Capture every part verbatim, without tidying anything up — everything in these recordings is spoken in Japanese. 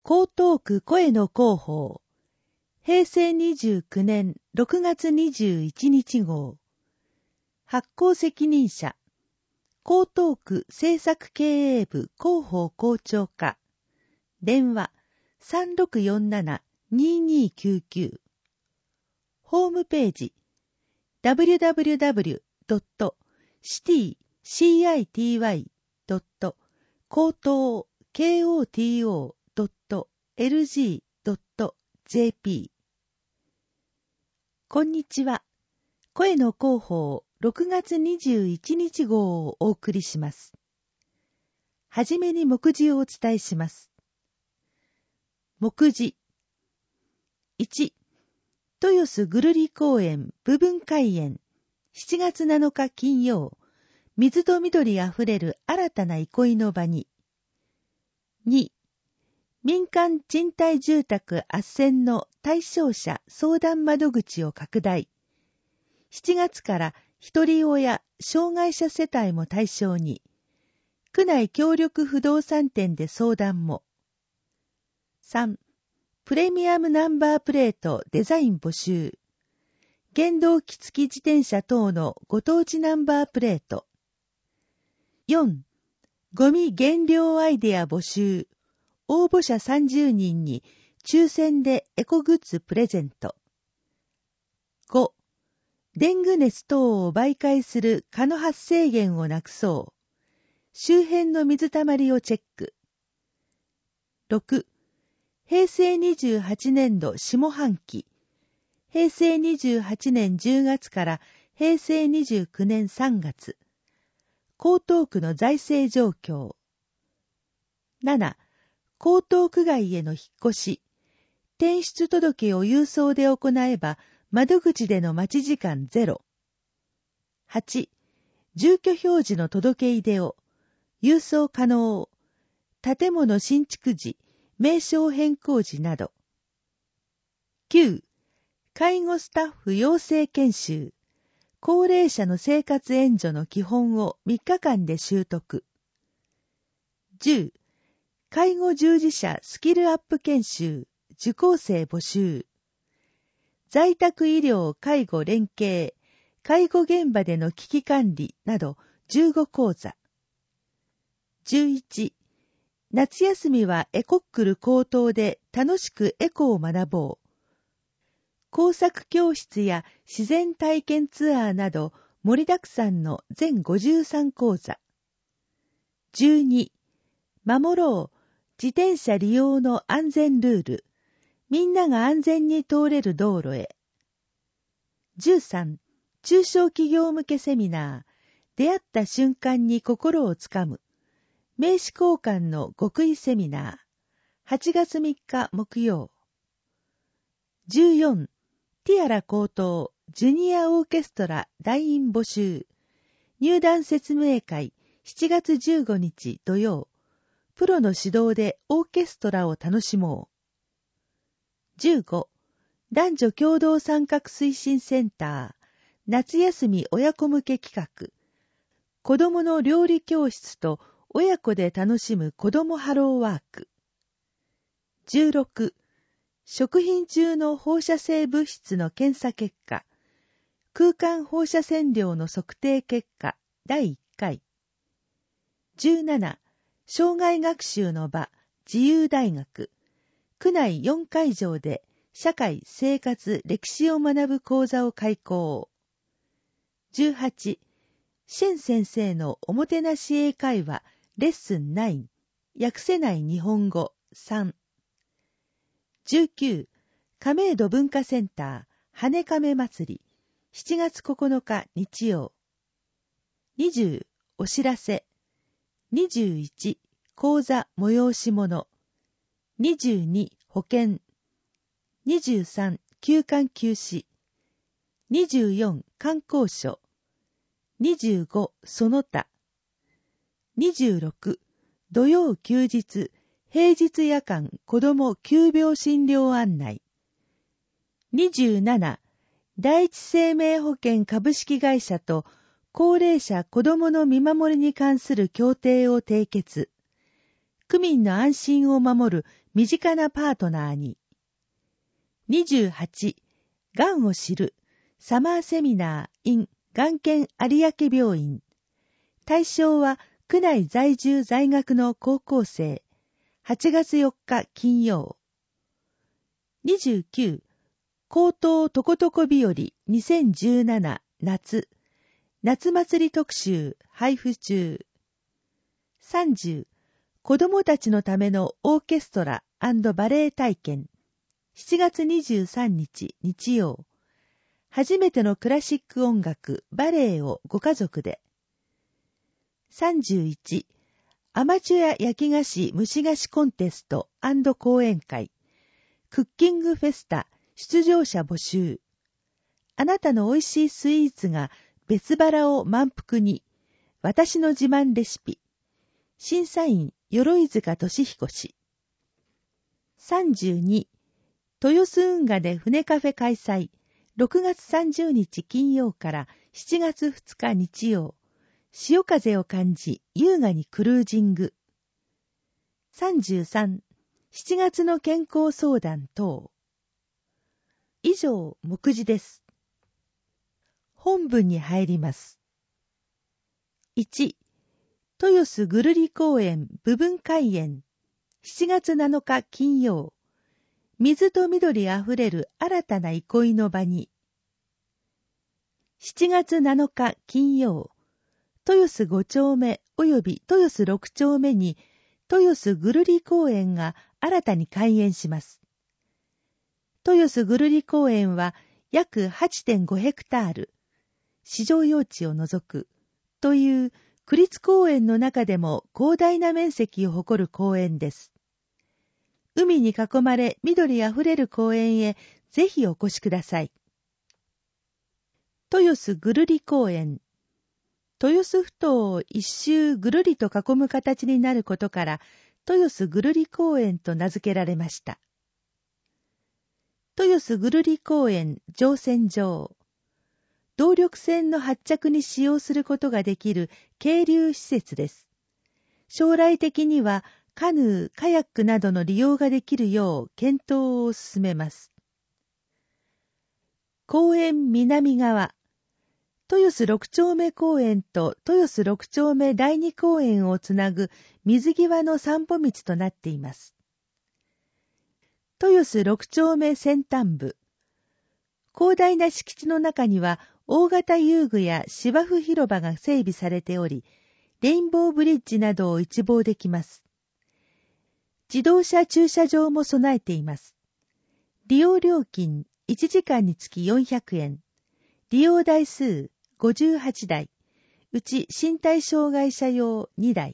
江東区声の広報、へいせいにじゅうきゅうねんろくがつにじゅういちにち号。発行責任者、江東区政策経営部広報校長課。電話 さんろくよんななにーにーきゅうきゅう。ホームページ ダブリューダブリューダブリュードットシティドット高等ドットエルジードットジェーピー。 こんにちは。声の広報ろくがつにじゅういちにち号をお送りします。はじめに目次をお伝えします。目次いち、豊洲ぐるり公園部分開園、しちがつなのか金曜、水と緑あふれる新たな憩いの場に。に、民間賃貸住宅斡旋の対象者相談窓口を拡大。しちがつから一人親、障害者世帯も対象に、区内協力不動産店で相談も。さん、プレミアムナンバープレートデザイン募集。原動機付き自転車等のご当地ナンバープレート。よん、ゴミ減量アイデア募集。応募者さんじゅうにんに抽選でエコグッズプレゼント。ご、デング熱等を媒介する蚊の発生源をなくそう。周辺の水たまりをチェック。ろく、へいせいにじゅうはちねんど下半期。へいせいにじゅうはちねんじゅうがつからへいせいにじゅうきゅうねんさんがつ。江東区の財政状況。なな、江東区外への引っ越し。転出届を郵送で行えば、窓口での待ち時間ゼロ。はち、住居表示の届け出でを。郵送可能。建物新築時、名称変更時など。きゅう、介護スタッフ養成研修。高齢者の生活援助の基本をみっかかんで習得。じゅう、介護従事者スキルアップ研修、受講生募集。在宅医療介護連携、介護現場での危機管理などじゅうごこうざ。じゅういち、夏休みはエコックル高等で楽しくエコを学ぼう。工作教室や自然体験ツアーなど盛りだくさんの全ごじゅうさんこうざ。じゅうに、守ろう自転車利用の安全ルール。みんなが安全に通れる道路へ。じゅうさん、中小企業向けセミナー。出会った瞬間に心をつかむ。名刺交換の極意セミナー。はちがつみっか木曜。じゅうよん、ティアラ高等ジュニアオーケストラ団員募集。入団説明会しちがつじゅうごにち土曜。プロの指導でオーケストラを楽しもう。じゅうご、男女共同参画推進センター、夏休み親子向け企画、子どもの料理教室と親子で楽しむ子どもハローワーク。じゅうろく、食品中の放射性物質の検査結果、空間放射線量の測定結果だいいっかい。じゅうなな、障害学習の場、自由大学。区内よんかいじょうで社会、生活、歴史を学ぶ講座を開講。じゅうはち、シェン先生のおもてなし英会話、レッスンナイン、訳せない日本語さん。じゅうきゅう、亀戸文化センター、羽亀祭り、しちがつここのか日曜。にじゅう、お知らせ。にじゅういち、講座催し物。にじゅうに、保険。にじゅうさん、休館休止。にじゅうよん、観光所。にじゅうご、その他。にじゅうろく、土曜休日、平日夜間子ども急病診療案内。にじゅうなな、第一生命保険株式会社と高齢者子どもの見守りに関する協定を締結。区民の安心を守る身近なパートナーに。にじゅうはち、がんを知るサマーセミナー in がん研有明病院。対象は区内在住在学の高校生。はちがつよっか金曜。にじゅうきゅう、高等とことこ日和にせんじゅうなな夏。夏祭り特集配布中。さんじゅう、子供たちのためのオーケストラ&バレエ体験。しちがつにじゅうさんにち日曜。初めてのクラシック音楽バレエをご家族で。さんじゅういち、アマチュア焼き菓子蒸し菓子コンテスト&講演会。クッキングフェスタ出場者募集。あなたの美味しいスイーツが別腹を満腹に。私の自慢レシピ。審査員、鎧塚俊彦氏。さんじゅうに、豊洲運河で船カフェ開催。ろくがつさんじゅうにち金曜からしちがつふつか日曜。潮風を感じ、優雅にクルージング。さんじゅうさん、しちがつの健康相談等。以上、目次です。本文に入ります。いち、豊洲ぐるり公園部分開園。しちがつなのか金曜。水と緑あふれる新たな憩いの場に。しちがつなのか金曜。豊洲ごちょうめ及び豊洲ろくちょうめに豊洲ぐるり公園が新たに開園します。豊洲ぐるり公園は約 はちてんごヘクタール、市場用地を除くという区立公園の中でも広大な面積を誇る公園です。海に囲まれ緑あふれる公園へぜひお越しください。豊洲ぐるり公園。豊洲ふ頭を一周ぐるりと囲む形になることから、豊洲ぐるり公園と名付けられました。豊洲ぐるり公園乗船場。動力船の発着に使用することができる係留施設です。将来的にはカヌー、カヤックなどの利用ができるよう検討を進めます。公園南側。豊洲六丁目公園と豊洲六丁目第二公園をつなぐ水際の散歩道となっています。豊洲六丁目先端部。広大な敷地の中には大型遊具や芝生広場が整備されており、レインボーブリッジなどを一望できます。自動車駐車場も備えています。利用料金いちじかんにつきよんひゃくえん。利用台数ごじゅうはちだい、うち身体障害者用にだい。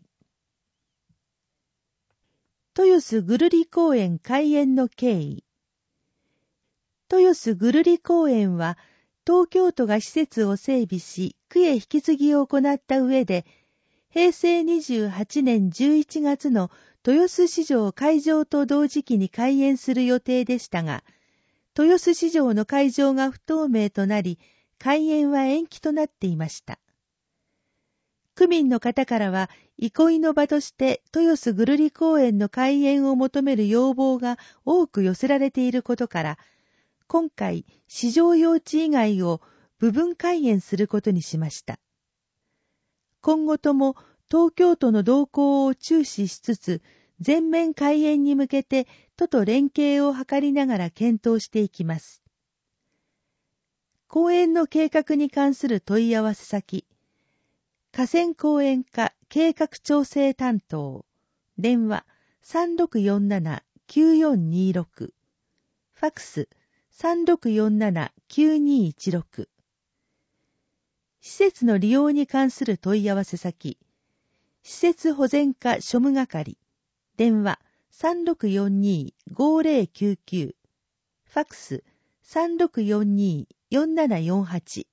豊洲ぐるり公園開園の経緯。豊洲ぐるり公園は、東京都が施設を整備し、区へ引き継ぎを行った上で、へいせいにじゅうはちねんじゅういちがつの豊洲市場開場と同時期に開園する予定でしたが、豊洲市場の開場が不透明となり、開園は延期となっていました。区民の方からは、憩いの場として豊洲ぐるり公園の開園を求める要望が多く寄せられていることから、今回、市場用地以外を部分開園することにしました。今後とも東京都の動向を注視しつつ、全面開園に向けて都と連携を図りながら検討していきます。公園の計画に関する問い合わせ先、河川公園課計画調整担当、電話 さんろくよんななきゅうよんにろく、ファクス さんろくよんななきゅうにいちろく、施設の利用に関する問い合わせ先、施設保全課庶務係、電話 さんろくよんにごぜろきゅうきゅう、ファクス さんろくよんによんななよんはち。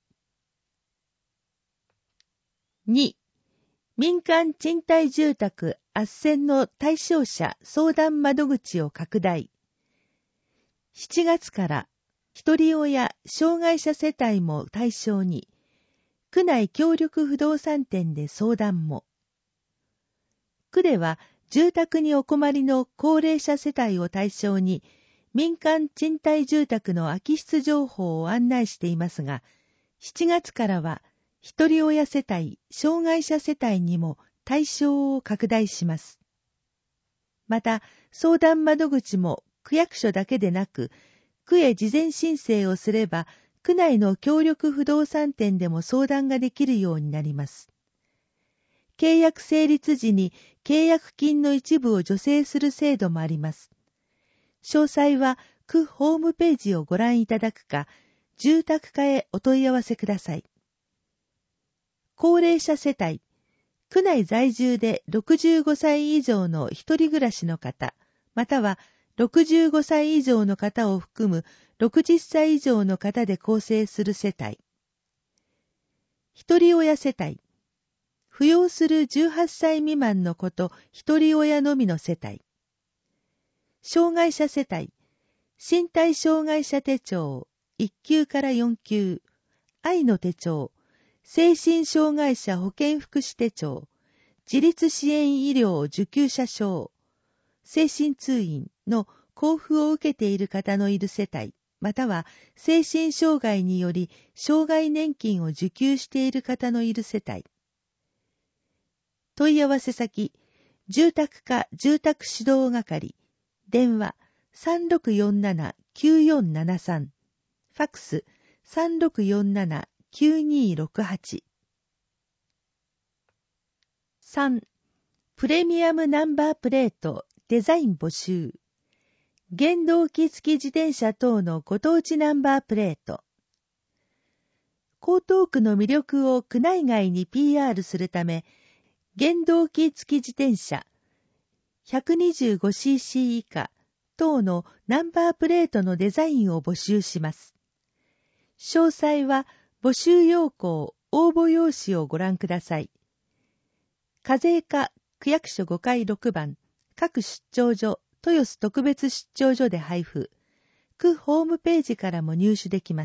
に、民間賃貸住宅斡旋の対象者相談窓口を拡大。しちがつから一人親障害者世帯も対象に、区内協力不動産店で相談も。区では住宅にお困りの高齢者世帯を対象に、民間賃貸住宅の空き室情報を案内していますが、しちがつからは、一人親世帯、障害者世帯にも対象を拡大します。また、相談窓口も区役所だけでなく、区へ事前申請をすれば、区内の協力不動産店でも相談ができるようになります。契約成立時に契約金の一部を助成する制度もあります。詳細は区ホームページをご覧いただくか、住宅課へお問い合わせください。高齢者世帯、区内在住でろくじゅうごさい以上の一人暮らしの方、またはろくじゅうごさい以上の方を含むろくじゅっさい以上の方で構成する世帯。一人親世帯、扶養するじゅうはっさい未満の子と一人親のみの世帯。障害者世帯、身体障害者手帳いっ級からよん級、愛の手帳、精神障害者保健福祉手帳、自立支援医療受給者証、精神通院の交付を受けている方のいる世帯、または精神障害により障害年金を受給している方のいる世帯。問い合わせ先、住宅課住宅指導係、電話 さんろくよんななきゅうよんななさん、ファックス さんろくよんななきゅうにろくはち。さん. プレミアムナンバープレートデザイン募集。原動機付き自転車等のご当地ナンバープレート。江東区の魅力を区内外に ピーアール するため、原動機付き自転車 ひゃくにじゅうごシーシー 以下等のナンバープレートのデザインを募集します。詳細は募集要項応募用紙をご覧ください。課税課区役所ごかいろくばん各出張所豊洲特別出張所で配布。区ホームページからも入手できます。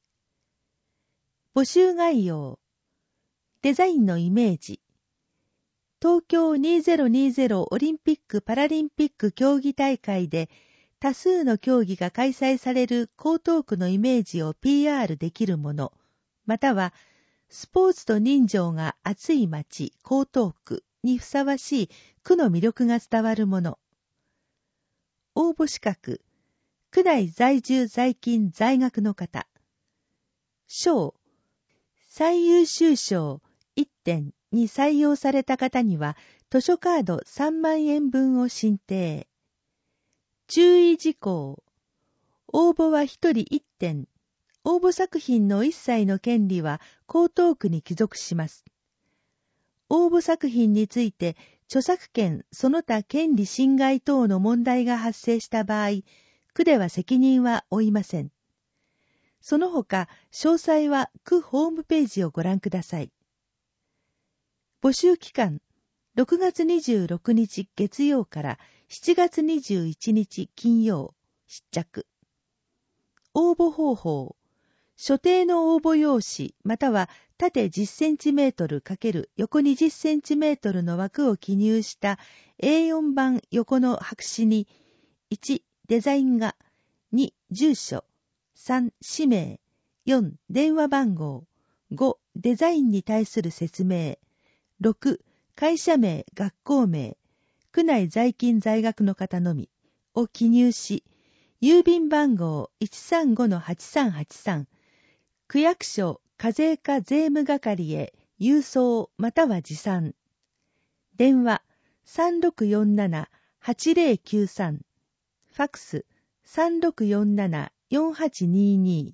募集概要。デザインのイメージ。東京にせんにじゅうオリンピック・パラリンピック競技大会で多数の競技が開催される江東区のイメージを ピーアール できるもの、またはスポーツと人情が熱い街、江東区にふさわしい区の魅力が伝わるもの。応募資格、区内在住在勤在学の方。賞、最優秀賞いってんに採用された方には図書カードさんまんえんぶんを進呈。注意事項。応募はひとりいってん。応募作品の一切の権利は江東区に帰属します。応募作品について著作権その他権利侵害等の問題が発生した場合、区では責任は負いません。その他、詳細は区ホームページをご覧ください。募集期間、ろくがつにじゅうろくにち月曜からしちがつにじゅういちにち金曜、失着。応募方法、所定の応募用紙または縦じゅっセンチメートル×横にじゅっセンチメートルの枠を記入した エーよん 番横の白紙にいち. デザイン画、に. 住所、さん. 氏名、よん. 電話番号、ご. デザインに対する説明、ろく. 会社名、学校名、区内在勤在学の方のみを記入し、郵便番号 いちさんごのはちさんはちさん、区役所課税課税務係へ郵送または持参。電話 さんろくよんななはちぜろきゅうさん、ファックス さんろくよんななよんはちにに。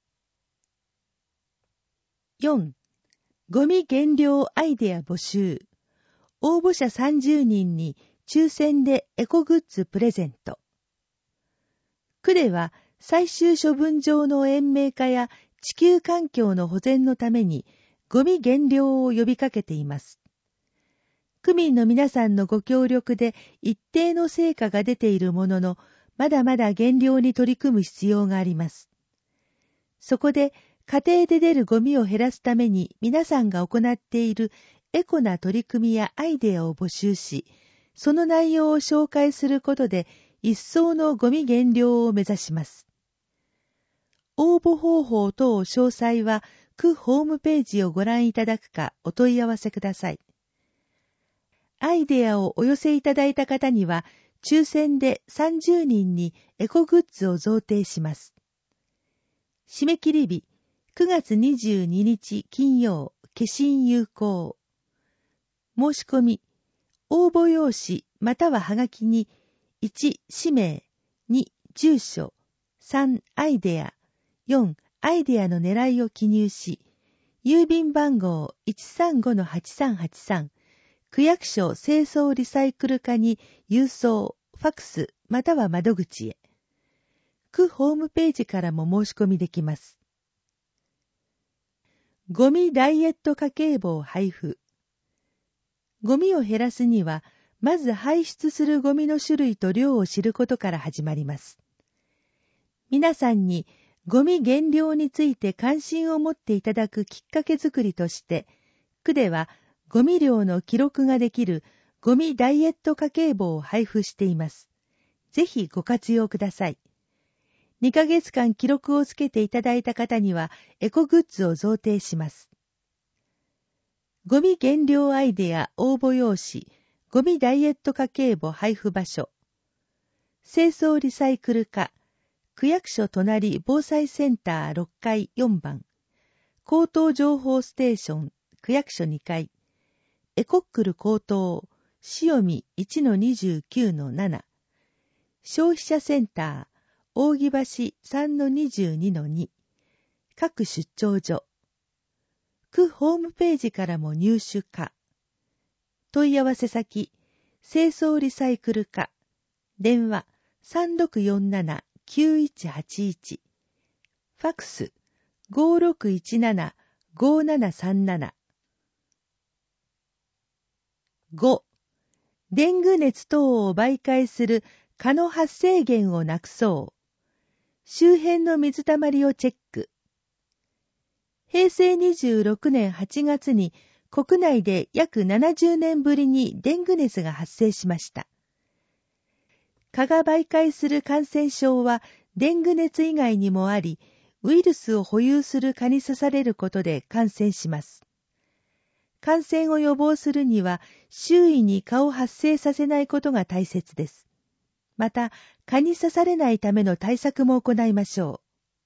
よん. ゴミ減量アイデア募集。応募者さんじゅうにんに抽選でエコグッズプレゼント。区では最終処分場の延命化や地球環境の保全のためにゴミ減量を呼びかけています。区民の皆さんのご協力で一定の成果が出ているものの、まだまだ減量に取り組む必要があります。そこで家庭で出るゴミを減らすために皆さんが行っているエコな取り組みやアイデアを募集し、 その内容を紹介することで一層のゴミ減量を目指します。応募方法等詳細は区ホームページをご覧いただくかお問い合わせください。アイデアをお寄せいただいた方には抽選でさんじゅうにんにエコグッズを贈呈します。締め切り日くがつにじゅうににち金曜、消印有効。申し込み、応募用紙またははがきにいち氏名、に住所、さんアイデア、よんアイデアの狙いを記入し、郵便番号 いちさんごのはちさんはちさん、区役所清掃リサイクル課に郵送、ファクスまたは窓口へ。区ホームページからも申し込みできます。ゴミダイエット家計簿を配布。ゴミを減らすには、まず排出するゴミの種類と量を知ることから始まります。皆さんにゴミ減量について関心を持っていただくきっかけづくりとして、区ではゴミ量の記録ができるゴミダイエット家計簿を配布しています。ぜひご活用ください。にかげつかん記録をつけていただいた方にはエコグッズを贈呈します。ゴミ減量アイデア応募用紙、ゴミダイエット家計簿配布場所。清掃リサイクル課、区役所隣防災センターろっかいよんばん。口頭情報ステーション、区役所にかい。エコックル口頭、塩見 いちのにじゅうきゅうのなな。消費者センター、扇橋 さんのにじゅうにのに。各出張所。区ホームページからも入手可。問い合わせ先、清掃リサイクル課。電話 さんろくよんななきゅういちはちいち。ファクス ごろくいちななごななさんなな。ご. デング熱等を媒介する蚊の発生源をなくそう。周辺の水たまりをチェック。へいせいにじゅうろくねんはちがつに国内で約ななじゅうねんぶりにデング熱が発生しました。蚊が媒介する感染症はデング熱以外にもあり、ウイルスを保有する蚊に刺されることで感染します。感染を予防するには周囲に蚊を発生させないことが大切です。また、蚊に刺されないための対策も行いましょ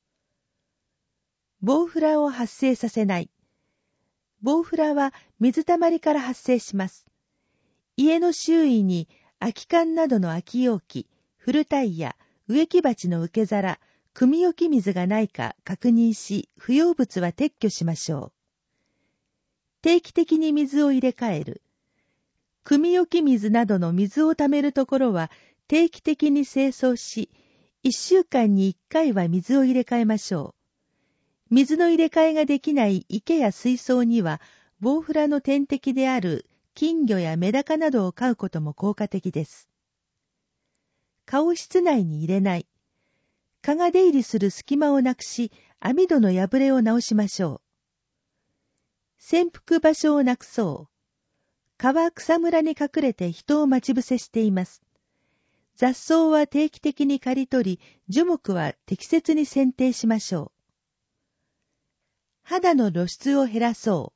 う。ボウフラを発生させない。ボウフラは水たまりから発生します。家の周囲に空き缶などの空き容器、古タイヤ、植木鉢の受け皿、汲み置き水がないか確認し、不要物は撤去しましょう。定期的に水を入れ替える。汲み置き水などの水をためるところは定期的に清掃し、いっしゅうかんにいっかいは水を入れ替えましょう。水の入れ替えができない池や水槽には、ボウフラの天敵である金魚やメダカなどを飼うことも効果的です。蚊を室内に入れない。蚊が出入りする隙間をなくし、網戸の破れを直しましょう。潜伏場所をなくそう。蚊は草むらに隠れて人を待ち伏せしています。雑草は定期的に刈り取り、樹木は適切に剪定しましょう。肌の露出を減らそう。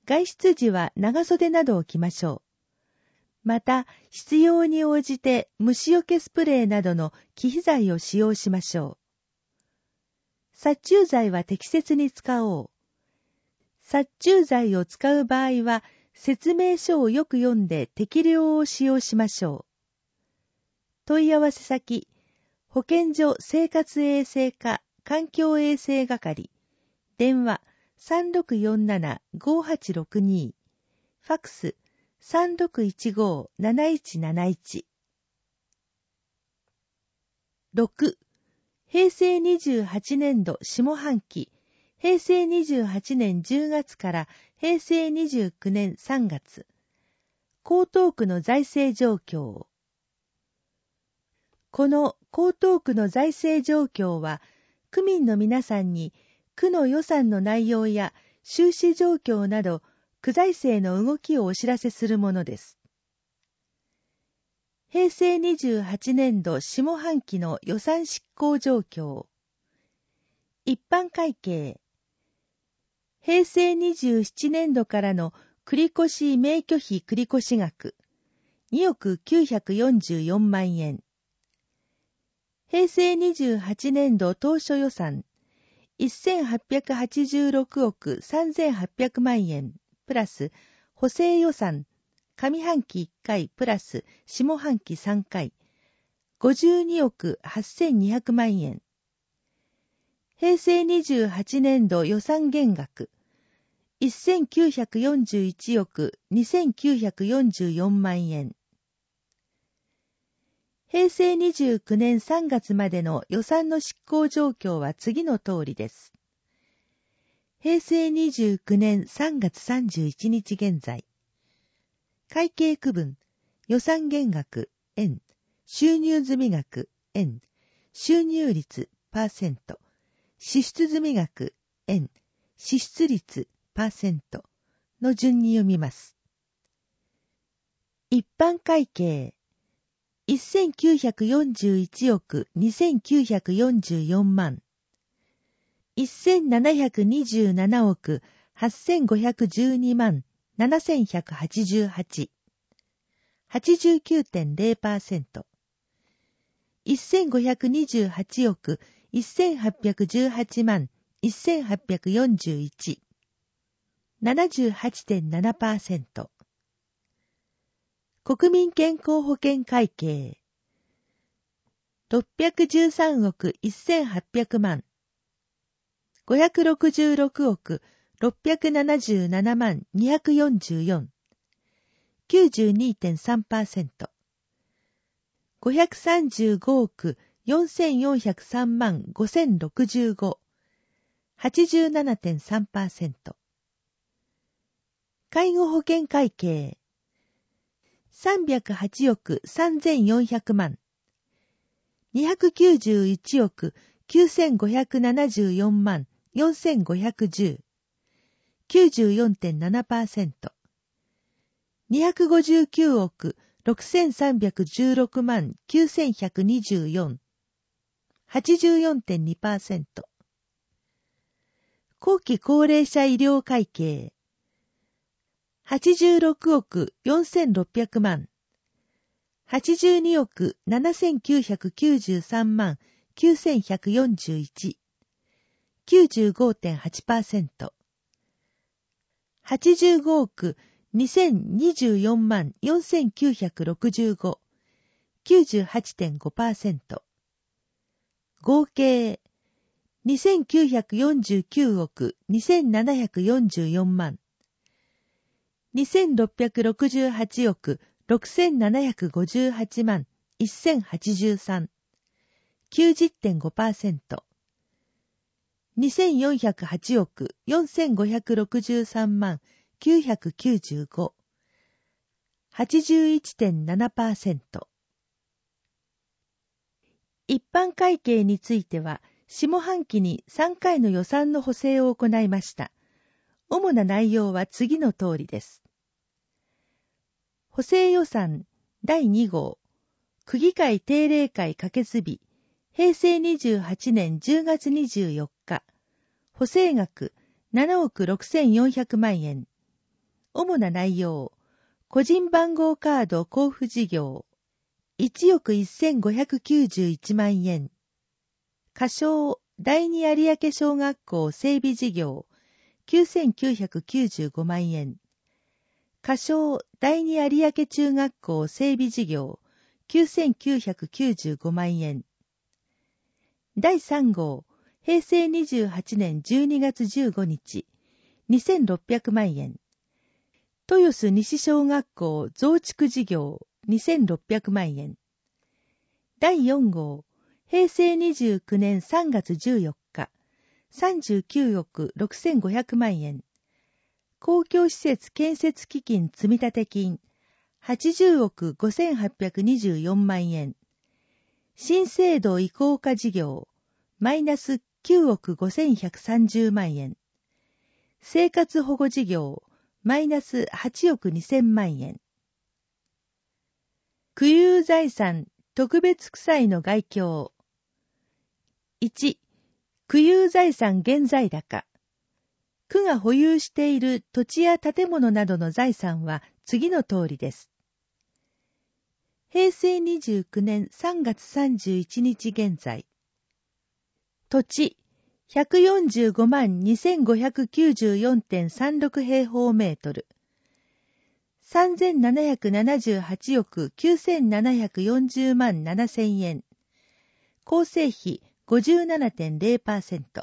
外出時は長袖などを着ましょう。また、必要に応じて虫除けスプレーなどの忌避剤を使用しましょう。殺虫剤は適切に使おう。殺虫剤を使う場合は、説明書をよく読んで適量を使用しましょう。問い合わせ先、保健所生活衛生課環境衛生係、電話 さんろくよんななごはちろくに、ファクス さんろくいちごなないちなないち。ろく. 平成にじゅうはちねんど下半期、平成にじゅうはちねんじゅうがつから平成にじゅうきゅうねんさんがつ、江東区の財政状況。この江東区の財政状況は、区民の皆さんに区の予算の内容や収支状況など、区財政の動きをお知らせするものです。 へいせいにじゅうはちねんど下半期の予算執行状況。一般会計。へいせいにじゅうななねんどからの繰越免許費繰越額におくきゅうひゃくよんじゅうよんまんえん。へいせいにじゅうはちねんど当初予算せんはっぴゃくはちじゅうろくおくさんぜんはっぴゃくまんえんプラス補正予算上半期いっかいプラス下半期さんかいごじゅうにおくはっせんにひゃくまんえん。へいせいにじゅうはちねんど予算減額せんきゅうひゃくよんじゅういちおくにせんきゅうひゃくよんじゅうよんまんえん。へいせいにじゅうきゅうねんさんがつまでの予算の執行状況は次の通りです。へいせいにじゅうきゅうねんさんがつさんじゅういちにち現在。会計区分、予算減額、円、収入済額、円、収入率、パーセント、支出済額、円、支出率、パーセントの順に読みます。一般会計、せんきゅうひゃくよんじゅういちおくにせんきゅうひゃくよんじゅうよんまん、せんななひゃくにじゅうななおくはっせんごひゃくじゅうにまんななせんひゃくはちじゅうはち、はちじゅうきゅうてんゼロパーセント。せんごひゃくにじゅうはちおくせんはっぴゃくじゅうはちまんせんはっぴゃくよんじゅういち、ななじゅうはちてんななパーセント。国民健康保険会計ろっぴゃくじゅうさんおくせんはっぴゃくまんごひゃくろくじゅうろくおくろっぴゃくななじゅうななまんにひゃくよんじゅうよん、きゅうじゅうにてんさんパーセント。ごひゃくさんじゅうごおくよんせんよんひゃくさんまんごせんろくじゅうご、はちじゅうななてんさんパーセント。介護保険会計さんびゃくはちおくさんぜんよんひゃくまんにひゃくきゅうじゅういちおくきゅうせんごひゃくななじゅうよんまんよんせんごひゃくじゅう、きゅうじゅうよんてんななパーセント。にひゃくごじゅうきゅうおくろくせんさんびゃくじゅうろくまんきゅうせんひゃくにじゅうよん、はちじゅうよんてんにパーセント。後期高齢者医療会計はちじゅうろくおくよんせんろっぴゃくまんはちじゅうにおくななせんきゅうひゃくきゅうじゅうさんまんきゅうせんひゃくよんじゅういち、きゅうじゅうごてんはちパーセント。はちじゅうごおくにせんにじゅうよんまんよんせんきゅうひゃくろくじゅうご、きゅうじゅうはちてんごパーセント。合計にせんきゅうひゃくよんじゅうきゅうおくにせんななひゃくよんじゅうよんまんにせんろっぴゃくろくじゅうはちおくろくせんななひゃくごじゅうはちまんせんはちじゅうさん、きゅうじゅってんごパーセント。にせんよんひゃくはちおくよんせんごひゃくろくじゅうさんまんきゅうひゃくきゅうじゅうご、はちじゅういちてんななパーセント。一般会計については、下半期にさんかいの予算の補正を行いました。主な内容は次の通りです。補正予算だいにごう、区議会定例会可決日、へいせいにじゅうはちねんじゅうがつにじゅうよっか、補正額ななおくろくせんよんひゃくまんえん。主な内容、個人番号カード交付事業、いちおくせんごひゃくきゅうじゅういちまんえん。仮称第二有明小学校整備事業、きゅうせんきゅうひゃくきゅうじゅうごまんえん。仮称第二有明中学校整備事業、きゅうせんきゅうひゃくきゅうじゅうごまんえん。だいさんごう、へいせいにじゅうはちねんじゅうにがつじゅうごにち、にせんろっぴゃくまんえん。豊洲西小学校増築事業、にせんろっぴゃくまんえん。だいよんごう、へいせいにじゅうきゅうねんさんがつじゅうよっか、さんじゅうきゅうおくろくせんごひゃくまんえん。公共施設建設基金積立金、はちじゅうおくごせんはっぴゃくにじゅうよんまんえん。新制度移行化事業、マイナスきゅうおくごせんひゃくさんじゅうまんえん。生活保護事業、マイナスはちおくにせんまんえん。 区有財産特別区歳の概況。いち、区有財産現在高。区が保有している土地や建物などの財産は次の通りです。へいせいにじゅうきゅうねんさんがつさんじゅういちにち現在。土地 ひゃくよんじゅうごまんにせんごひゃくきゅうじゅうよんてんさんろく 平方メートル。さんぜんななひゃくななじゅうはちおくきゅうせんななひゃくよんじゅうまんななせんえん。構成比 ごじゅうななてんぜろパーセント。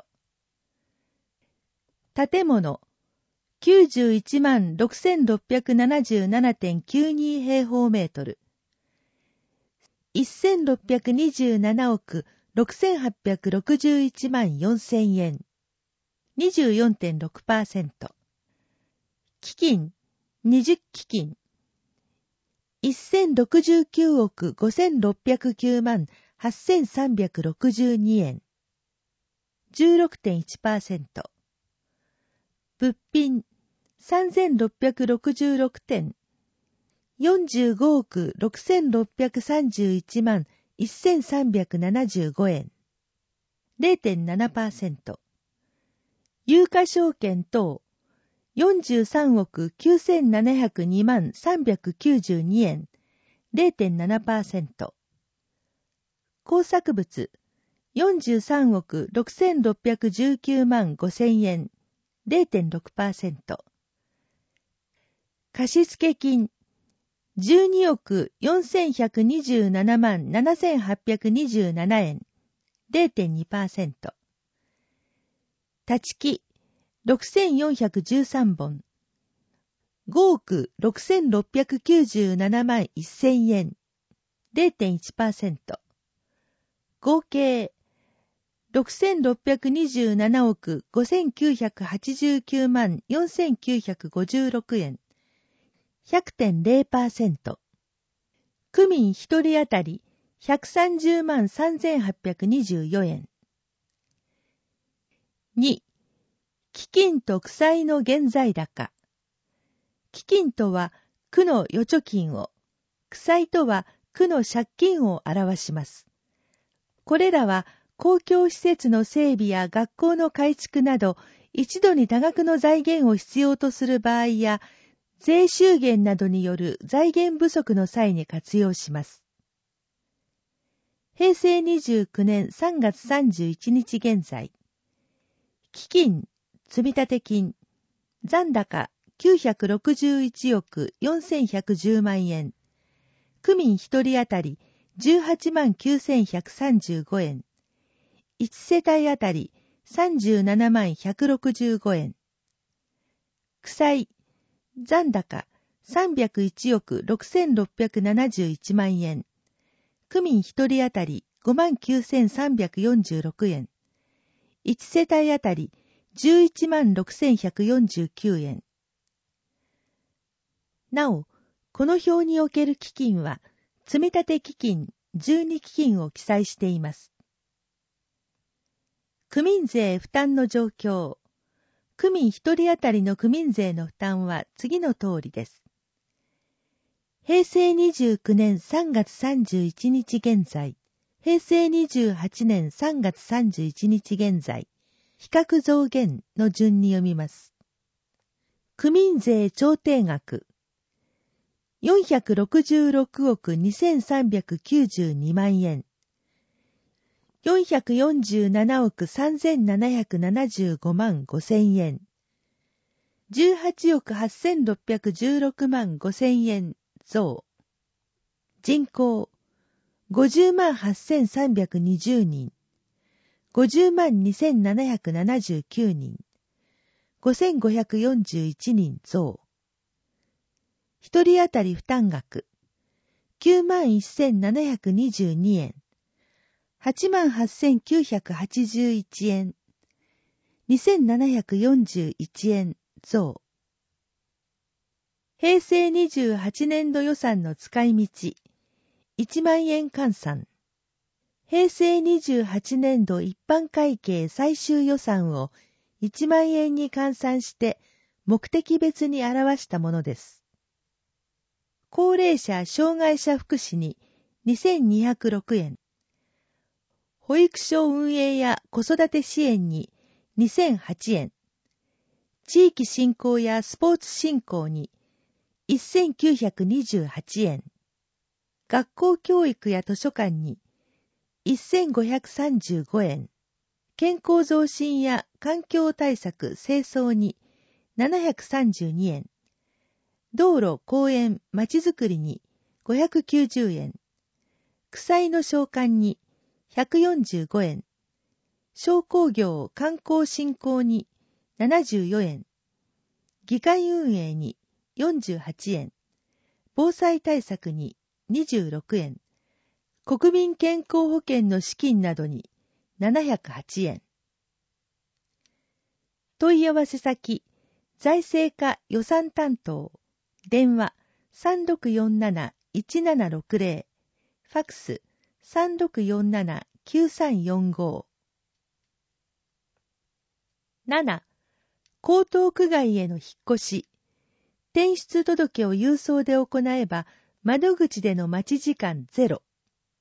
建物 きゅうじゅういちまんろくせんろっぴゃくななじゅうななてんきゅうに 平方メートル。せんろっぴゃくにじゅうななおくろくせんはっぴゃくろくじゅういちまんよんせんえん。にじゅうよんてんろくパーセント。基金にじゅっ基金。せんろくじゅうきゅうおくごせんろっぴゃくきゅうまんはっせんさんびゃくろくじゅうにえん。じゅうろくてんいちパーセント。物品さんぜんろっぴゃくろくじゅうろくてん。よんじゅうごおくろくせんろっぴゃくさんじゅういちまんせんさんびゃくななじゅうごえん。れいてんななパーセント。有価証券等よんじゅうさんおくきゅうせんななひゃくにまんさんびゃくきゅうじゅうにえん。れいてんななパーセント。工作物よんじゅうさんおくろくせんろっぴゃくじゅうきゅうまんごせんえん。れいてんろくパーセント。貸付金じゅうにおくよんせんひゃくにじゅうななまんななせんはっぴゃくにじゅうななえん。れいてんにパーセント。立ち木ろくせんよんひゃくじゅうさんぼん。ごおくろくせんろっぴゃくきゅうじゅうななまんせんえん。れいてんいちパーセント。合計ろくせんろっぴゃくにじゅうななおくごせんきゅうひゃくはちじゅうきゅうまんよんせんきゅうひゃくごじゅうろくえん。ひゃくてんぜろパーセント。区民ひとり当たりひゃくさんじゅうまんさんぜんはっぴゃくにじゅうよんえん。に、基金と区歳の現在高。基金とは区の預貯金を、区歳とは区の借金を表します。これらは公共施設の整備や学校の改築など、一度に多額の財源を必要とする場合や、税収減などによる財源不足の際に活用します。へいせいにじゅうきゅうねんさんがつさんじゅういちにち現在。基金、積立金、残高きゅうひゃくろくじゅういちおくよんせんひゃくじゅうまんえん。区民ひとり当たりじゅうはちまんきゅうせんひゃくさんじゅうごえん。いちせたい当たりさんじゅうななまんひゃくろくじゅうごえん。区歳、残高さんびゃくいちおくろくせんろっぴゃくななじゅういちまんえん。区民ひとり当たりごまんきゅうせんさんびゃくよんじゅうろくえん。いちせたい当たりじゅういちまんろくせんひゃくよんじゅうきゅうえん。なお、この表における基金は、積立基金じゅうに基金を記載しています。区民税負担の状況。区民ひとり当たりの区民税の負担は次の通りです。へいせいにじゅうきゅうねんさんがつさんじゅういちにち現在、へいせいにじゅうはちねんさんがつさんじゅういちにち現在、比較増減の順に読みます。区民税調停額よんひゃくろくじゅうろくおくにせんさんびゃくきゅうじゅうにまんえん。よんひゃくよんじゅうななおくさんぜんななひゃくななじゅうごまんごせんえん。じゅうはちおくはっせんろっぴゃくじゅうろくまんごせんえん増。人口ごじゅうまんはっせんさんびゃくにじゅうにん。ごじゅうまんにせんななひゃくななじゅうきゅうにん。ごせんごひゃくよんじゅういちにん増。一人当たり負担額きゅうまんせんななひゃくにじゅうにえん。はちまんはっせんきゅうひゃくはちじゅういちえん。にせんななひゃくよんじゅういちえん増。へいせいにじゅうはちねんど予算の使い道いちまんえん換算。へいせいにじゅうはちねんど一般会計最終予算をいちまんえんに換算して目的別に表したものです。 高齢者障害者福祉ににせんにひゃくろくえん、保育所運営や子育て支援ににせんはちえん、地域振興やスポーツ振興にせんきゅうひゃくにじゅうはちえん、学校教育や図書館にせんごひゃくさんじゅうごえん、健康増進や環境対策清掃にななひゃくさんじゅうにえん、道路公園まちづくりにごひゃくきゅうじゅうえん、区災の償還にひゃくよんじゅうごえん、商工業観光振興にななじゅうよえん、議会運営によんじゅうはちえん、防災対策ににじゅうろくえん、国民健康保険の資金などにななひゃくはちえん。問い合わせ先、財政課予算担当、電話 さんろくよんなな いちななろくぜろ、ファックス さんろくよんなな きゅうさんよんご。なな. 江東区外への引っ越し。転出届を郵送で行えば、窓口での待ち時間ゼロ。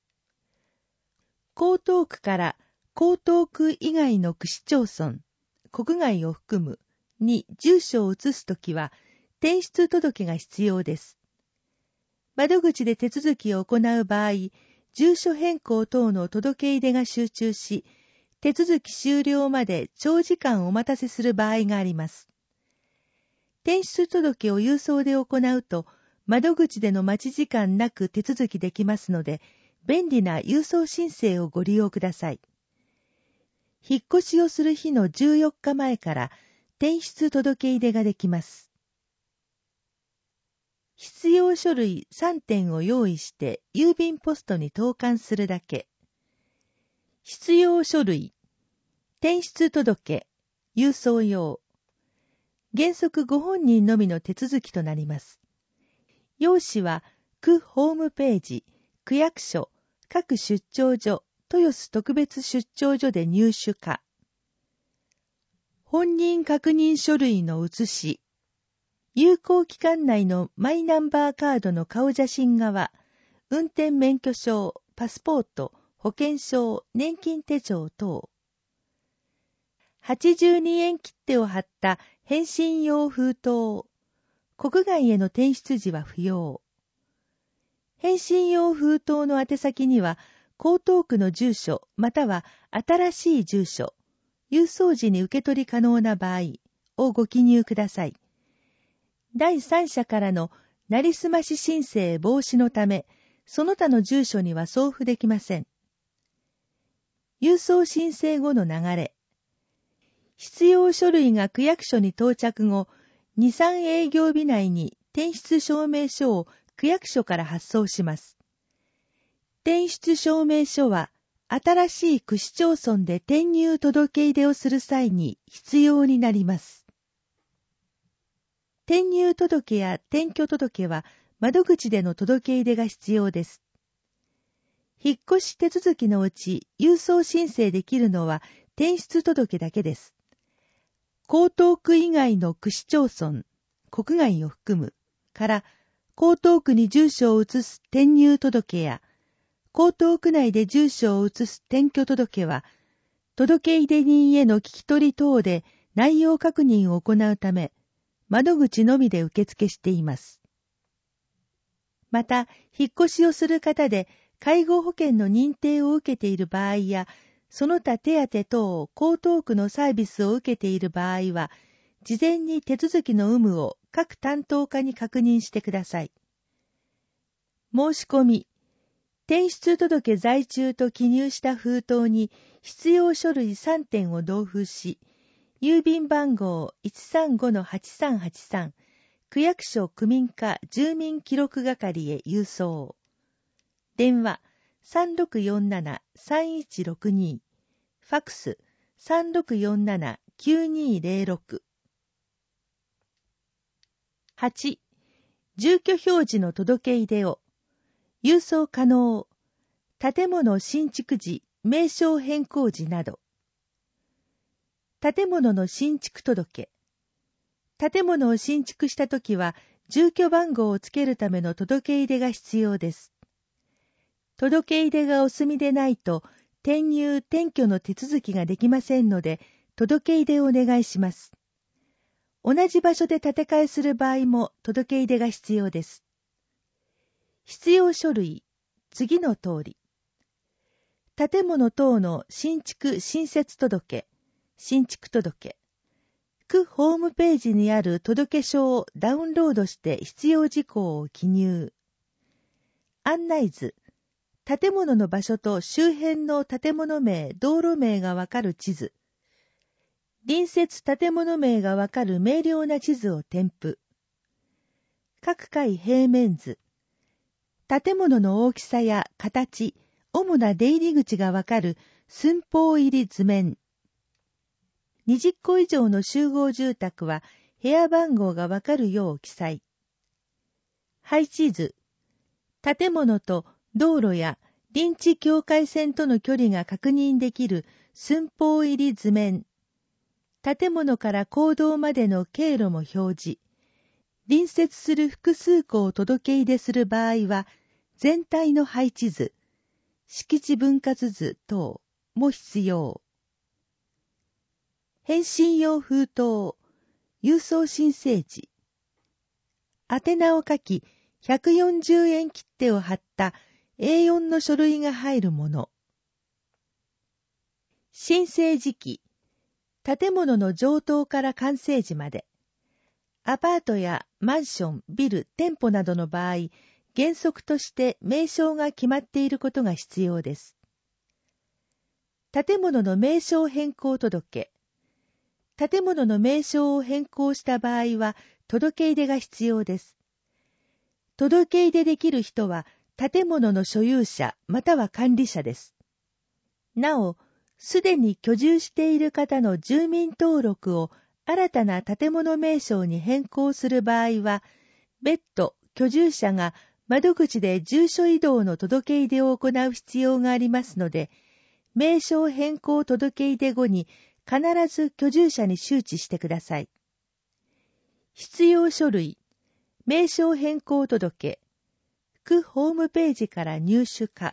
江東区から江東区以外の区市町村、国外を含むに住所を移すときは、転出届が必要です。窓口で手続きを行う場合、住所変更等の届け入れが集中し、手続き終了まで長時間お待たせする場合があります。転出届を郵送で行うと、窓口での待ち時間なく手続きできますので、便利な郵送申請をご利用ください。引っ越しをする日のじゅうよっかまえから転出届入れができます。必要書類さんてんを用意して郵便ポストに投函するだけ。必要書類、転出届、郵送用。原則ご本人のみの手続きとなります。用紙は区ホームページ、区役所、各出張所、豊洲特別出張所で入手か。本人確認書類の写し。有効期間内のマイナンバーカードの顔写真側、運転免許証、パスポート、保険証、年金手帳等。はちじゅうにえん切手を貼った返信用封筒。国外への転出時は不要。返信用封筒の宛先には、江東区の住所または新しい住所、郵送時に受け取り可能な場合をご記入ください。第三者からのなりすまし申請防止のため、その他の住所には送付できません。郵送申請後の流れ。必要書類が区役所に到着後、に、さん営業日内に転出証明書を区役所から発送します。転出証明書は、新しい区市町村で転入届入れをする際に必要になります。転入届や転居届は窓口での届入れが必要です。引っ越し手続きのうち郵送申請できるのは転出届だけです。江東区以外の区市町村、国外を含むから江東区に住所を移す転入届や江東区内で住所を移す転居届は、届出人への聞き取り等で内容確認を行うため、窓口のみで受付しています。また、引っ越しをする方で介護保険の認定を受けている場合や、その他手当等江東区のサービスを受けている場合は、事前に手続きの有無を各担当課に確認してください。申し込み。転出届在中と記入した封筒に必要書類さんてんを同封し、郵便番号 いちさんごのはちさんはちさん、区役所区民課住民記録係へ郵送。電話 さんろくよんなな さんいちろくに、ファックス さんろくよんなな きゅうにぜろろく。はち. 住居表示の届け入れを。郵送可能。建物新築時、名称変更時など。建物の新築届。建物を新築したときは、 住居番号をつけるための届け入れが必要です。届け入れがお済みでないと、転入・転居の手続きができませんので、届け入れをお願いします。同じ場所で建て替えする場合も届け入れが必要です。必要書類、次の通り。建物等の新築・新設届、新築届。区ホームページにある届書をダウンロードして必要事項を記入。案内図。建物の場所と周辺の建物名、道路名がわかる地図。隣接建物名がわかる明瞭な地図を添付。各階平面図。建物の大きさや形、主な出入り口がわかる寸法入り図面。にじゅっこ以上の集合住宅は部屋番号がわかるよう記載。配置図。建物と道路や臨地境界線との距離が確認できる寸法入り図面。建物から公道までの経路も表示。隣接する複数戸を届け入れする場合は、全体の配置図、敷地分割図等も必要。返信用封筒、郵送申請時。宛名を書き、ひゃくよんじゅうえん切手を貼った エーよん の書類が入るもの。申請時期。建物の上棟から完成時まで。アパートやマンション、ビル、店舗などの場合、原則として名称が決まっていることが必要です。建物の名称変更届。建物の名称を変更した場合は、届け入れが必要です。届け入れできる人は、建物の所有者または管理者です。なお、すでに居住している方の住民登録を新たな建物名称に変更する場合は、別途居住者が窓口で住所移動の届け入れを行う必要がありますので、名称変更届け入れ後に必ず居住者に周知してください。必要書類、名称変更届、区ホームページから入手可。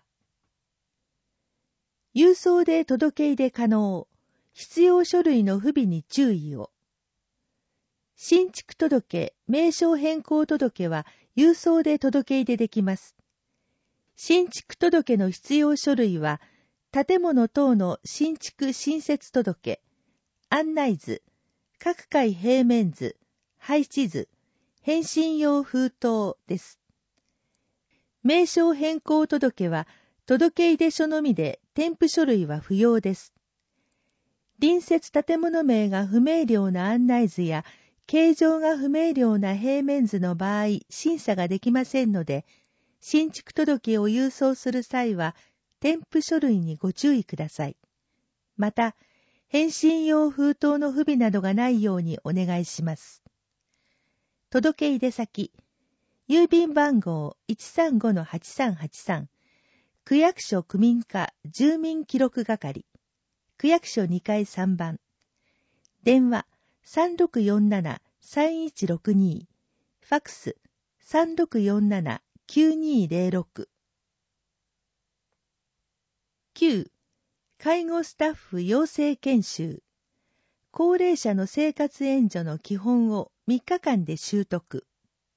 郵送で届け入れ可能、必要書類の不備に注意を。新築届、名称変更届は郵送で届け入れできます。新築届の必要書類は、建物等の新築新設届、案内図、各階平面図、配置図、返信用封筒です。名称変更届は、届け入れ書のみで添付書類は不要です。隣接建物名が不明瞭な案内図や、形状が不明瞭な平面図の場合、審査ができませんので、新築届を郵送する際は、添付書類にご注意ください。また、返信用封筒の不備などがないようにお願いします。届け入れ先、郵便番号 いちさんごのはちさんはちさん、区役所区民課住民記録係、区役所にかいさんばん、電話 さんろくよんななさんいちろくに、ファックス さんろくよんななきゅうにーぜろろく。きゅう. 介護スタッフ養成研修。高齢者の生活援助の基本をみっかかんで習得。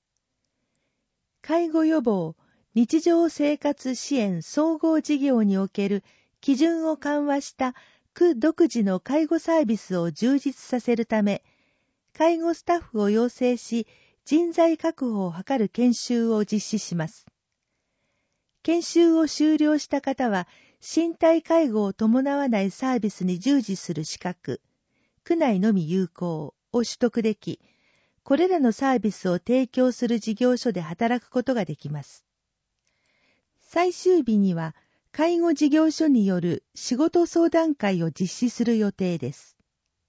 介護予防、日常生活支援総合事業における基準を緩和した区独自の介護サービスを充実させるため、介護スタッフを養成し、人材確保を図る研修を実施します。研修を修了した方は、身体介護を伴わないサービスに従事する資格、区内のみ有効を取得でき、これらのサービスを提供する事業所で働くことができます。最終日には、介護事業所による仕事相談会を実施する予定です。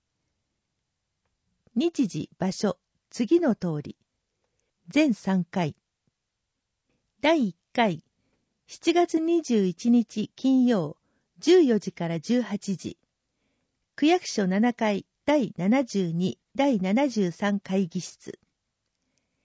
日時、場所、次の通り。全さんかい。だいいっかい、しちがつにじゅういちにち金曜、じゅうよじからじゅうはちじ。区役所ななかいだいななじゅうに、だいななじゅうさん会議室。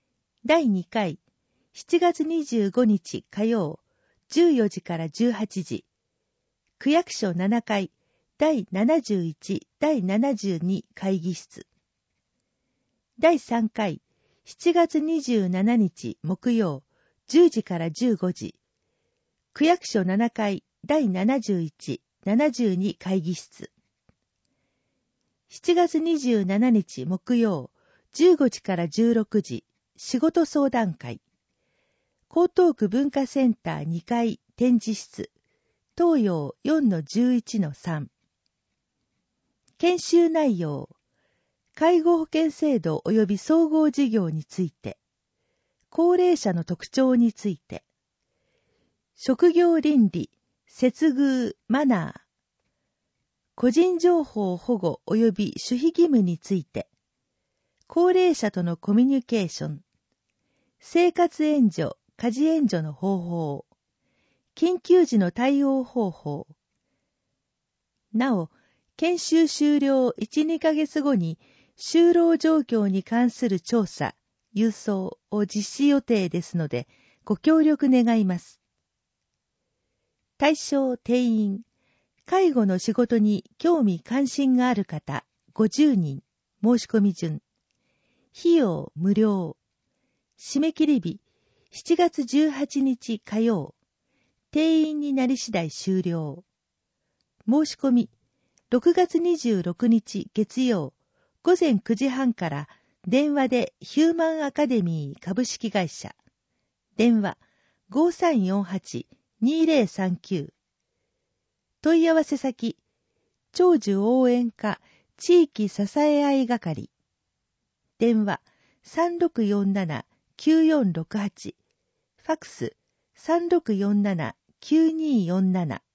だいにかいしちがつにじゅうごにち火曜じゅうよじからじゅうはちじ、区役所ななかいだいななじゅういち、だいななじゅうに会議室。だいさんかいしちがつにじゅうしちにち木曜じゅうじからじゅうごじ、区役所ななかいだいななじゅういち、ななじゅうに会議室。しちがつにじゅうしちにち木曜じゅうごじからじゅうろくじ、仕事相談会。江東区文化センターにかい展示室、東洋 よんのじゅういちのさん。研修内容、介護保険制度及び総合事業について、高齢者の特徴について、職業倫理、接遇、マナー、個人情報保護及び守秘義務について、高齢者とのコミュニケーション、生活援助、家事援助の方法、緊急時の対応方法。なお、研修終了いち、にかげつごに就労状況に関する調査、郵送を実施予定ですので、ご協力願います。対象定員、介護の仕事に興味関心がある方ごじゅうにん、申し込み順。費用無料。締め切り日、しちがつじゅうはちにち火曜。定員になり次第終了。申し込み、ろくがつにじゅうろくにち月曜、ごぜんくじはんから電話でヒューマンアカデミー株式会社。電話 ごさんよんはち、にぜろさんきゅう。問い合わせ先、長寿応援課地域支え合い係。電話 さんろくよんなな、きゅうよんろくはち。ファックス さんろくよんなな、きゅうによんなな。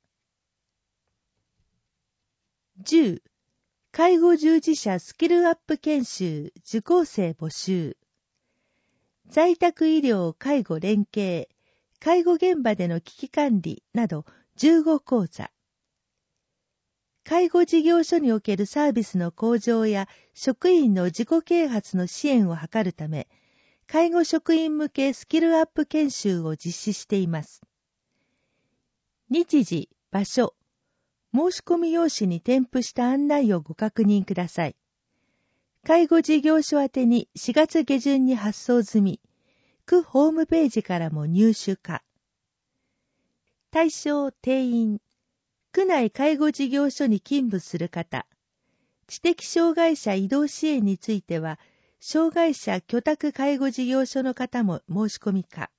じゅう. 介護従事者スキルアップ研修受講生募集。在宅医療介護連携、介護現場での危機管理などじゅうごこうざ。介護事業所におけるサービスの向上や職員の自己啓発の支援を図るため、介護職員向けスキルアップ研修を実施しています。日時、場所、申し込み用紙に添付した案内をご確認ください。介護事業所宛てにしがつげじゅんに発送済み、区ホームページからも入手可。対象定員、区内介護事業所に勤務する方、知的障害者移動支援については、障害者居宅介護事業所の方も申し込み可。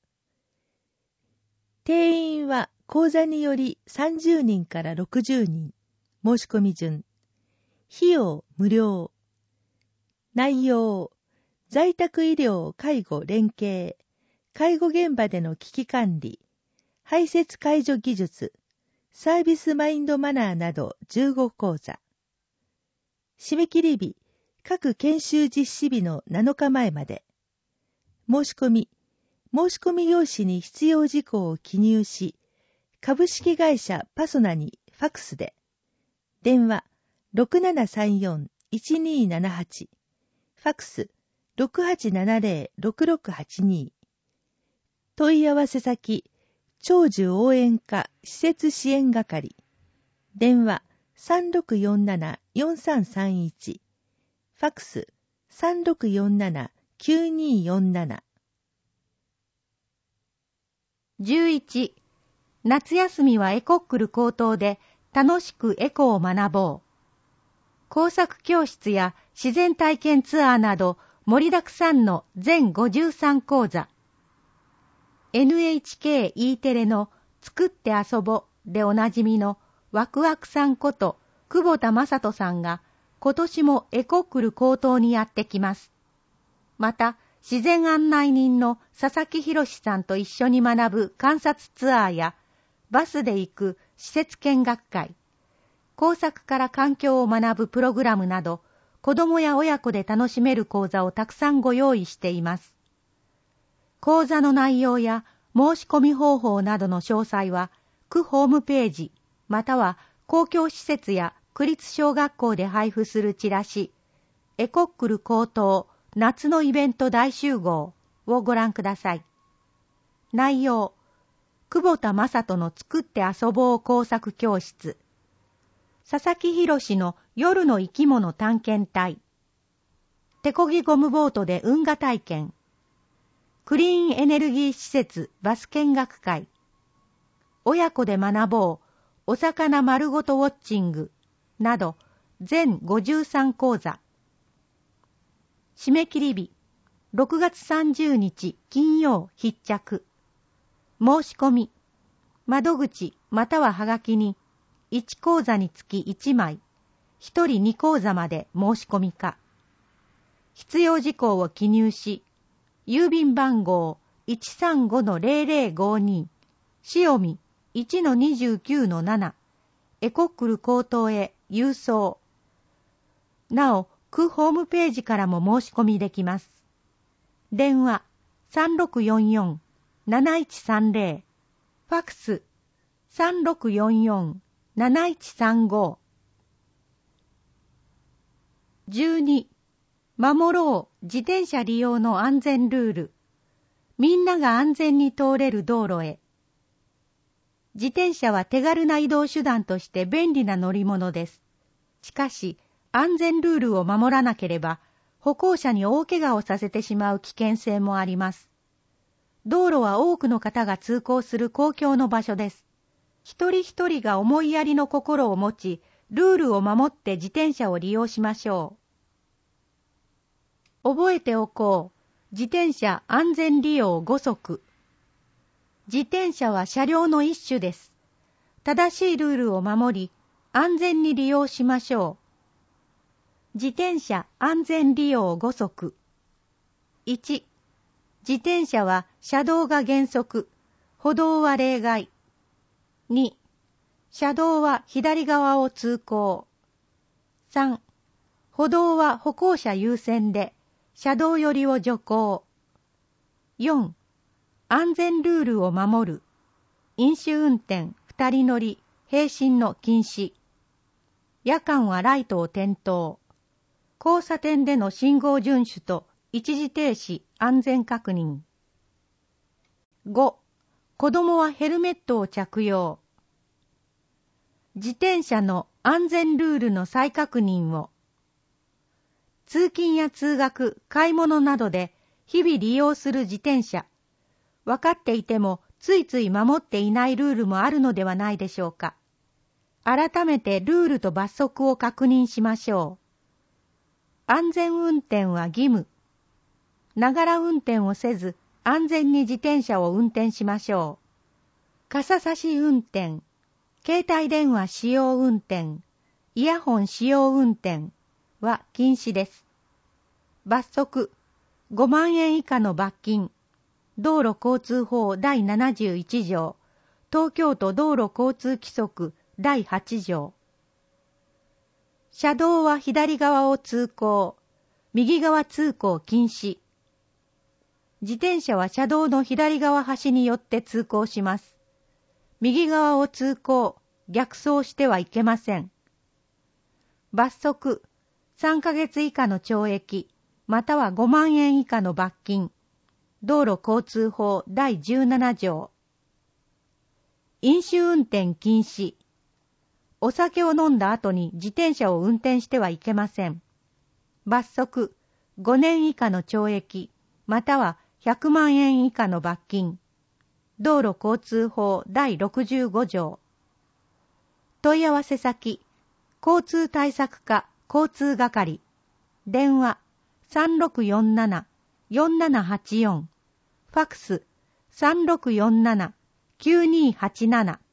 定員は講座によりさんじゅうにんからろくじゅうにん、申し込み順。費用無料。内容、在宅医療介護連携、介護現場での危機管理、排泄介助技術、サービスマインドマナーなどじゅうごこうざ。締め切り日、各研修実施日のなのかまえまで。申し込み、申し込み用紙に必要事項を記入し、株式会社パソナにファックスで。電話 ろくななさんよん、いちにーななはち。ファックス ろくはちななぜろ、ろくろくはちに。問い合わせ先、長寿応援課施設支援係。電話 さんろくよんなな、よんさんさんいち。ファックス さんろくよんなな、きゅうによんなな。 じゅういち. 夏休みはエコックル高等で楽しくエコを学ぼう。工作教室や自然体験ツアーなど盛りだくさんの全ごじゅうさんこうざ。エヌエイチケー E テレの作って遊ぼでおなじみのワクワクさんこと久保田正人さんが今年もエコックル高等にやってきます。また、自然案内人の佐々木博さんと一緒に学ぶ観察ツアーや、バスで行く施設見学会、工作から環境を学ぶプログラムなど、子どもや親子で楽しめる講座をたくさんご用意しています。講座の内容や申し込み方法などの詳細は、区ホームページ、または公共施設や区立小学校で配布するチラシ、エコックル高等夏のイベント大集合をご覧ください。内容、久保田正人の作って遊ぼう工作教室。佐々木博の夜の生き物探検隊。手漕ぎゴムボートで運河体験。クリーンエネルギー施設バス見学会。親子で学ぼうお魚丸ごとウォッチングなど全ごじゅうさん講座。締め切り日ろくがつさんじゅうにち金曜必着。申し込み窓口またははがきにいち講座につきいちまい、ひとりに講座まで申し込みか。必要事項を記入し、郵便番号 いちさんごのゼロゼロごに、塩見 いちのにじゅうきゅうのなな、エコックル高等へ郵送。なお、区ホームページからも申し込みできます。電話 さんろくよんよんなないちさんゼロ、ファックス さんろくよんよんなないちさんご。じゅうに、守ろう自転車利用の安全ルール。みんなが安全に通れる道路へ。自転車は手軽な移動手段として便利な乗り物です。しかし、安全ルールを守らなければ、歩行者に大怪我をさせてしまう危険性もあります。道路は多くの方が通行する公共の場所です。一人一人が思いやりの心を持ち、ルールを守って自転車を利用しましょう。覚えておこう。自転車安全利用ごそく。自転車は車両の一種です。正しいルールを守り、安全に利用しましょう。自転車安全利用ごそく。いち、自転車は車道が原則、歩道は例外。に、車道は左側を通行。さん、歩道は歩行者優先で、車道寄りを徐行。よん、安全ルールを守る。飲酒運転、二人乗り、並進の禁止。夜間はライトを点灯。交差点での信号遵守と一時停止、安全確認。ご、子供はヘルメットを着用。自転車の安全ルールの再確認を。通勤や通学、買い物などで日々利用する自転車。分かっていてもついつい守っていないルールもあるのではないでしょうか。改めてルールと罰則を確認しましょう。安全運転は義務。ながら運転をせず安全に自転車を運転しましょう。傘差し運転、携帯電話使用運転、イヤホン使用運転は禁止です。罰則、ごまんえん以下の罰金。道路交通法だいななじゅういち条、東京都道路交通規則だいはち条。車道は左側を通行、右側通行禁止。自転車は車道の左側端によって通行します。右側を通行、逆走してはいけません。罰則、さんかげつ以下の懲役、またはごまんえん以下の罰金。道路交通法だいじゅうなな条。飲酒運転禁止。お酒を飲んだ後に自転車を運転してはいけません。罰則、ごねん以下の懲役、またはひゃくまんえん以下の罰金。道路交通法だいろくじゅうご条。問い合わせ先、交通対策課交通係。電話 さんろくよんななよんななはちよん、ファックス さんろくよんななきゅうにはちなな。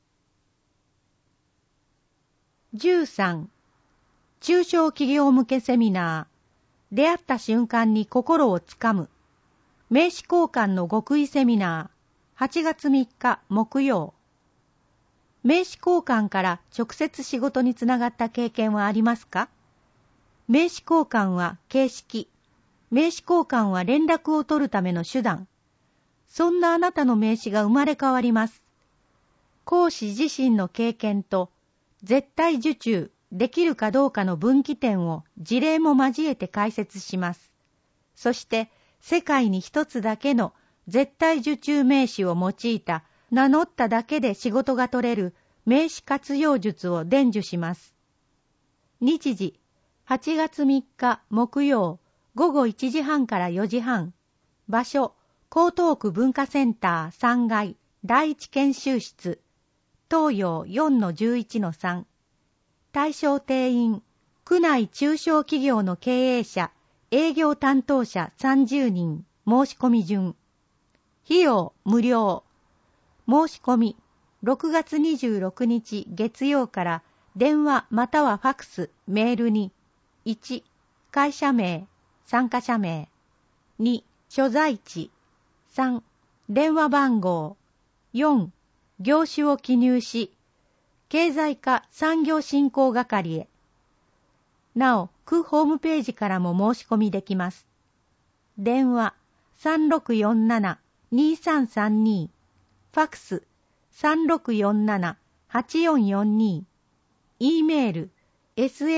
じゅうさん、中小企業向けセミナー、出会った瞬間に心をつかむ、名刺交換の極意セミナー、はちがつみっか木曜。名刺交換から直接仕事につながった経験はありますか？名刺交換は形式、名刺交換は連絡を取るための手段。そんなあなたの名刺が生まれ変わります。講師自身の経験と絶対受注できるかどうかの分岐点を事例も交えて解説します。そして世界に一つだけの絶対受注名詞を用いた名乗っただけで仕事が取れる名詞活用術を伝授します。日時、はちがつみっか木曜、ごごいちじはんからよじはん。場所、江東区文化センターさんがいだいいち研修室、東洋 よんのじゅういちのさん。対象定員、区内中小企業の経営者、営業担当者さんじゅうにん、申し込み順。費用無料。申し込み、ろくがつにじゅうろくにち月曜から電話またはファクス、メールに、いち、会社名、参加者名、に、所在地、さん、電話番号、よん、業種を記入し、経済課産業振興係へ。なお、区ホームページからも申し込みできます。電話 さんろくよんななにさんさんに、ファクス さんろくよんななはちよんよんに、E メール さん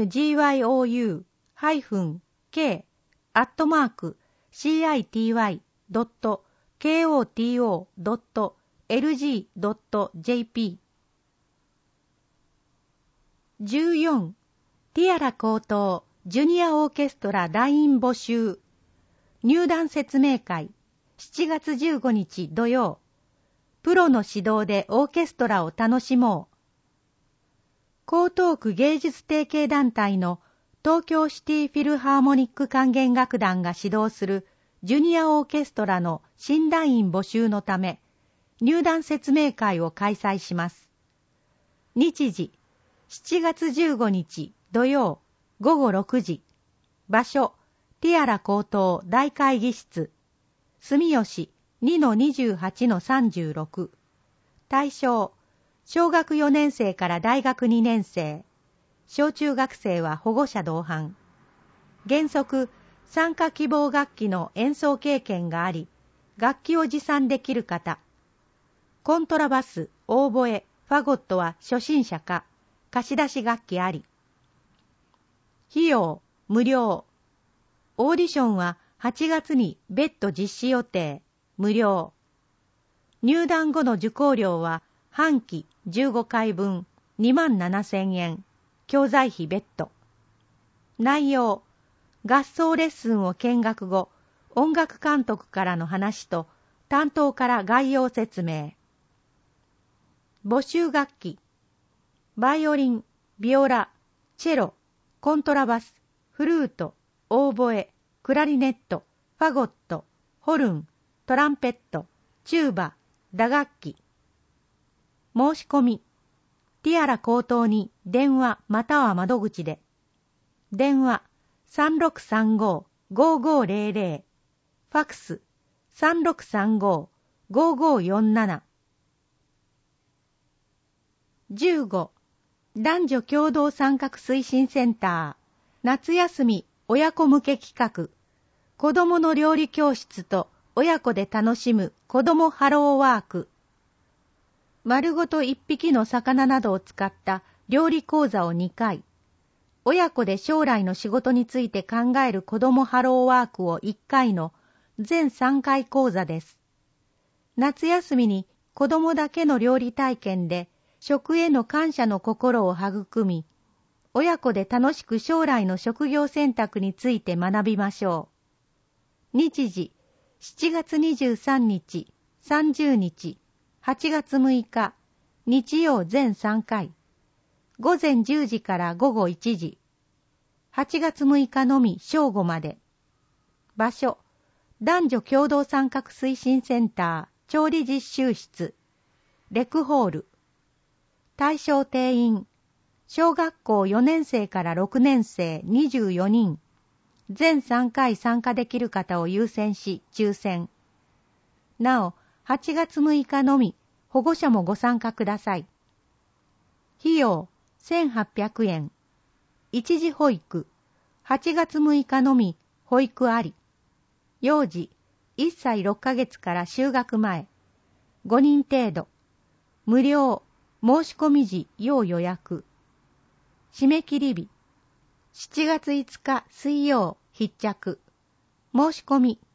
ご k アットマーク シーアイティーワイ ドット ケーオーティーオー ドット エルジー ドット ジェーピー。じゅうよん. ティアラ高等ジュニアオーケストラ団員募集。入団説明会しちがつじゅうごにち土曜。プロの指導でオーケストラを楽しもう。江東区芸術提携団体の東京シティフィルハーモニック管弦楽団が指導するジュニアオーケストラの新団員募集のため、入団説明会を開催します。日時、しちがつじゅうごにち土曜ごごろくじ。場所、ティアラ高等大会議室、住吉 にのにじゅうはちのさんじゅうろく。対象、小学よねんせいから大学にねんせい。小中学生は保護者同伴。原則、参加希望楽器の演奏経験があり、楽器を持参できる方。コントラバス、オーボエ、ファゴットは初心者か、貸し出し楽器あり。費用、無料。オーディションははちがつに別途実施予定、無料。入団後の受講料は半期じゅうごかいぶんにまんななせんえん、教材費別途。内容、合奏レッスンを見学後、音楽監督からの話と担当から概要説明。募集楽器、バイオリン、ビオラ、チェロ、コントラバス、フルート、オーボエ、クラリネット、ファゴット、ホルン、トランペット、チューバ、打楽器。申し込み、ティアラ高等に電話または窓口で。電話 さんろくさんご ごごぜろぜろ、ファクス さんろくさんご ごごよんなな。じゅうご. 男女共同参画推進センター夏休み親子向け企画、子どもの料理教室と親子で楽しむ子どもハローワーク。丸ごと一匹の魚などを使った料理講座をにかい、親子で将来の仕事について考える子どもハローワークをいっかいの全さんかい講座です。夏休みに子どもだけの料理体験で食への感謝の心を育み、親子で楽しく将来の職業選択について学びましょう。日時、しちがつにじゅうさんにち、さんじゅうにち、はちがつむいか、日曜全さんかい。ごぜんじゅうじからごごいちじ。はちがつむいかのみ正午まで。場所、男女共同参画推進センター調理実習室、レクホール。対象定員、小学校よねんせいからろくねんせいにじゅうよにん。全さんかい参加できる方を優先し抽選。なお、はちがつむいかのみ保護者もご参加ください。費用せんはっぴゃくえん。一時保育、はちがつむいかのみ保育あり。幼児いっさいろっかげつから就学前、ごにん程度。無料、申し込み時要予約。締め切り日しちがついつか水曜必着。申し込み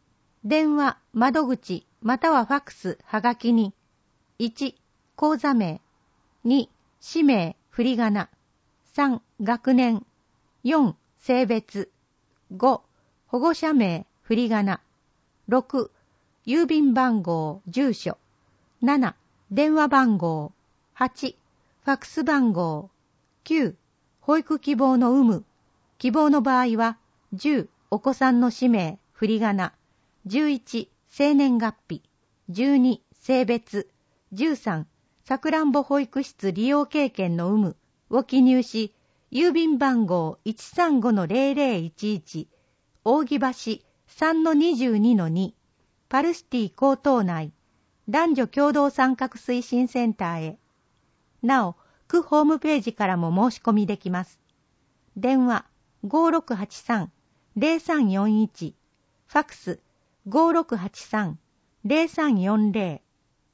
電話、窓口、またはファックス、はがきに、いち、口座名、に、氏名、振り仮名、さん、学年、よん、性別、ご、保護者名、振り仮名、ろく、郵便番号、住所、なな、電話番号、はち、ファックス番号、きゅう、保育希望の有無、希望の場合は、じゅう、お子さんの氏名、振り仮名、じゅういち、生年月日、じゅうに、性別、じゅうさん、さくらんぼ保育室利用経験の有無を記入し、郵便番号 いちさんごのゼロゼロいちいち、扇橋 さんのにじゅうにのに、パルシティ江東内、男女共同参画推進センターへ。なお、区ホームページからも申し込みできます。電話 ごろくはちさんゼロさんよんいち、ファックス ごろくはちさんゼロさんよんゼロ。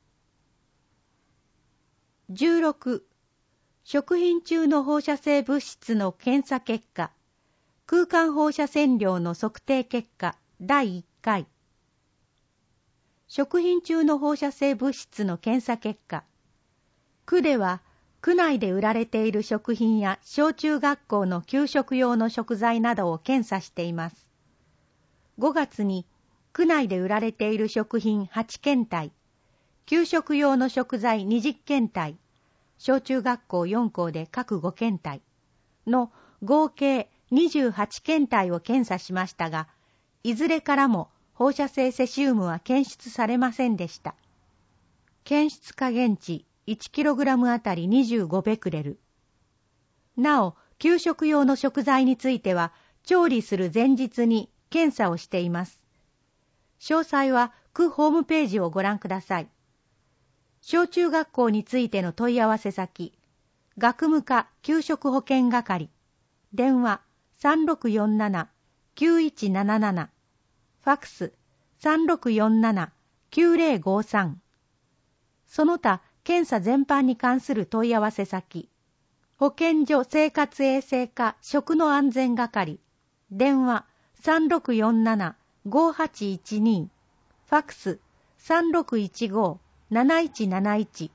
じゅうろく、食品中の放射性物質の検査結果、空間放射線量の測定結果だいいっかい。食品中の放射性物質の検査結果、区では区内で売られている食品や小中学校の給食用の食材などを検査しています。ごがつに区内で売られている食品はちけんたい、給食用の食材にじゅっけんたい、小中学校よんこうで各ごけんたいの合計にじゅうはちけんたいを検査しましたが、いずれからも放射性セシウムは検出されませんでした。検出下限値いちキログラムあたりにじゅうごベクレル。なお、給食用の食材については、調理する前日に検査をしています。詳細は区ホームページをご覧ください。小中学校についての問い合わせ先、学務課給食保健係、電話 さんろくよんななきゅういちなななな、ファックス さんろくよんななきゅうゼロごさん。その他、検査全般に関する問い合わせ先、保健所生活衛生課食の安全係、電話 さんろくよんななごはちいちに、ファックス さんろくいちごなないちなないち。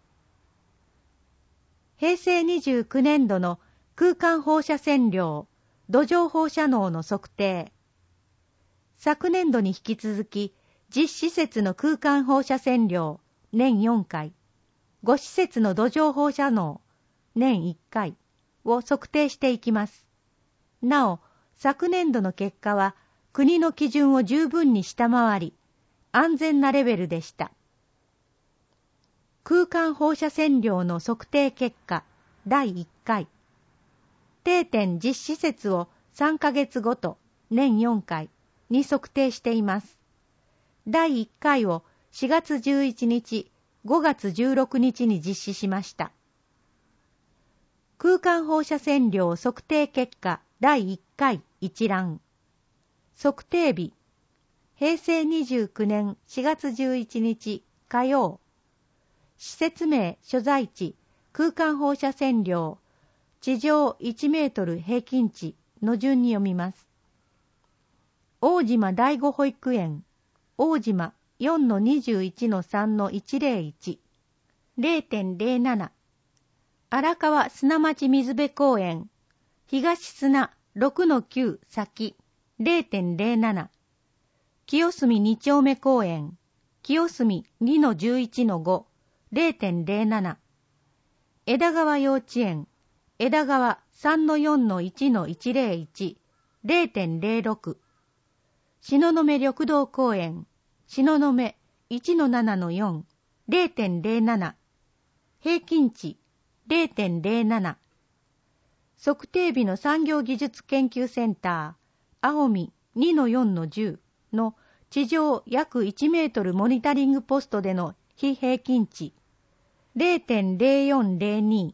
へいせいにじゅうきゅうねんどの空間放射線量、土壌放射能の測定。昨年度に引き続き、実施設の空間放射線量、年よんかい、ご施設の土壌放射能、年いっかいを測定していきます。なお、昨年度の結果は、国の基準を十分に下回り、安全なレベルでした。空間放射線量の測定結果だいいっかい。定点実施設をさんかげつごと年よんかいに測定しています。だいいっかいをしがつじゅういちにち、ごがつじゅうろくにちに実施しました。空間放射線量測定結果だいいっかい一覧。測定日、へいせいにじゅうきゅうねんしがつじゅういちにち火曜。施設名、所在地、空間放射線量、地上いちメートル平均値の順に読みます。大島第五保育園、大島 よんのにじゅういちのさんのいちゼロいち、ゼロてんゼロなな。荒川砂町水辺公園、東砂 ろくのきゅう 先、ゼロてんゼロなな。清澄に丁目公園、清澄 にのじゅういちのご、ゼロてんゼロなな。枝川幼稚園、枝川 さんのよんのいちのいちゼロいち、ゼロてんゼロろく。東雲緑道公園、東雲 いちのななのよん、ゼロてんゼロなな。平均値 ゼロてんゼロなな。測定日の産業技術研究センター、青海 にのよんのじゅうの地上約いちメートルモニタリングポストでの非平均値 ゼロてんゼロよんゼロに。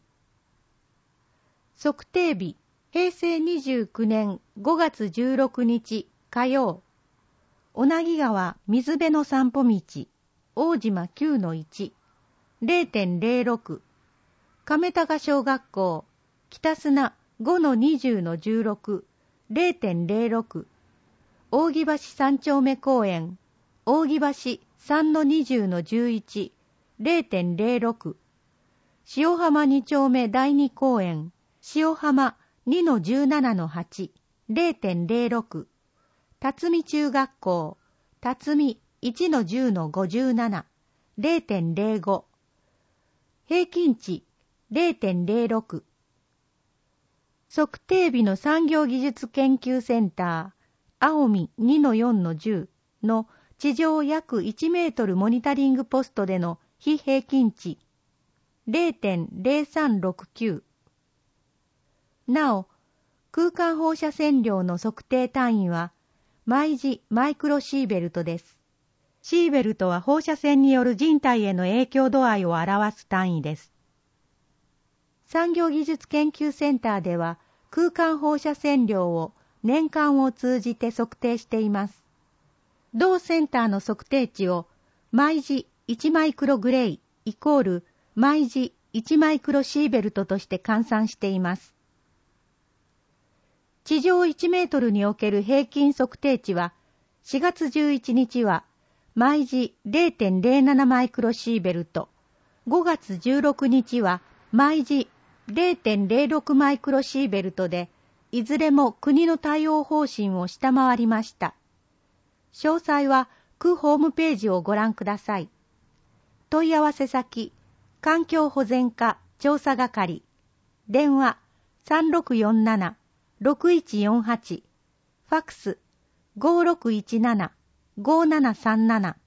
測定日、へいせいにじゅうきゅうねんごがつじゅうろくにち火曜。小名木川水辺の散歩道、大島 きゅうのいち、ゼロてんゼロろく。亀高小学校、北砂 ごのにじゅうのじゅうろく、ゼロてんゼロろく。扇橋三丁目公園、 扇橋 さんのにじゅうのじゅういち、れいてんれいろく、塩浜に丁目だいに公園、塩浜 にのじゅうななのはち、れいてんれいろく、辰巳中学校、辰巳 いちのじゅうのごじゅうなな、れいてんれいご、平均値 れいてんれいろく、測定美の産業技術研究センター、青海 にのよんのじゅうの地上約いちメートルモニタリングポストでの非平均値 れいてんれいさんろくきゅう。なお、空間放射線量の測定単位は、毎時マイクロシーベルトです。シーベルトは放射線による人体への影響度合いを表す単位です。産業技術研究センターでは、空間放射線量を年間を通じて測定しています。同センターの測定値を毎時いちマイクログレイイコール毎時いちマイクロシーベルトとして換算しています。地上いちメートルにおける平均測定値はしがつじゅういちにちは毎時 れいてんれいななマイクロシーベルト、ごがつじゅうろくにちは毎時 れいてんれいろくマイクロシーベルトで、いずれも国の対応方針を下回りました。詳細は区ホームページをご覧ください。問い合わせ先、環境保全課調査係、電話 さんろくよんななろくいちよんはち、ファックス ごろくいちななごななさんなな。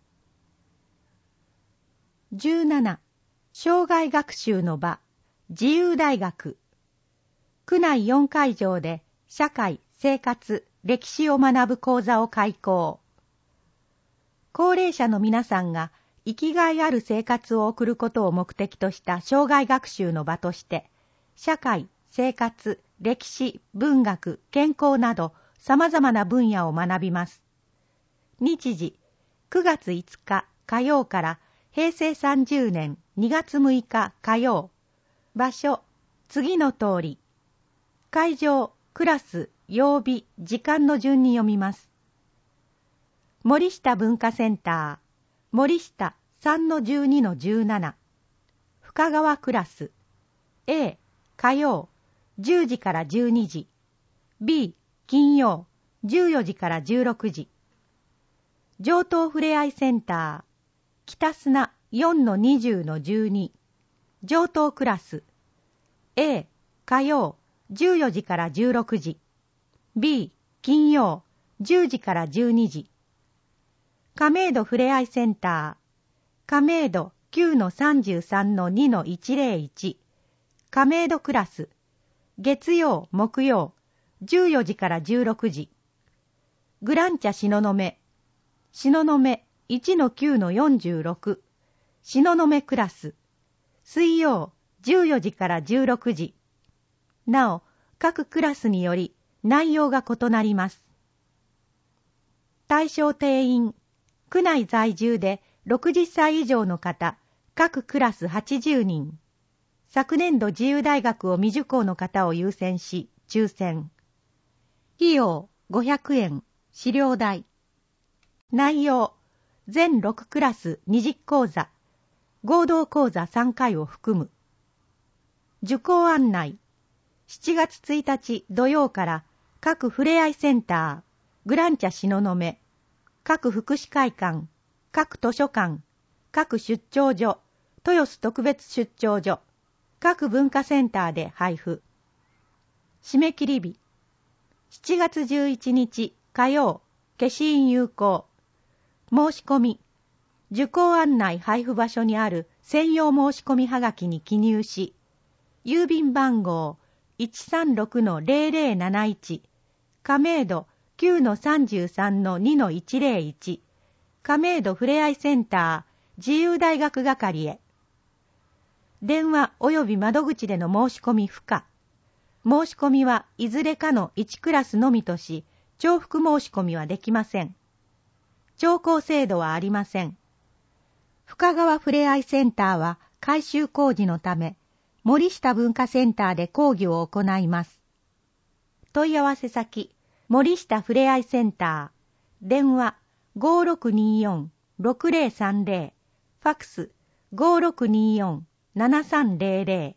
じゅうなな、生涯学習の場、自由大学。区内よんかいじょうで社会、生活、歴史を学ぶ講座を開講。高齢者の皆さんが生きがいある生活を送ることを目的とした生涯学習の場として、社会、生活、歴史、文学、健康など様々な分野を学びます。日時、くがついつか火曜からへいせいさんじゅうねんにがつむいか火曜。場所、次の通り。会場、クラス、曜日、時間の順に読みます。森下文化センター、森下 さんのじゅうにのじゅうなな。深川クラス。A、火曜、じゅうじからじゅうにじ。B、金曜、じゅうよじからじゅうろくじ。上東ふれあいセンター、北砂 よんのにじゅうのじゅうに。上東クラス。A、火曜、じゅうよじからじゅうろくじ。B、金曜、じゅうじからじゅうにじ。亀戸ふれあいセンター、亀戸 きゅうのさんじゅうさんのにのいちぜろいち。亀戸クラス。月曜、木曜、じゅうよじからじゅうろくじ。グランチャ東雲。東雲 いちのきゅうのよんじゅうろく。東雲クラス。水曜、じゅうよじからじゅうろくじ。なお、各クラスにより内容が異なります。対象定員、区内在住でろくじゅっさい以上の方、各クラスはちじゅうにん。昨年度自由大学を未受講の方を優先し、抽選。費用ごひゃくえん、資料代。内容、全ろくクラスにじゅっこうざ、合同講座さんかいを含む。受講案内、しちがつついたち土曜から各ふれあいセンター、グランチャ東雲、各福祉会館、各図書館、各出張所、豊洲特別出張所、各文化センターで配布。締め切り日、しちがつじゅういちにち火曜、消印有効。申し込み、受講案内配布場所にある専用申し込みはがきに記入し、郵便番号 いちさんろくのぜろぜろなないち、亀戸 きゅうのさんじゅうさんのにのいちぜろいち、亀戸ふれあいセンター自由大学係へ。電話及び窓口での申し込み不可。申し込みはいずれかのいちクラスのみとし、重複申し込みはできません。聴講制度はありません。深川ふれあいセンターは改修工事のため、森下文化センターで講義を行います。問い合わせ先、森下ふれあいセンター、電話ごろくによんろくぜろさんぜろ、ファックスごろくによんななさんぜろぜろ。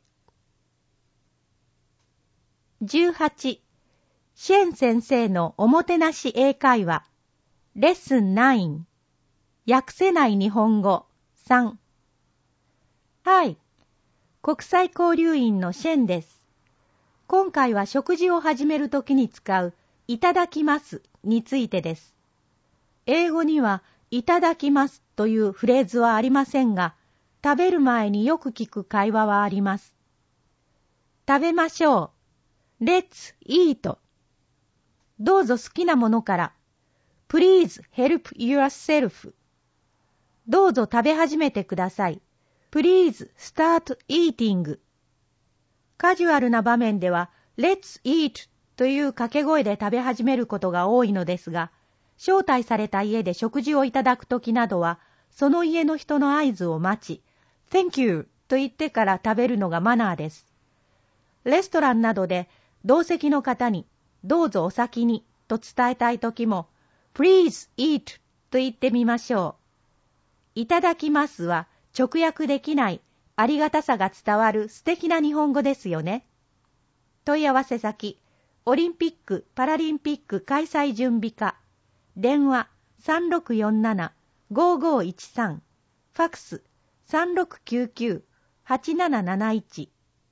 じゅうはち、シェン先生のおもてなし英会話、レッスンナイン、訳せない日本語さん。はい、国際交流員のシェンです。今回は食事を始めるときに使ういただきますについてです。英語にはいただきますというフレーズはありませんが、食べる前によく聞く会話はあります。食べましょう。Let's eat。どうぞ好きなものから。Please help yourself。どうぞ食べ始めてください。Please start eating。カジュアルな場面では Let's eat という掛け声で食べ始めることが多いのですが、招待された家で食事をいただくときなどは、その家の人の合図を待ち、Thank you と言ってから食べるのがマナーです。レストランなどで同席の方に、どうぞお先にと伝えたいときも、Please eat と言ってみましょう。いただきますは直訳できないありがたさが伝わる素敵な日本語ですよね。問い合わせ先、オリンピック・パラリンピック開催準備課、電話 さんろくよんななごごいちさん、ファックス さんろくきゅうきゅうはちなななないち。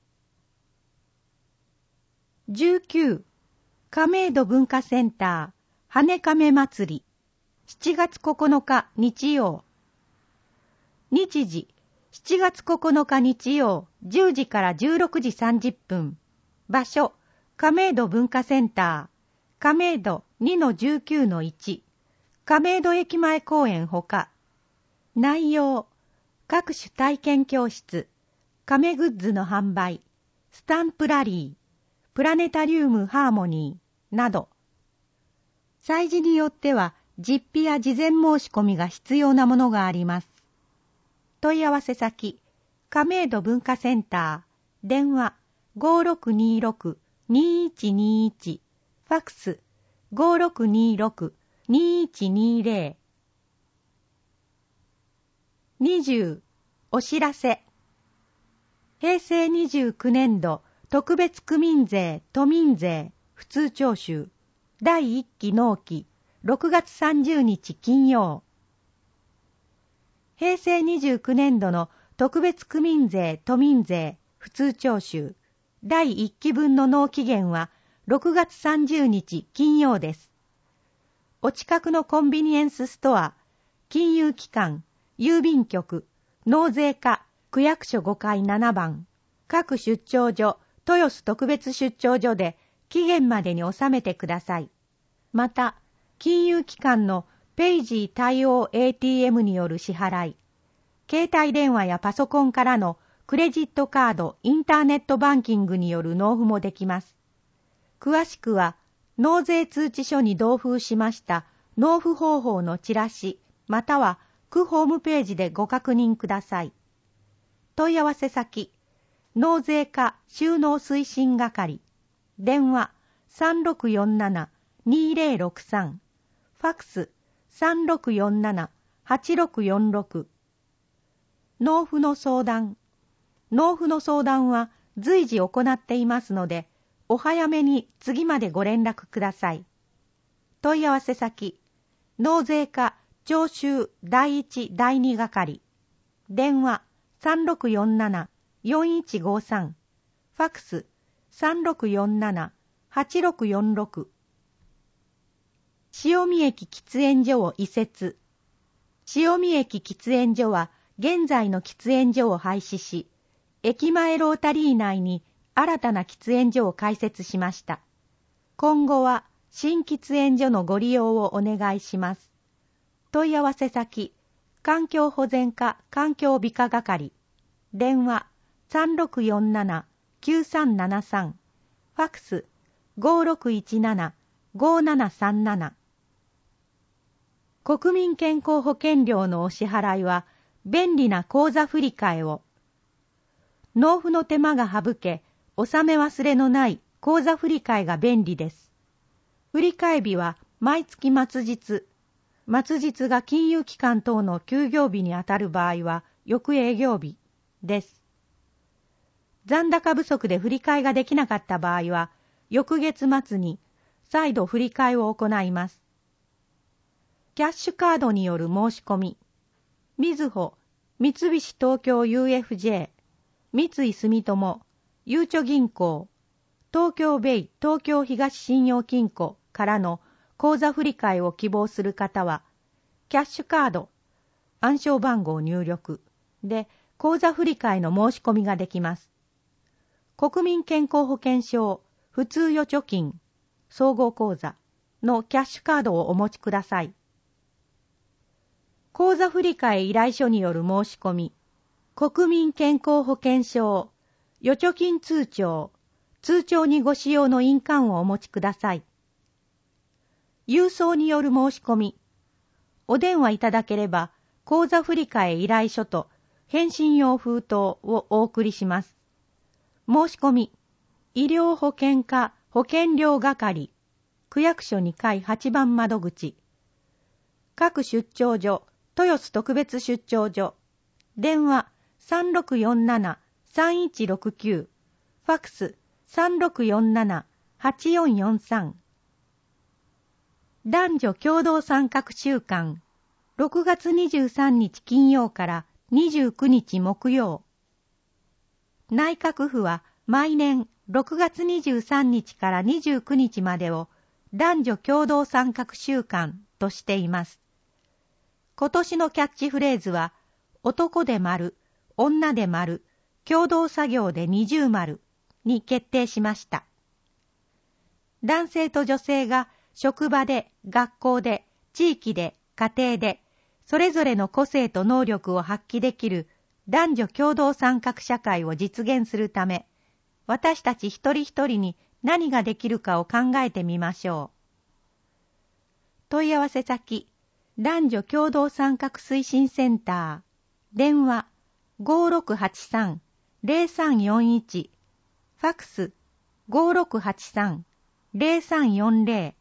じゅうきゅう、亀戸文化センター羽亀祭り、しちがつここのか日曜。日時、しちがつここのか日曜じゅうじからじゅうろくじさんじゅっぷん。場所、亀戸文化センター、亀戸 にのじゅうきゅうのいち、亀戸駅前公園ほか。内容、各種体験教室、亀グッズの販売、スタンプラリー、プラネタリウムハーモニーなど。催事によっては実費や事前申し込みが必要なものがあります。問い合わせ先、亀戸文化センター、電話ごろくにろくにいちにいち、ファックスごろくにろくにいちにぜろ。にじゅう、お知らせ。へいせいにじゅうきゅうねんど特別区民税・都民税普通徴収だいいっき納期ろくがつさんじゅうにち金曜。へいせいにじゅうきゅうねんどの特別区民税・都民税普通徴収だいいっきぶんの納期限はろくがつさんじゅうにち金曜です。お近くのコンビニエンスストア、金融機関、郵便局、納税課、区役所ごかいななばん、各出張所、豊洲特別出張所で期限までに納めてください。また、金融機関のペイジー対応 エーティーエム による支払い、携帯電話やパソコンからのクレジットカード、インターネットバンキングによる納付もできます。詳しくは、納税通知書に同封しました納付方法のチラシ、または区ホームページでご確認ください。問い合わせ先、納税課収納推進係、電話 さんろくよんななにぜろろくさん、ファックス さんろくよんななはちろくよんろく。納付の相談。納付の相談は随時行っていますので、お早めに次までご連絡ください。問い合わせ先、納税課徴収だいいちだいに係、電話 さんろくよんななよんいちごさん、ファックス さんろくよんななはちろくよんろく。塩見駅喫煙所を移設。塩見駅喫煙所は現在の喫煙所を廃止し、駅前ロータリー内に新たな喫煙所を開設しました。今後は新喫煙所のご利用をお願いします。問い合わせ先、環境保全課環境美化係、電話 さんろくよんななきゅうさんななさん、ファックスごろくいちななごななさんなな。国民健康保険料のお支払いは便利な口座振替を。納付の手間が省け、納め忘れのない口座振替が便利です。振替日は毎月末日、 末日が金融機関等の休業日にあたる場合は、翌営業日です。残高不足で振り替えができなかった場合は、翌月末に再度振り替えを行います。キャッシュカードによる申し込み、みずほ、三菱東京 ユーエフジェー、三井住友、ゆうちょ銀行、東京ベイ東京東信用金庫からの口座振替を希望する方は、キャッシュカード、暗証番号入力で口座振替の申し込みができます。国民健康保険証、普通預貯金、総合口座のキャッシュカードをお持ちください。口座振替依頼書による申し込み、国民健康保険証、預貯金通帳、通帳にご使用の印鑑をお持ちください。郵送による申し込み、お電話いただければ、口座振替依頼書と返信用封筒をお送りします。申し込み、医療保険課保険料係、区役所にかいはちばん窓口、各出張所、豊洲特別出張所、電話 さんろくよんななさんいちろくきゅう、ファクス さんろくよんななはちよんよんさん。男女共同参画週間、ろくがつにじゅうさんにち金曜からにじゅうくにち木曜。内閣府は毎年ろくがつにじゅうさんにちからにじゅうくにちまでを男女共同参画週間としています。今年のキャッチフレーズは、男で丸、女で丸、共同作業で二重丸に決定しました。男性と女性が職場で、学校で、地域で、家庭で、それぞれの個性と能力を発揮できる男女共同参画社会を実現するため、私たち一人一人に何ができるかを考えてみましょう。問い合わせ先、男女共同参画推進センター、電話 ごろくはちさんぜろさんよんいち、ファクス ごろくはちさんぜろさんよんぜろ。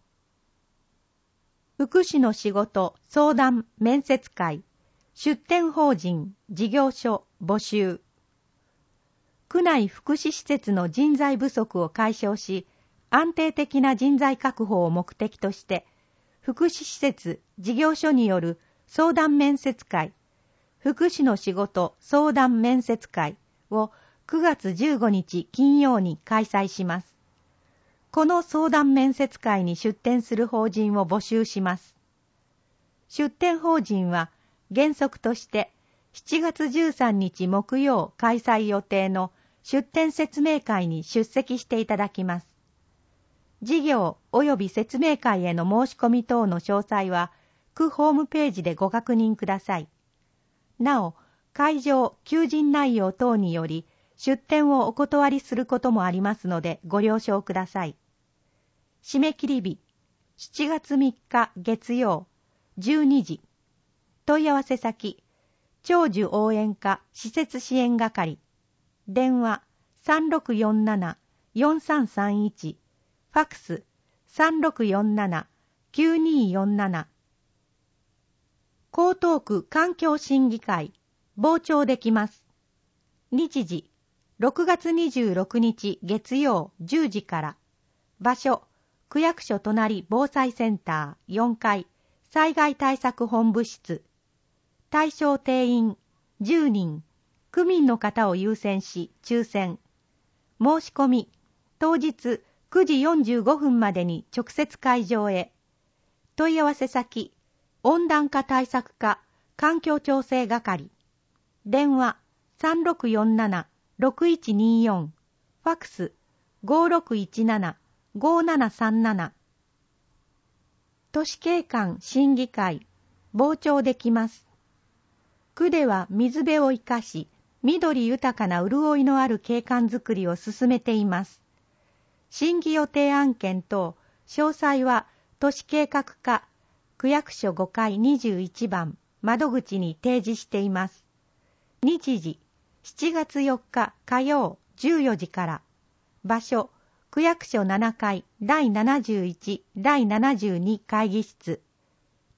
福祉の仕事相談面接会、出展法人事業所募集。区内福祉施設の人材不足を解消し、安定的な人材確保を目的として、福祉施設事業所による相談面接会、福祉の仕事相談面接会をくがつじゅうごにち金曜に開催します。この相談面接会に出展する法人を募集します。出展法人は原則としてしちがつじゅうさんにち木曜開催予定の出展説明会に出席していただきます。事業及び説明会への申し込み等の詳細は区ホームページでご確認ください。なお、会場、求人内容等により出展をお断りすることもありますのでご了承ください。締め切り日、しちがつみっか月曜、じゅうにじ。問い合わせ先、長寿応援課施設支援係。電話 さんろくよんななよんさんさんいち、ファクス さんろくよんななきゅうによんなな。江東区環境審議会、傍聴できます。日時、ろくがつにじゅうろくにち月曜じゅうじから。場所、区役所隣防災センターよんかい災害対策本部室。対象定員じゅうにん、区民の方を優先し抽選。申し込み、当日くじよんじゅうごふんまでに直接会場へ。問い合わせ先、温暖化対策課環境調整係。電話 さんろくよんななろくいちによん、ファクス ごろくいちななごななさんなな。都市景観審議会、傍聴できます。区では水辺を生かし、緑豊かな潤いのある景観づくりを進めています。審議予定案件等、詳細は都市計画課、区役所ごかいにじゅういちばん、窓口に提示しています。日時、しちがつよっか火曜じゅうよじから。場所、区役所ななかいだいななじゅういちだいななじゅうに会議室。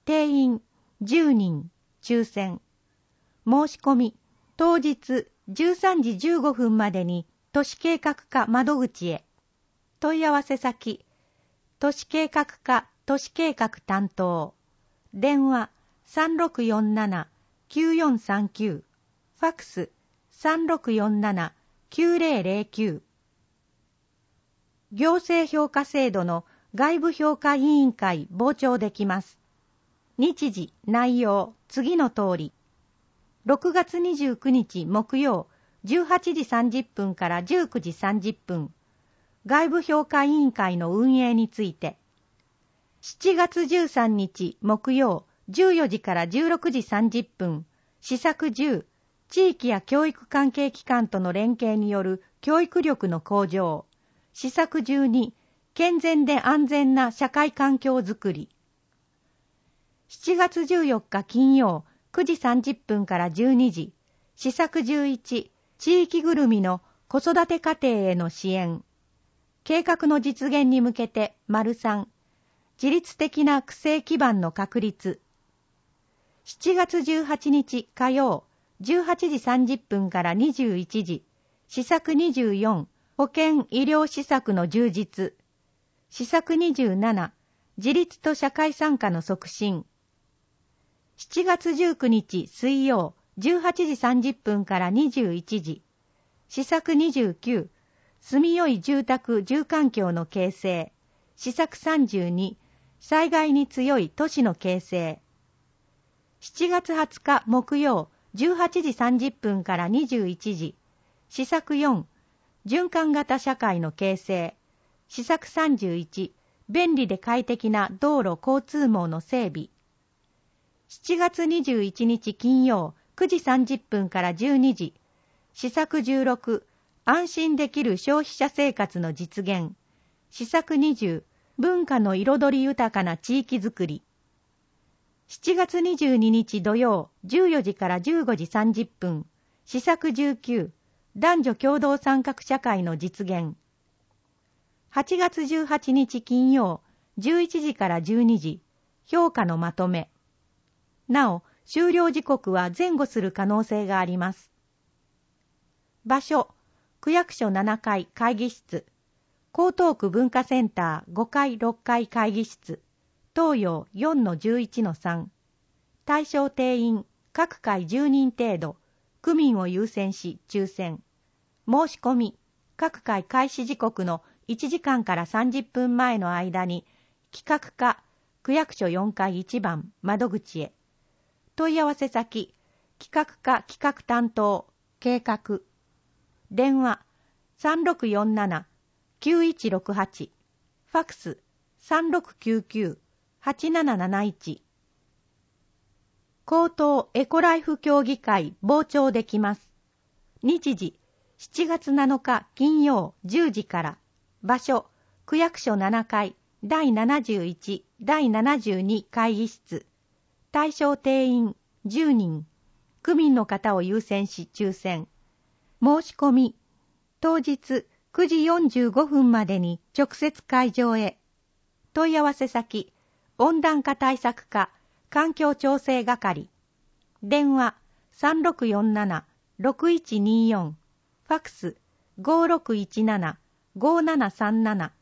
定員じゅうにん、抽選。申し込み、当日じゅうさんじじゅうごふんまでに都市計画課窓口へ。問い合わせ先、都市計画課都市計画担当。電話 さんろくよんななきゅうよんさんきゅう、ファックス さんろくよんななきゅうぜろぜろきゅう。行政評価制度の外部評価委員会傍聴できます。日時、内容、次の通り。ろくがつにじゅうくにち木曜、じゅうはちじさんじゅっぷんからじゅうくじさんじゅっぷん。外部評価委員会の運営について。しちがつじゅうさんにち木曜、じゅうよじからじゅうろくじさんじゅっぷん。施策じゅう、地域や教育関係機関との連携による教育力の向上。施策じゅうに、健全で安全な社会環境づくり。しちがつじゅうよっか金曜、くじさんじゅっぷんからじゅうにじ。施策じゅういち、地域ぐるみの子育て家庭への支援。計画の実現に向けて、丸さん、自律的な区政基盤の確立。しちがつじゅうはちにち火曜、じゅうはちじさんじゅっぷんからにじゅういちじ。施策にじゅうよん、保健医療施策の充実。施策にじゅうなな、自立と社会参加の促進。しちがつじゅうくにち水曜、じゅうはちじさんじゅっぷんからにじゅういちじ。施策にじゅうきゅう、住みよい住宅住環境の形成。施策さんじゅうに、災害に強い都市の形成。しちがつはつか木曜、じゅうはちじさんじゅっぷんからにじゅういちじ。施策よん、循環型社会の形成。施策さんじゅういち、便利で快適な道路交通網の整備。しちがつにじゅういちにち金曜、くじさんじゅっぷんからじゅうにじ。施策じゅうろく、安心できる消費者生活の実現。施策にじゅう、文化の彩り豊かな地域づくり。しちがつにじゅうににち土曜、じゅうよじからじゅうごじさんじゅっぷん。施策じゅうきゅう、男女共同参画社会の実現。はちがつじゅうはちにち金曜、じゅういちじからじゅうにじ。評価のまとめ。なお、終了時刻は前後する可能性があります。場所、区役所ななかい会議室。江東区文化センターごかいろっかい会議室。東洋 よんのじゅういちのさん。対象定員、各会じゅうにん程度。区民を優先し抽選。申し込み、各会開始時刻のいちじかんからさんじゅっぷんまえの間に、企画課、区役所よんかいいちばん窓口へ。問い合わせ先、企画課企画担当、計画。電話、さんろくよんななきゅういちろくはち。ファックス、さんろくきゅうきゅうはちなななないち。高等エコライフ協議会傍聴できます。日時、しちがつなのか金曜じゅうじから。場所、区役所ななかいだいななじゅういち、だいななじゅうに会議室。対象定員じゅうにん。区民の方を優先し抽選。申し込み、当日くじよんじゅうごふんまでに直接会場へ。問い合わせ先、温暖化対策課、環境調整係。電話 さんろくよんななろくいちによん。ファックス ごろくいちななごななさんなな。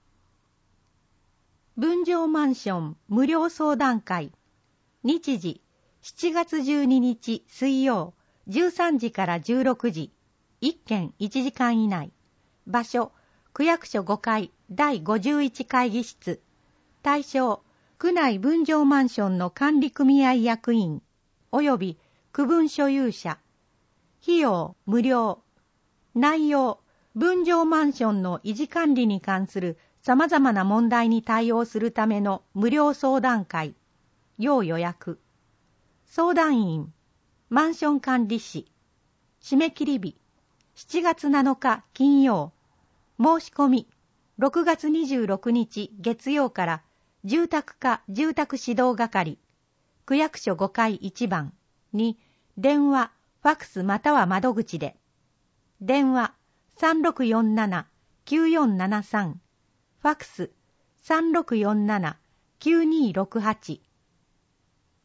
分譲マンション無料相談会。日時、しちがつじゅうににち水曜、じゅうさんじからじゅうろくじ。いっけんいちじかん以内。場所、区役所ごかいだいごじゅういち会議室。対象、区内分譲マンションの管理組合役員、および区分所有者。費用、無料。内容、分譲マンションの維持管理に関する様々な問題に対応するための無料相談会。要予約。相談員、マンション管理士。締め切り日、しちがつなのか金曜。申し込み、ろくがつにじゅうろくにち月曜から住宅課住宅指導係、区役所ごかいいちばんに電話、ファックスまたは窓口で。電話 さんろくよんななきゅうよんななさん。ファックス さんろくよんななきゅうにろくはち。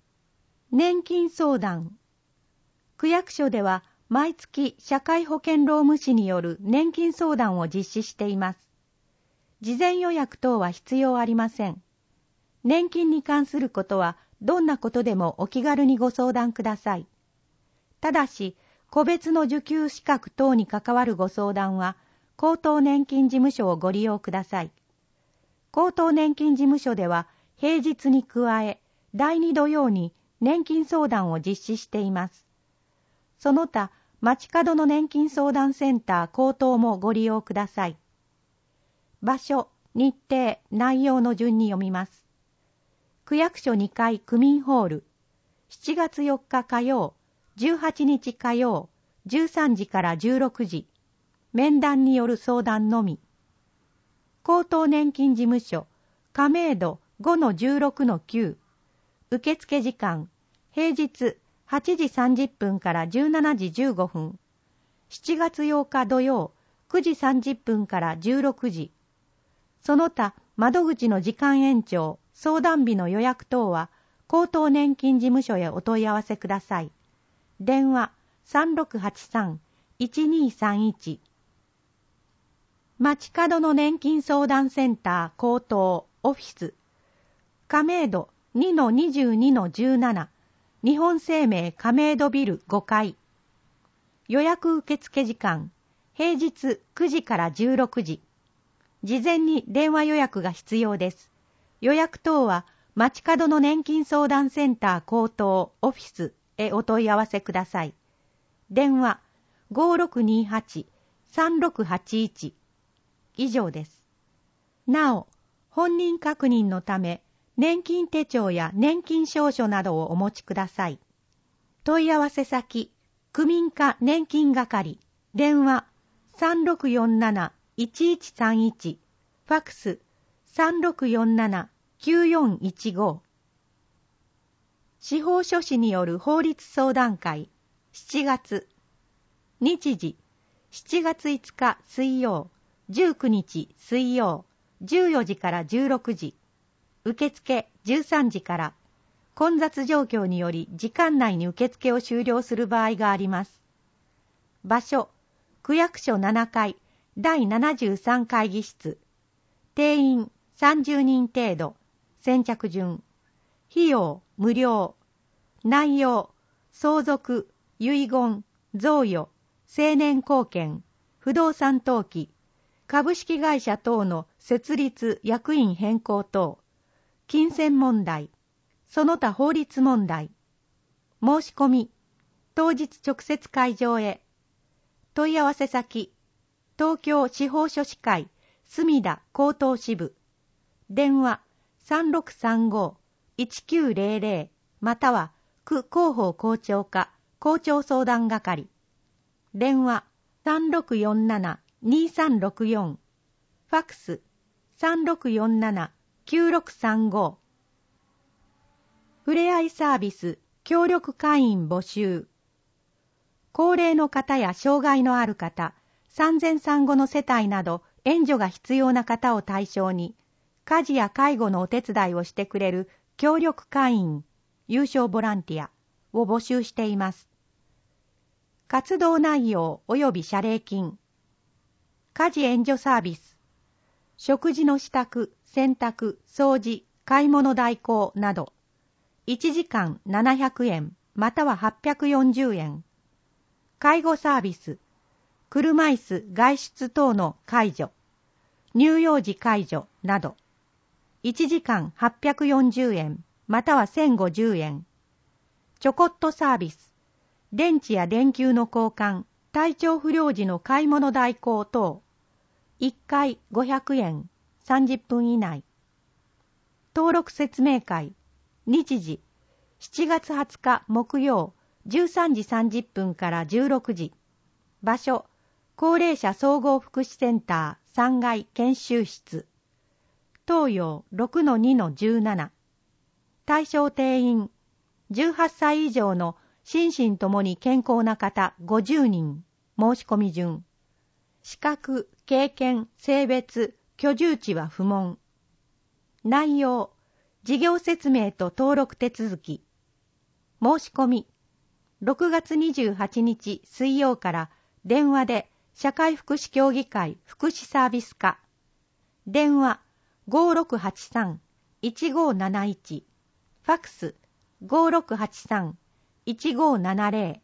年金相談。区役所では毎月社会保険労務士による年金相談を実施しています。事前予約等は必要ありません。年金に関することはどんなことでもお気軽にご相談ください。ただし、個別の受給資格等に関わるご相談は、高等年金事務所をご利用ください。高等年金事務所では、平日に加え、だいに土曜に年金相談を実施しています。その他、街角の年金相談センター高等もご利用ください。場所、日程、内容の順に読みます。区役所にかい区民ホール、しちがつよっか火曜、じゅうはちにち火曜、じゅうさんじからじゅうろくじ、面談による相談のみ。高等年金事務所、亀戸 ごのじゅうろくのきゅう、受付時間、平日はちじさんじゅっぷんからじゅうしちじじゅうごふん、しちがつようか土曜、くじさんじゅっぷんからじゅうろくじ。その他、窓口の時間延長、相談日の予約等は、高等年金事務所へお問い合わせください。電話 さんろくはちさん いちにさんいち。街角の年金相談センター高等オフィス、亀戸 にのにじゅうにのじゅうなな、日本生命亀戸ビルごかい。予約受付時間、平日くじからじゅうろくじ。事前に電話予約が必要です。予約等は街角の年金相談センター高等オフィスへお問い合わせください。電話 ごろくにはち さんろくはちいち。以上です。なお、本人確認のため、年金手帳や年金証書などをお持ちください。問い合わせ先、区民課年金係、電話 さんろくよんなな いちいちさんいち、ファックス さんろくよんなな きゅうよんいちご。司法書士による法律相談会、しちがつ。日時、しちがついつか水曜、じゅうくにち水曜、じゅうよじからじゅうろくじ。受付じゅうさんじから。混雑状況により時間内に受付を終了する場合があります。場所、区役所ななかい、だいななじゅうさん会議室。定員さんじゅうにん程度。先着順。費用無料。内容、相続、遺言、贈与、成年後見、不動産登記、株式会社等の設立役員変更等、金銭問題、その他法律問題。申し込み、当日直接会場へ。問い合わせ先、東京司法書士会墨田高等支部。電話 さんろくさんご いちきゅうぜろぜろ または区広報校長課校長相談係。電話 さんろくよんなな にさんろくよん。ファックス さんろくよんなな きゅうろくさんご。ふれあいサービス協力会員募集。高齢の方や障害のある方、産前産後の世帯など援助が必要な方を対象に、家事や介護のお手伝いをしてくれる協力会員、有償ボランティアを募集しています。活動内容及び謝礼金、家事援助サービス、食事の支度、洗濯、掃除、買い物代行など、いちじかんななひゃくえんまたははっぴゃくよんじゅうえん。介護サービス、車椅子外出等の介助、乳幼児介助など、いちじかんはっぴゃくよんじゅうえんまたはせんごじゅうえん。ちょこっとサービス、電池や電球の交換、体調不良時の買い物代行等、いっかいごひゃくえん、さんじゅっぷん以内。登録説明会、日時、しちがつはつか木曜、じゅうさんじさんじゅっぷんからじゅうろくじ。場所、高齢者総合福祉センターさんがい研修室。東洋 ろくのにのじゅうなな。対象定員、じゅうはっさい以上の心身ともに健康な方ごじゅうにん。申し込み順。資格、経験、性別、居住地は不問。内容、事業説明と登録手続き。 申し込み、ろくがつにじゅうはちにち水曜から電話で社会福祉協議会福祉サービス課、電話 ごーろくはちさんいちごーなないち、ファックス ごーろくはちさんいちごーななぜろ。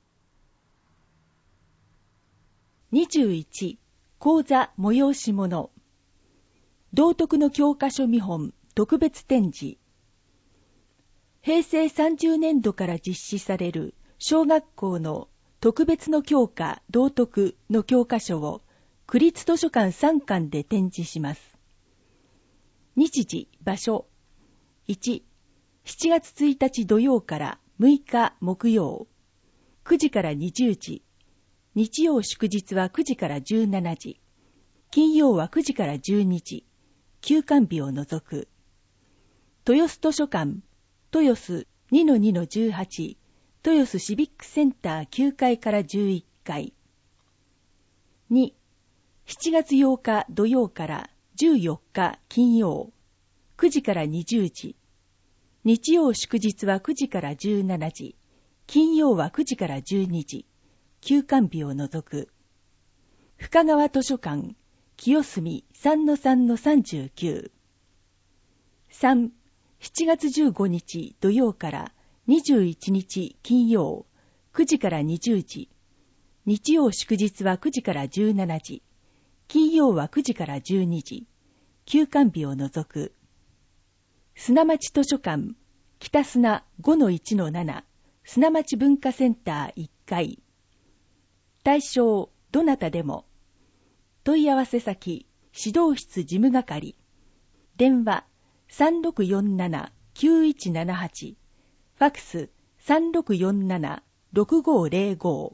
にじゅういち講座催し物、道徳の教科書見本特別展示。へいせいさんじゅうねんどから実施される小学校の特別の教科道徳の教科書を区立図書館さんかんで展示します。日時、場所。いち、しちがつついたち土曜からむいか木曜、くじからにじゅうじ、日曜祝日はくじからじゅうしちじ、金曜はくじからじゅうにじ、休館日を除く。豊洲図書館、豊洲 にのにのじゅうはち、豊洲シビックセンターきゅうかいからじゅういっかい。に、しちがつようか土曜からじゅうよっか金曜、くじからにじゅうじ、日曜祝日はくじからじゅうしちじ、金曜はくじからじゅうにじ、休館日を除く。深川図書館、清澄 さんのさんのさんじゅうきゅう。さん、しちがつじゅうごにち土曜からにじゅういちにち金曜、くじからにじゅうじ、日曜祝日はくじからじゅうしちじ、金曜はくじからじゅうにじ、休館日を除く。砂町図書館、北砂 ごのいちのなな、砂町文化センターいっかい。対象、どなたでも。問い合わせ先、指導室事務係。電話、さんろくよんなな きゅういちななはち。ファックス、さんろくよんなな ろくごーぜろご。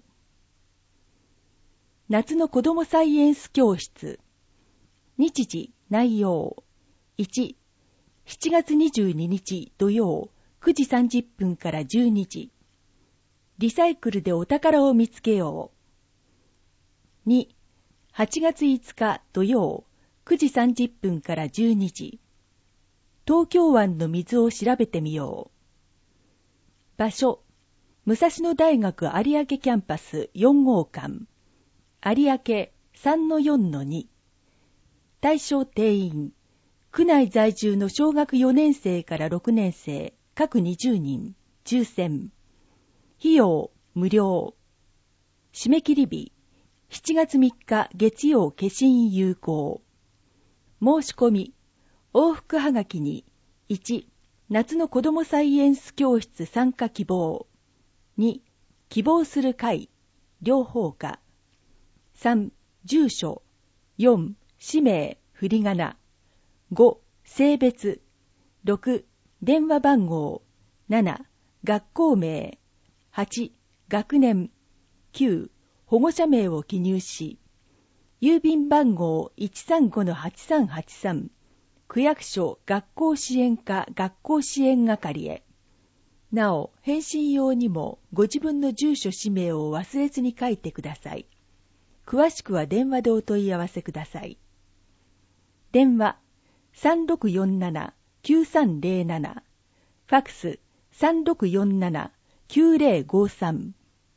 夏の子どもサイエンス教室。日時、内容。いち、しちがつにじゅうににち土曜くじさんじゅっぷんからじゅうにじ。リサイクルでお宝を見つけよう。に、はちがついつか土曜くじさんじゅっぷんからじゅうにじ。東京湾の水を調べてみよう。場所、武蔵野大学有明キャンパスよんごうかん、有明 さんのよんのに。対象定員、区内在住の小学よねんせいからろくねんせい各にじゅうにん、抽選。費用、無料。締め切り日、しちがつみっか月曜消印有効。申し込み、往復はがきに、いち、夏の子どもサイエンス教室参加希望。に、希望する会、両方か。さん、住所。よん、氏名、振り仮名。ご、性別。ろく、電話番号。なな、学校名。はち、学年。きゅう、保護者名を記入し、郵便番号 いちさんごのはちさんはちさん、区役所学校支援課学校支援係へ。なお、返信用にもご自分の住所氏名を忘れずに書いてください。詳しくは電話でお問い合わせください。電話 さんろくよんなな きゅうさんぜろなな、ファックス さんろくよんなな きゅうぜろごさん。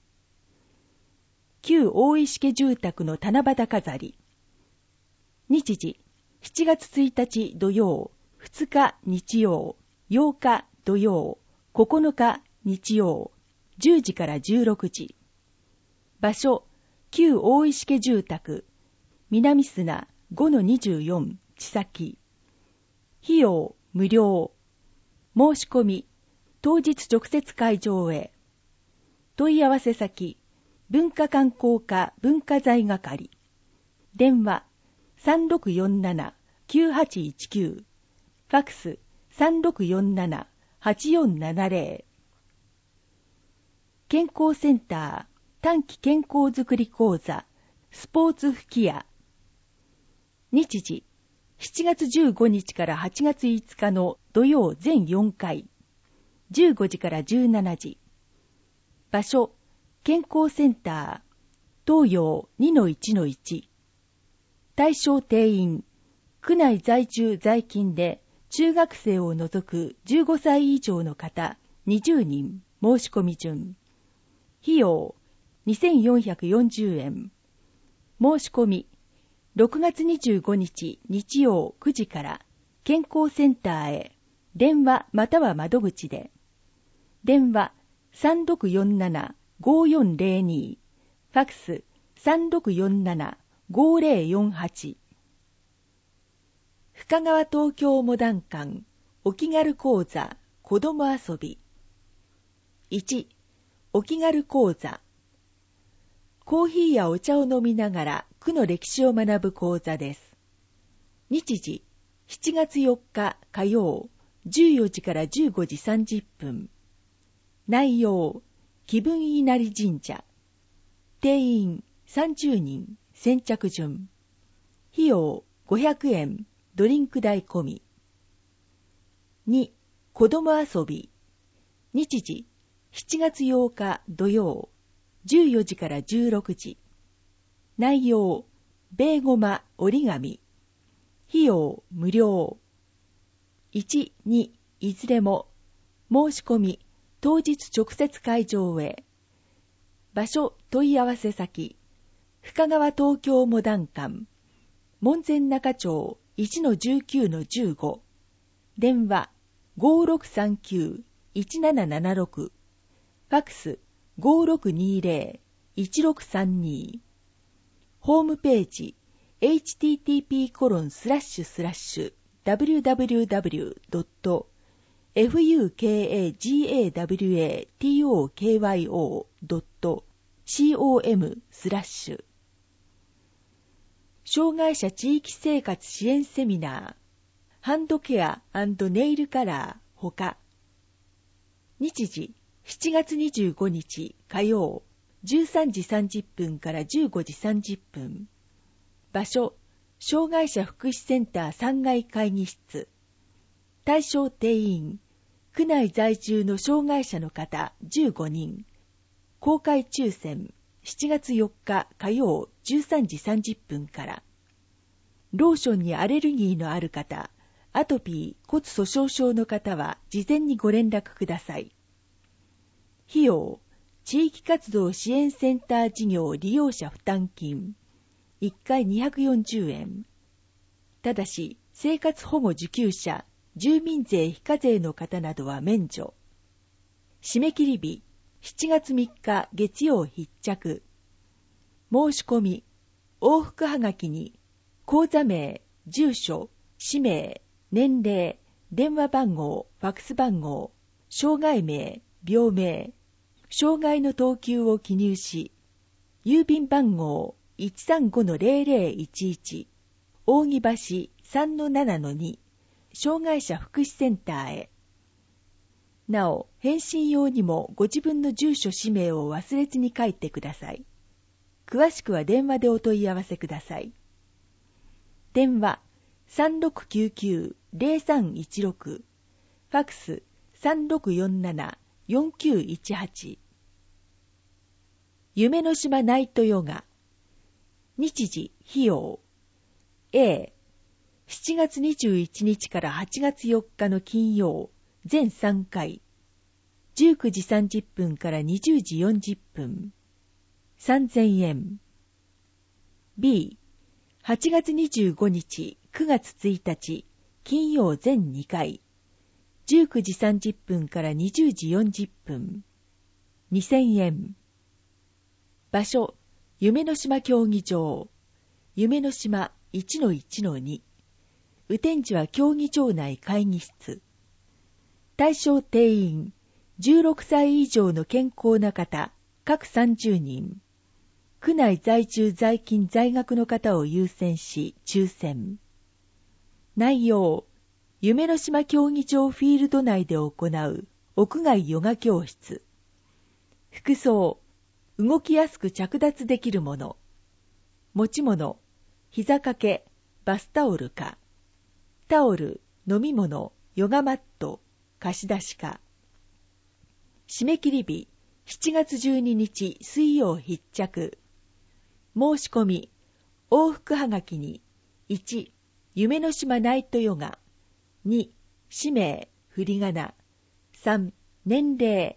旧大石家住宅の七夕飾り。日時、しちがつついたち土曜、ふつか日曜、ようか土曜、ここのか日曜、じゅうじからじゅうろくじ。場所、旧大石家住宅、南砂 ごのにじゅうよん、千崎。費用、無料。申し込み、当日直接会場へ。問い合わせ先、文化観光課文化財係。電話 さんろくよんなな きゅうはちいちきゅう。ファックス さんろくよんなな はちよんななぜろ。健康センター短期健康づくり講座スポーツ吹き矢。日時、しちがつじゅうごにちからはちがついつかの土曜全よんかい。じゅうごじからじゅうしちじ。場所、健康センター、東洋 にのいちのいち。対象定員、区内在住在勤で中学生を除くじゅうごさい以上の方にじゅうにん、 申し込み順。費用にせんよんひゃくよんじゅうえん。申し込みろくがつにじゅうごにち日曜くじから健康センターへ電話または窓口で。電話 さんろくよんななごよんぜろに、ファックス さんろくよんななごぜろよんはち。深川東京モダン館お気軽講座子ども遊び。いち. お気軽講座。コーヒーやお茶を飲みながら区の歴史を学ぶ講座です。日時しちがつよっか火曜じゅうよじからじゅうごじさんじゅっぷん。内容気分稲荷神社。定員さんじゅうにん、先着順。費用ごひゃくえん、ドリンク代込み。に. 子ども遊び。日時しちがつようか土曜じゅうよじからじゅうろくじ。内容ベーゴマ折り紙。費用無料。いち、にいずれも申し込み当日直接会場へ。場所問い合わせ先深川東京モダン館門前仲町 いちのじゅうきゅうのじゅうご。電話 ごろくさんきゅういちななななろく。ファックス ごろくにぜろいちろくさんに。ホームページ エイチティーティーピーコロンスラッシュスラッシュダブリューダブリューダブリュードットファカワドットコム スラッシュ障害者地域生活支援セミナーハンドケア&ネイルカラーほか。日時しちがつにじゅうごにち火曜じゅうさんじさんじゅっぷんからじゅうごじさんじゅっぷん。場所障害者福祉センターさんがい会議室。対象定員区内在住の障害者の方じゅうごにん。公開抽選しちがつよっか火曜じゅうさんじさんじゅっぷんから。ローションにアレルギーのある方、アトピー、骨粗鬆症の方は事前にご連絡ください。費用地域活動支援センター事業利用者負担金いっかいにひゃくよんじゅうえん。ただし生活保護受給者、住民税非課税の方などは免除。締め切り日しちがつみっか月曜必着。申し込み往復はがきに口座名、住所、氏名、年齢、電話番号、ファックス番号、障害名、病名、障害の等級を記入し、郵便番号 いちさんごのぜろぜろいちいち 扇橋 さんのななのに障害者福祉センターへ。なお、返信用にもご自分の住所氏名を忘れずに書いてください。詳しくは電話でお問い合わせください。電話 さんろくきゅうきゅうぜろさんいちろく、ファックス さんろくよんななよんきゅういちはち。夢の島ナイトヨガ。日時、費用 A、しちがつにじゅういちにちからはちがつよっかの金曜、全さんかい、じゅうくじさんじゅっぷんからにじゅうじよんじゅっぷん、さんぜんえん。B、はちがつにじゅうごにち、くがつついたち、金曜全にかい、じゅうくじさんじゅっぷんからにじゅうじよんじゅっぷん、にせんえん。場所、夢の島競技場、夢の島 いちのいちのに、雨天時は競技場内会議室。対象定員、じゅうろくさい以上の健康な方、各さんじゅうにん。区内在住在勤在学の方を優先し、抽選。内容、夢の島競技場フィールド内で行う屋外ヨガ教室。服装、動きやすく着脱できるもの。持ち物、膝掛け、バスタオルか。タオル、飲み物、ヨガマット、貸し出しか。締め切り日、しちがつじゅうににち水曜必着。申し込み、往復はがきに、いち、夢の島ナイトヨガ、に、氏名、振り仮名、さん、年齢、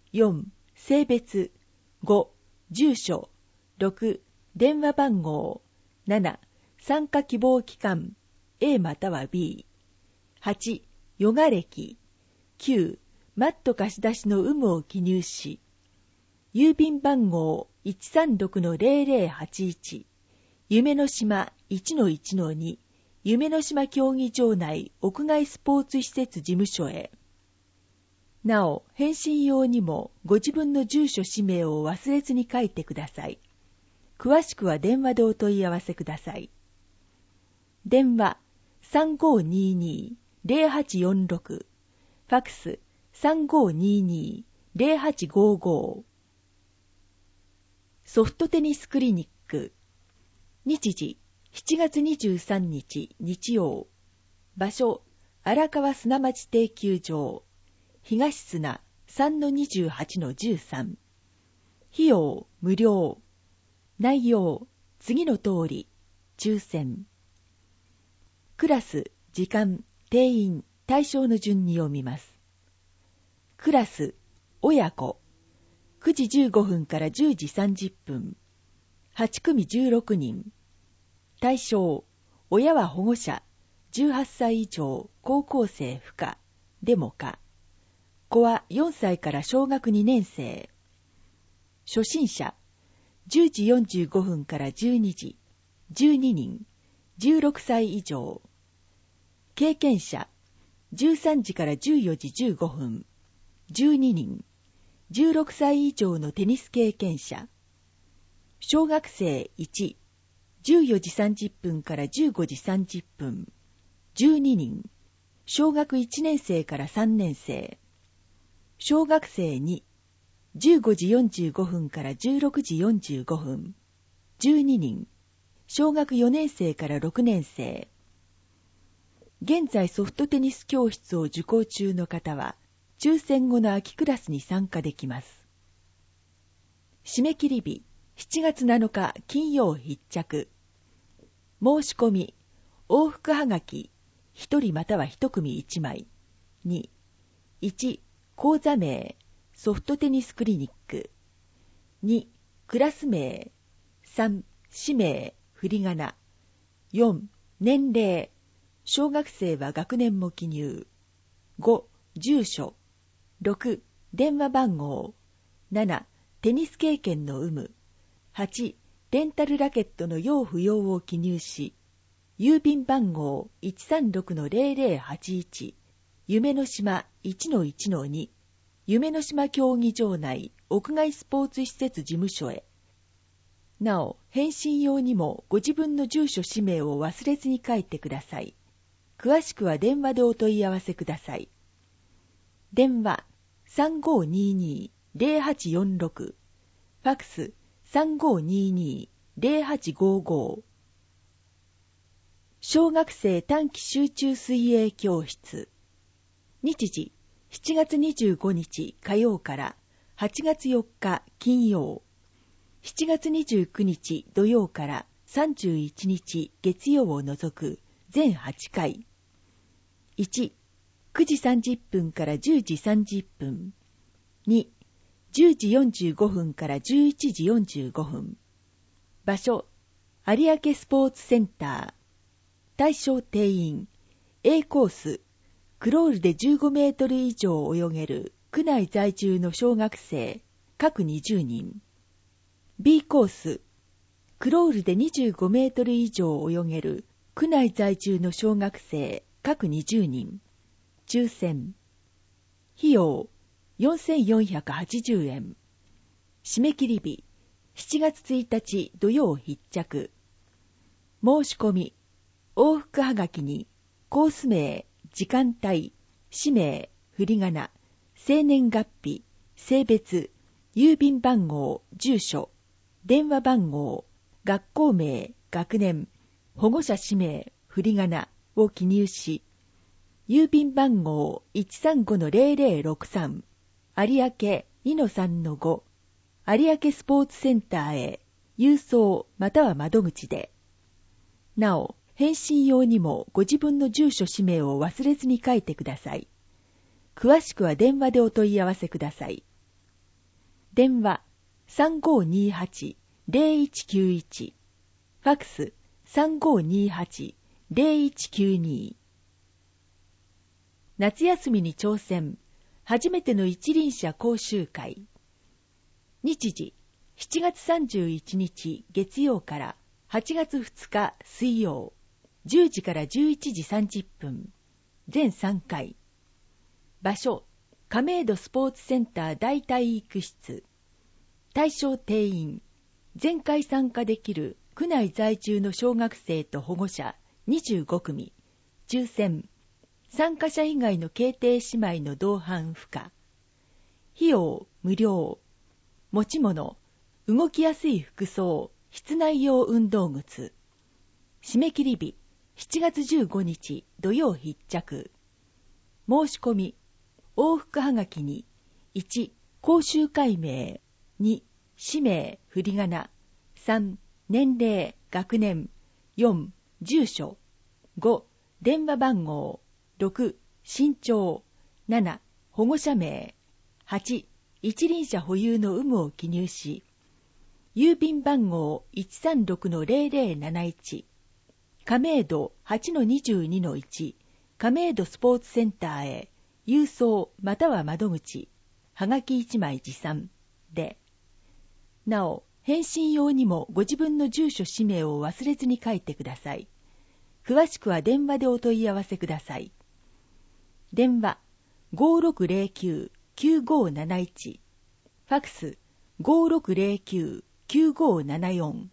よん、性別、ご、住所、ろく、電話番号、なな、参加希望期間、A または ビー、はち、ヨガ歴、きゅう、マット貸し出しの有無を記入し、郵便番号 いちさんろくのゼロゼロはちいち、夢の島 いちのいちのに、夢の島競技場内屋外スポーツ施設事務所へ。なお、返信用にもご自分の住所氏名を忘れずに書いてください。詳しくは電話でお問い合わせください。電話 さんごーにーにーゼロはちよんろく、ファックス さんごーにーにーゼロはちごーごー。ソフトテニスクリニック。日時しちがつにじゅうさんにち日曜。場所荒川砂町定休場。東砂 さんのにじゅうはちのじゅうさん。費用無料。内容次の通り。抽選。クラス、時間、定員、対象の順に読みます。クラス、親子。くじじゅうごふんからじゅうじさんじゅっぷん。はちくみじゅうろくにん。対象、親は保護者、じゅうはっさい以上、高校生不可、デモか。子はよんさいから小学にねん生。初心者、じゅうじよんじゅうごふんからじゅうにじ、じゅうににん、じゅうろくさい以上。経験者、じゅうさんじからじゅうよじじゅうごふん、じゅうににん、じゅうろくさい以上のテニス経験者。小学生いち、じゅうよじさんじゅっぷんからじゅうごじさんじゅっぷん、じゅうににん、小学いちねん生からさんねん生。小学生に、じゅうごじよんじゅうごふんからじゅうろくじよんじゅうごふん、じゅうににん、小学よねん生からろくねん生。現在ソフトテニス教室を受講中の方は、抽選後の秋クラスに参加できます。締め切り日、しちがつなのか金曜必着。申し込み、往復はがき、ひとりまたはひとくみいちまい。に、いち、講座名、ソフトテニスクリニック。に、クラス名。さん、氏名、振り仮名。よん、年齢。小学生は学年も記入。ご、住所。ろく、電話番号。なな、テニス経験の有無。はち、レンタルラケットの用不要を記入し、郵便番号 いちさんろくのゼロゼロはちいち、夢の島 いちのいちのに、夢の島競技場内屋外スポーツ施設事務所へ。なお、返信用にもご自分の住所氏名を忘れずに書いてください。詳しくは電話でお問い合わせください。電話 さんごーにーにーゼロはちよんろく、ファックス さんごーにーにーゼロはちごーごー。小学生短期集中水泳教室。日時しちがつにじゅうごにち火曜からはちがつよっか金曜、しちがつにじゅうくにち土曜からさんじゅういちにち月曜を除く全はちかい。いち、くじさんじゅっぷんからじゅうじさんじゅっぷん。に、じゅうじよんじゅうごふんからじゅういちじよんじゅうごふん。場所、有明スポーツセンター。対象定員、A コース、クロールでじゅうごメートル以上泳げる区内在住の小学生、各にじゅうにん。B コース、クロールでにじゅうごメートル以上泳げる区内在住の小学生、各にじゅうにん。抽選。費用、よんせんよんひゃくはちじゅうえん。締め切り日、しちがつついたち土曜必着。申し込み、往復はがきに、コース名、時間帯、氏名、振り仮名、生年月日、性別、郵便番号、住所、電話番号、学校名、学年、保護者氏名、振り仮名を記入し、郵便番号 いちさんごのゼロゼロろくさん、有明 にのさんのご、有明スポーツセンターへ郵送または窓口で。なお、返信用にもご自分の住所氏名を忘れずに書いてください。詳しくは電話でお問い合わせください。 電話 さんごーにーはちーぜろいちきゅういち、ファックス さんごーにーはちーぜろいちきゅうに。夏休みに挑戦、初めての一輪車講習会。日時、しちがつさんじゅういちにち月曜からはちがつふつか水曜、じゅうじからじゅういちじさんじゅっぷん、全さんかい。場所、亀戸スポーツセンター大体育室。対象定員、全会参加できる区内在住の小学生と保護者にじゅうごくみ、抽選、参加者以外の慶定姉妹の同伴不可。費用無料。持ち物、動きやすい服装、室内用運動靴。締め切り日、しちがつじゅうごにち土曜必着。申し込み、往復はがきに、いち、講習会名、に、氏名、振り仮名、さん、年齢、学年、よん、住所、ご、電話番号、ろく、身長、なな、保護者名、はち、一輪車保有の有無を記入し、郵便番号 いちさんろくのぜろぜろなないち、亀戸 はちのにじゅうにのいち、亀戸スポーツセンターへ、郵送または窓口、はがきいちまい持参で、なお、返信用にもご自分の住所氏名を忘れずに書いてください。詳しくは電話でお問い合わせください。電話 ごーろくぜろきゅうきゅうごーなないち、ファックス ごーろくぜろきゅうきゅうごーななよん。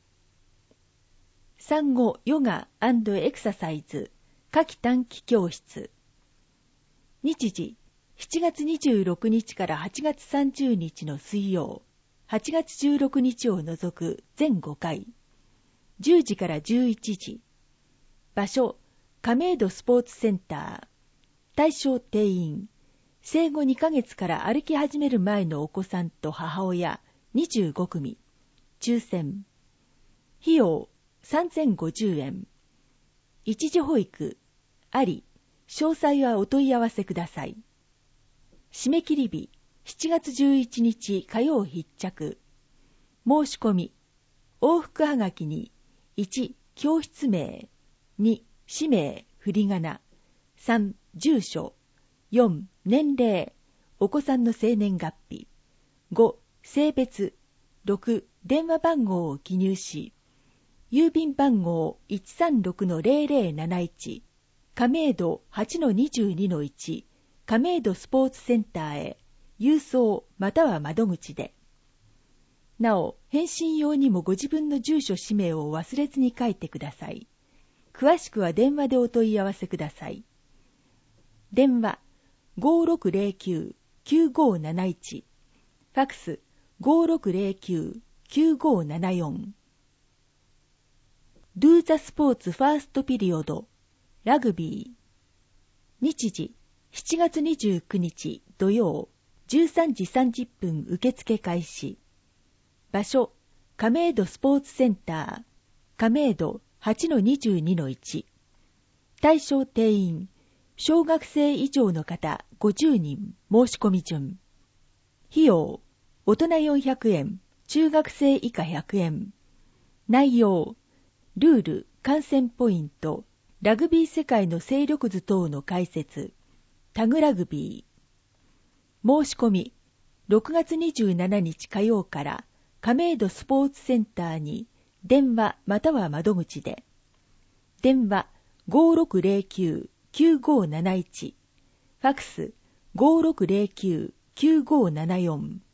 産後ヨガ&エクササイズ夏季短期教室。日時、しちがつにじゅうろくにちからはちがつさんじゅうにちの水曜、はちがつじゅうろくにちを除く全ごかい、じゅうじからじゅういちじ。場所、亀戸スポーツセンター。対象定員、生後にかげつから歩き始める前のお子さんと母親にじゅうごくみ、抽選。費用さんぜんごじゅうえん。一時保育、あり、詳細はお問い合わせください。締め切り日、しちがつじゅういちにち火曜必着。申し込み、往復はがきに、いち、教室名、に、氏名、振り仮名、さん、住所、よん、年齢、お子さんの生年月日、ご、性別、ろく、電話番号を記入し、郵便番号 いちさんろくのぜろぜろなないち、亀戸 はちのにじゅうにのいち、亀戸スポーツセンターへ、郵送または窓口で。なお、返信用にもご自分の住所氏名を忘れずに書いてください。詳しくは電話でお問い合わせください。電話 ごーろくぜろきゅうきゅうごーなないち、ファックス ごーろくぜろきゅうきゅうごーななよん。Do the Sports First Period ラグビー。日時、しちがつにじゅうくにち土曜、じゅうさんじさんじゅっぷん受付開始。場所、亀戸スポーツセンター、亀戸 はちのにじゅうにのいち。対象定員、小学生以上の方ごじゅうにん、申し込み順。費用、大人よんひゃくえん、中学生以下ひゃくえん。内容、ルール、観戦ポイント、ラグビー世界の勢力図等の解説、タグラグビー。申し込み、ろくがつにじゅうしちにち火曜から亀戸スポーツセンターに電話または窓口で。電話 ごーろくぜろきゅうきゅうごーなないち、ファックス ごーろくぜろきゅうきゅうごーななよん。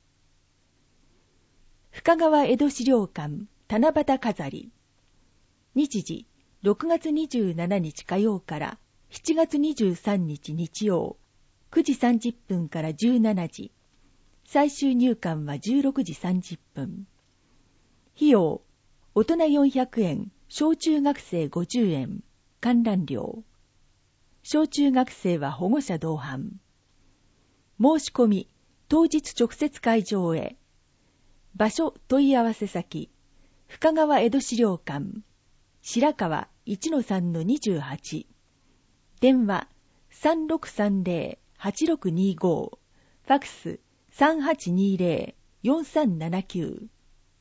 深川江戸資料館七夕飾り。日時、ろくがつにじゅうしちにち火曜からしちがつにじゅうさんにち日曜、くじさんじゅっぷんからじゅうしちじ。最終入館はじゅうろくじさんじゅっぷん。費用、大人よんひゃくえん、小中学生ごじゅうえん、観覧料。小中学生は保護者同伴。申し込み、当日直接会場へ。場所問い合わせ先、深川江戸資料館、白川 いちのさんのにじゅうはち。電話 さんろくさんぜろはちろくにご、ファックス さんはちにぜろよんさんななきゅう。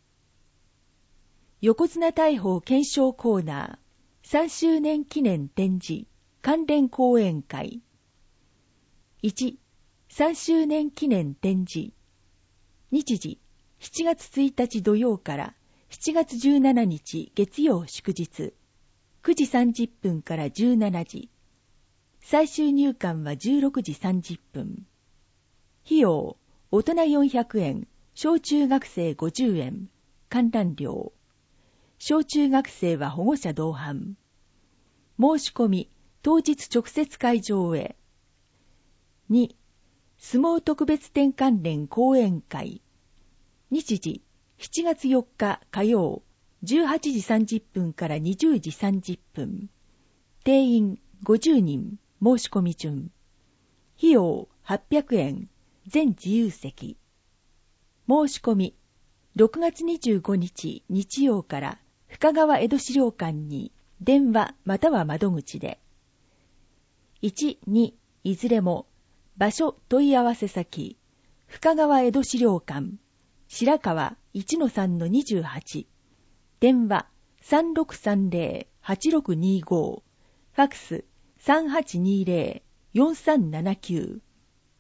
横綱大砲検証コーナーさんしゅうねん記念展示関連講演会。いち. さんしゅうねん記念展示。日時しちがつついたち土曜からしちがつじゅうしちにち月曜祝日、くじさんじゅっぷんからじゅうしちじ。最終入館はじゅうろくじさんじゅっぷん。費用、大人よんひゃくえん、小中学生ごじゅうえん、観覧料。小中学生は保護者同伴。申し込み、当日直接会場へ。に. 相撲特別展関連講演会。日時しちがつよっか火曜、じゅうはちじさんじゅっぷんからにじゅうじさんじゅっぷん。定員ごじゅうにん、申し込み順。費用はっぴゃくえん、全自由席。申し込み、ろくがつにじゅうごにち日曜から深川江戸資料館に電話または窓口で。いち、に、いずれも場所問い合わせ先、深川江戸資料館、白川 いちのさんのにじゅうはち、電話 さんろくさんぜろ はちろくにご、ファクス さんはちにぜろ よんさんななきゅう。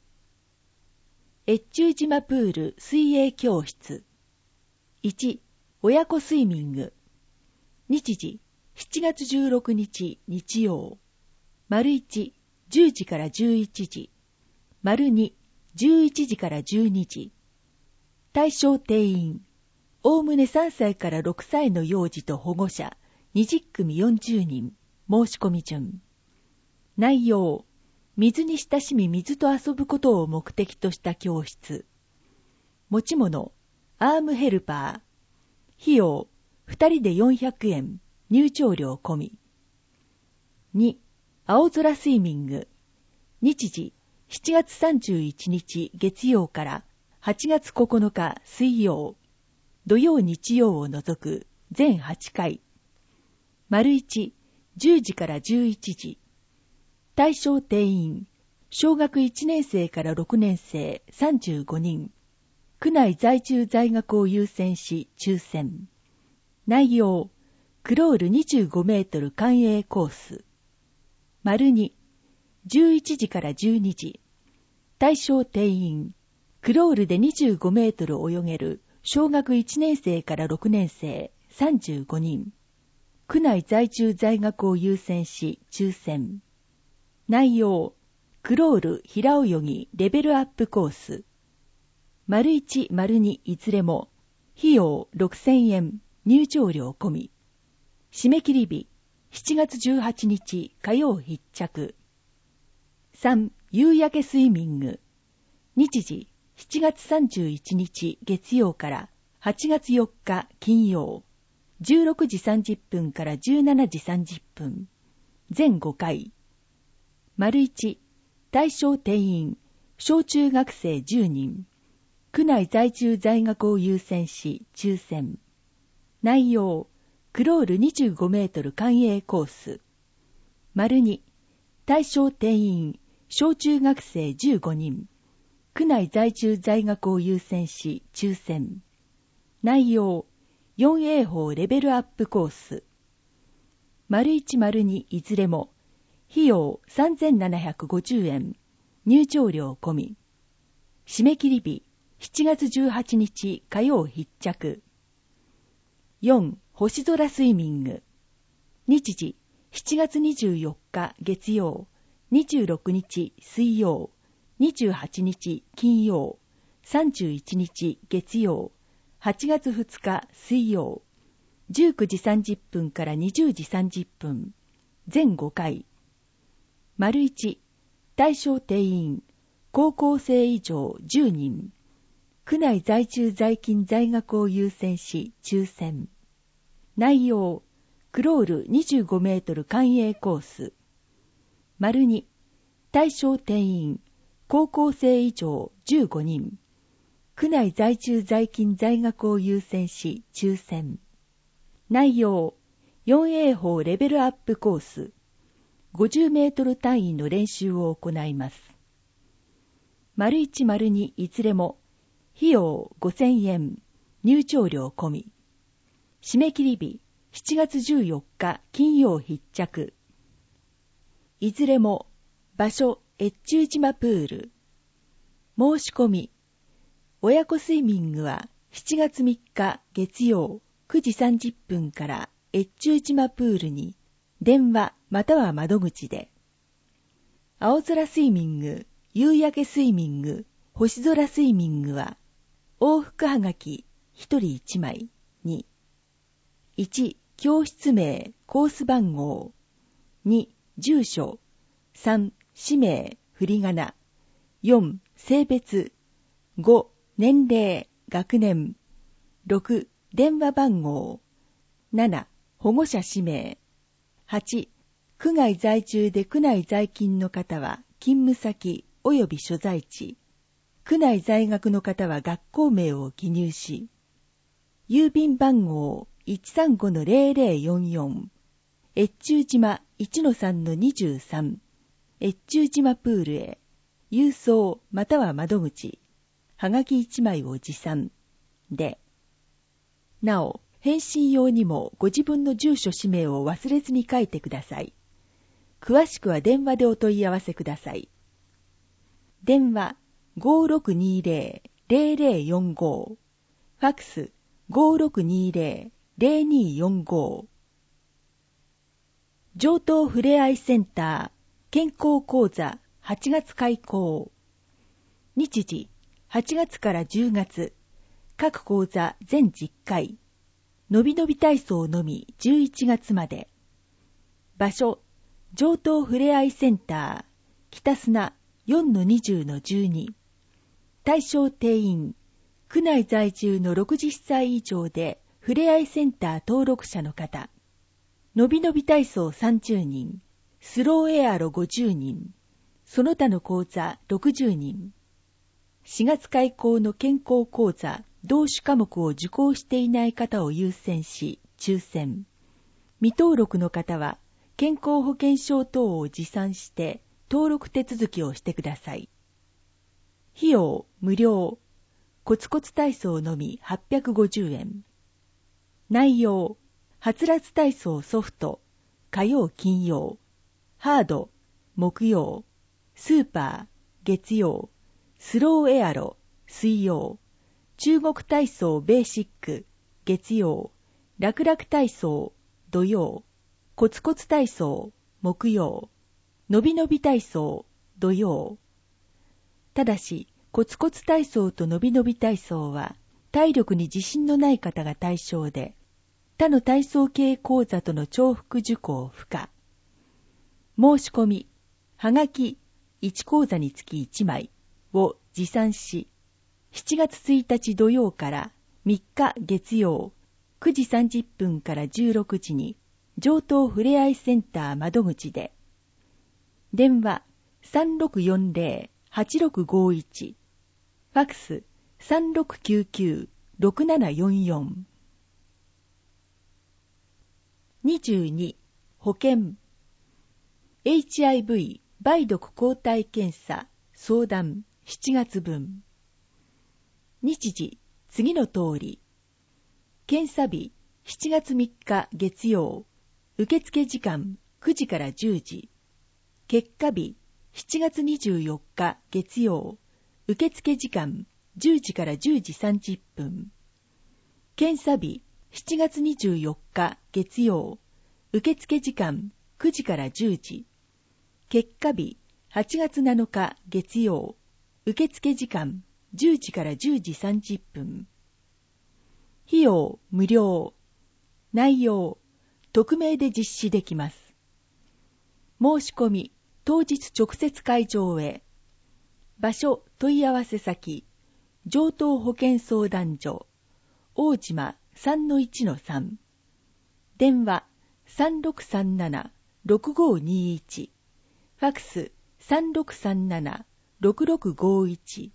越中島プール水泳教室。いち. 親子スイミング。日時しちがつじゅうろくにち日曜。丸いち、じゅうじからじゅういちじ。丸に、じゅういちじからじゅうにじ。対象定員、おおむねさんさいからろくさいの幼児と保護者、にじゅっくみよんじゅうにん、申し込み順。内容、水に親しみ水と遊ぶことを目的とした教室。持ち物、アームヘルパー。費用、ふたりでよんひゃくえん、入場料込み。に. 青空スイミング。日時、しちがつさんじゅういちにち月曜からはちがつここのか水曜、土曜日曜を除く全はちかい。丸いち、じゅうじからじゅういちじ。対象定員、小学いちねんせいからろくねんせいさんじゅうごにん。区内在住在学を優先し抽選。内容、クロールにじゅうごメートル環泳コース。丸に、じゅういちじからじゅうにじ。対象定員、クロールでにじゅうごメートル泳げる小学いちねんせいからろくねんせいさんじゅうごにん。区内在住在学を優先し抽選。内容、クロール平泳ぎレベルアップコース。丸いち、丸にいずれも、費用ろくせんえん、入場料込み。締め切り日、しちがつじゅうはちにち火曜必着。さん. 夕焼けスイミング。日時、しちがつさんじゅういちにち月曜からはちがつよっか金曜。じゅうろくじさんじゅっぷんからじゅうしちじさんじゅっぷん。全ごかい。丸いち、対象定員、小中学生じゅうにん。区内在住在学を優先し抽選。内容、クロールにじゅうごメートル環泳コース。丸に、対象定員、小中学生じゅうごにん。区内在住在学を優先し抽選。内容、よんエー 法レベルアップコース。丸いち、丸にいずれも、費用さんぜんななひゃくごじゅうえん、入場料込み。締め切り日、しちがつじゅうはちにち火曜必着。よん. 星空スイミング。日時、しちがつにじゅうよっか月曜、にじゅうろくにち水曜、にじゅうはちにち金曜、さんじゅういちにち月曜、はちがつふつか水曜、じゅうくじさんじゅっぷんからにじゅうじさんじゅっぷん、全ごかい。丸いち、対象定員、高校生以上じゅうにん。区内在住在勤在学を優先し抽選。内容、クロールにじゅうごメートル環泳コース。丸に、対象定員、高校生以上じゅうごにん。区内在住在勤在学を優先し抽選。内容、よんエー 法レベルアップコース。ごじゅうメートル単位の練習を行います。丸いち、丸にいずれも、 費用ごせんえん、入場料込み。締め切り日しちがつじゅうよっか金曜必着。いずれも場所越中島プール。申し込み。親子スイミングはしちがつみっか月曜くじさんじゅっぷんから越中島プールに電話または窓口で。青空スイミング、夕焼けスイミング、星空スイミングは往復はがきひとりいちまいに。いち. 教室名、コース番号。に. 住所。さん. 氏名、振り仮名。よん. 性別。ご. 年齢、学年。ろく. 電話番号。なな. 保護者氏名。はち. 区外在住で区内在勤の方は勤務先及び所在地。区内在学の方は学校名を記入し。郵便番号 いちさんごのゼロゼロよんよん 越中島 いちのさんのにじゅうさん 越中島プールへ郵送または窓口はがきいちまいを持参で。なお返信用にもご自分の住所氏名を忘れずに書いてください。詳しくは電話でお問い合わせください。電話 ごろくにゼロ ゼロゼロよんご ファックス ごろくにゼロ ゼロによんご。 城東ふれあいセンター健康講座はちがつ開講。日時はちがつからじゅうがつ、各講座全じゅっかい、のびのび体操のみじゅういちがつまで。場所城東ふれあいセンター北砂 よんのにじゅうのじゅうに。対象定員、区内在住のろくじゅっさい以上でふれあいセンター登録者の方。のびのび体操さんじゅうにん、スローエアロごじゅうにん、その他の講座ろくじゅうにん。しがつ開講の健康講座同種科目を受講していない方を優先し抽選。未登録の方は健康保険証等を持参して登録手続きをしてください。費用無料。コツコツ体操のみはっぴゃくごじゅうえん。内容、はつらつ体操ソフト、火曜金曜、ハード、木曜、スーパー、月曜、スローエアロ、水曜、中国体操ベーシック、月曜、楽々体操、土曜、コツコツ体操、木曜、のびのび体操、土曜。ただし、コツコツ体操とのびのび体操は体力に自信のない方が対象で、他の体操系講座との重複受講不可。申し込み、はがきいち講座につきいちまいを持参し、しちがつついたち土曜からみっか月曜くじさんじゅっぷんからじゅうろくじに城東ふれあいセンター窓口で。電話 さんろくよんゼロ はちろくごいち、ファックス さんろくきゅうきゅう ろくななよんよん。にじゅうに. 保険 エイチアイブイ 梅毒抗体検査相談しちがつぶん。日時次の通り。検査日しちがつみっか月曜、受付時間くじからじゅうじ。結果日しちがつにじゅうよっか月曜、受付時間じゅうじからじゅうじさんじゅっぷん。検査日しちがつにじゅうよっか月曜、受付時間くじからじゅうじ。結果日はちがつなのか月曜、受付時間じゅうじからじゅうじさんじゅっぷん。費用無料。内容、匿名で実施できます。申し込み、当日直接会場へ。場所、問い合わせ先、城東保健相談所、大島 さんのいちのさん。電話 さんろくさんなな ろくごにいち。ファックス さんろくさんなな ろくろくごいち。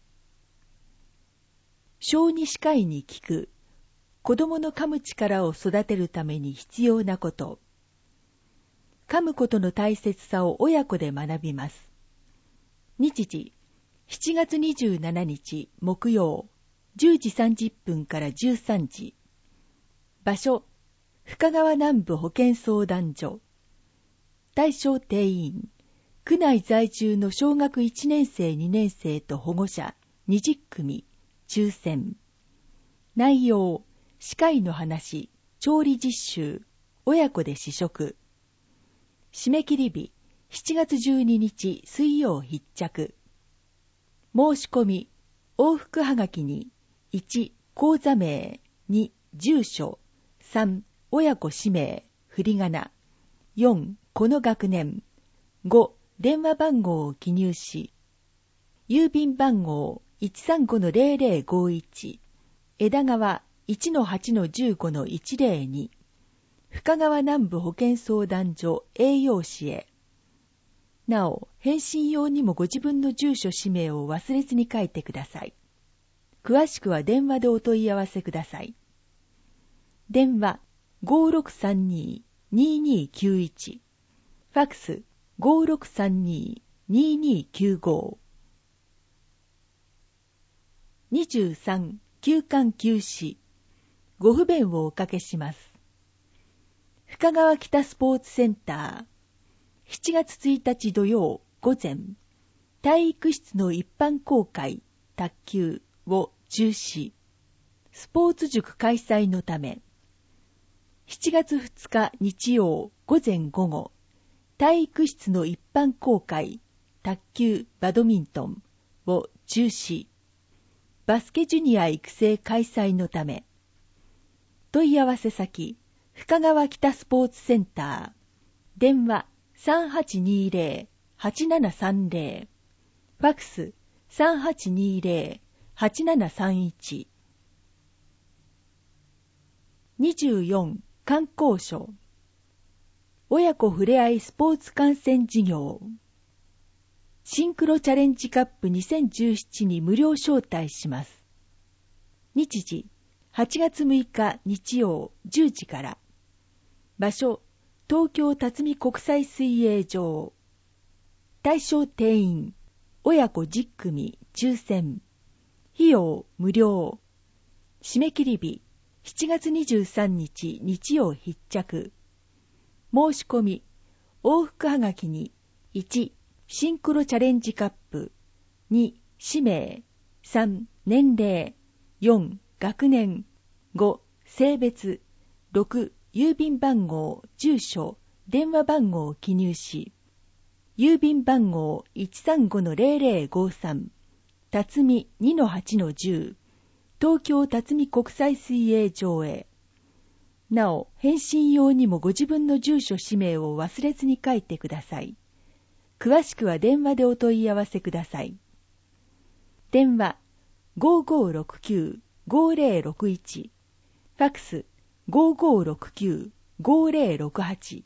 小児歯科医に聞く、子供の噛む力を育てるために必要なこと。噛むことの大切さを親子で学びます。日時しちがつにじゅうしちにち木曜、 じゅうじさんじゅっぷんからじゅうさんじ。場所、深川南部保健相談所。対象定員、区内在住の小学いちねんせいにねんせいと保護者にじゅっくみ、抽選。内容、歯科医の話、調理実習、親子で試食。締め切り日、しちがつじゅうににち水曜必着。申し込み、往復はがきに、いち、口座名、に、住所、さん、親子氏名、振り仮名、よん、この学年、ご、電話番号を記入し、郵便番号 いちさんごのゼロゼロごいち、枝川 いちのはちのじゅうごのいちゼロに、深川南部保健相談所栄養士へ。なお、返信用にもご自分の住所氏名を忘れずに書いてください。詳しくは電話でお問い合わせください。電話 ごーろくさんにーにーにーきゅういち、ファックス ごーろくさんにーにーにーきゅうご。にじゅうさん、休館休止。ご不便をおかけします。深川北スポーツセンター、しちがつついたち土曜午前、体育室の一般公開、卓球を中止。スポーツ塾開催のため、しちがつふつか日曜午前午後、体育室の一般公開、卓球バドミントンを中止。バスケジュニア育成開催のため、問い合わせ先、深川北スポーツセンター、電話 さんはちにーぜろ はちななさんぜろ、ファックス さんはちにーぜろ はちななさんいち。にじゅうよん、観光省。親子ふれあいスポーツ観戦事業。シンクロチャレンジカップにせんじゅうななに無料招待します。日時、はちがつむいか日曜じゅうじから。場所、東京辰巳国際水泳場。対象定員、親子じゅっくみ、抽選。費用無料。締め切り日、しちがつにじゅうさんにち日曜必着。申し込み、往復はがきに、いち、シンクロチャレンジカップ、に、氏名、さん、年齢、よん、学年、ご、性別、ろく、郵便番号、住所、電話番号を記入し、郵便番号 いちさんごのゼロゼロごさん、辰巳 にのはちのじゅう、東京辰巳国際水泳場へ。なお、返信用にもご自分の住所氏名を忘れずに書いてください。詳しくは電話でお問い合わせください。電話 ごーごーろくきゅう ごーぜろろくいち、ファックス ごーごーろくきゅう ごーぜろろくはち。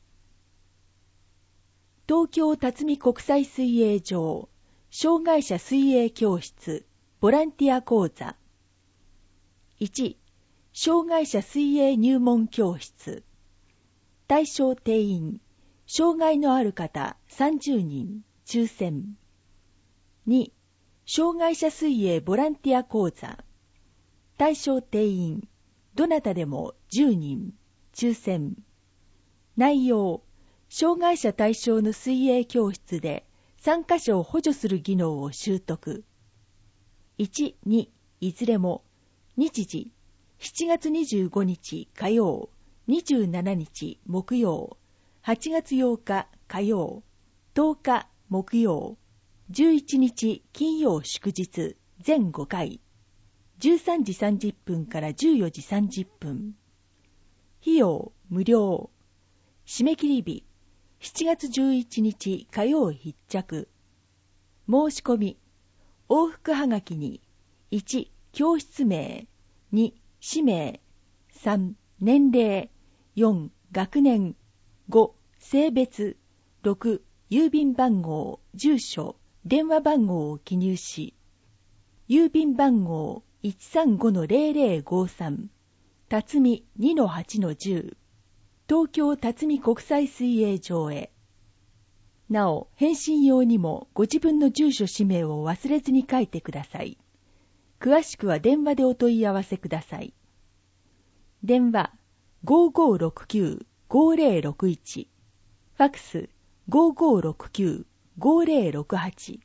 東京辰巳国際水泳場障害者水泳教室ボランティア講座。いち、障害者水泳入門教室。対象定員、障害のある方さんじゅうにん、抽選。に、障害者水泳ボランティア講座。対象定員、どなたでもじゅうにん、抽選。内容、障害者対象の水泳教室で参加者を補助する技能を習得。いち、に、いずれも、日時、しちがつにじゅうごにち火曜、にじゅうしちにち木曜、はちがつようか火曜、とおか木曜、じゅういちにち金曜祝日全ごかい、じゅうさんじさんじゅっぷんからじゅうよじさんじゅっぷん。費用無料。締め切り日、しちがつじゅういちにち火曜必着。申し込み、往復はがきに、いち、教室名、に、氏名、さん、年齢、よん、学年、ご、性別、ろく、郵便番号、住所、電話番号を記入し、郵便番号 いちさんごのゼロゼロごさん、辰巳 にのはちのじゅう、東京辰巳国際水泳場へ。なお、返信用にもご自分の住所氏名を忘れずに書いてください。 詳しくは電話でお問い合わせください。電話 ごーごーろくきゅう ごーぜろろくいち、ファックス ごーごーろくきゅう ごーぜろろくはち。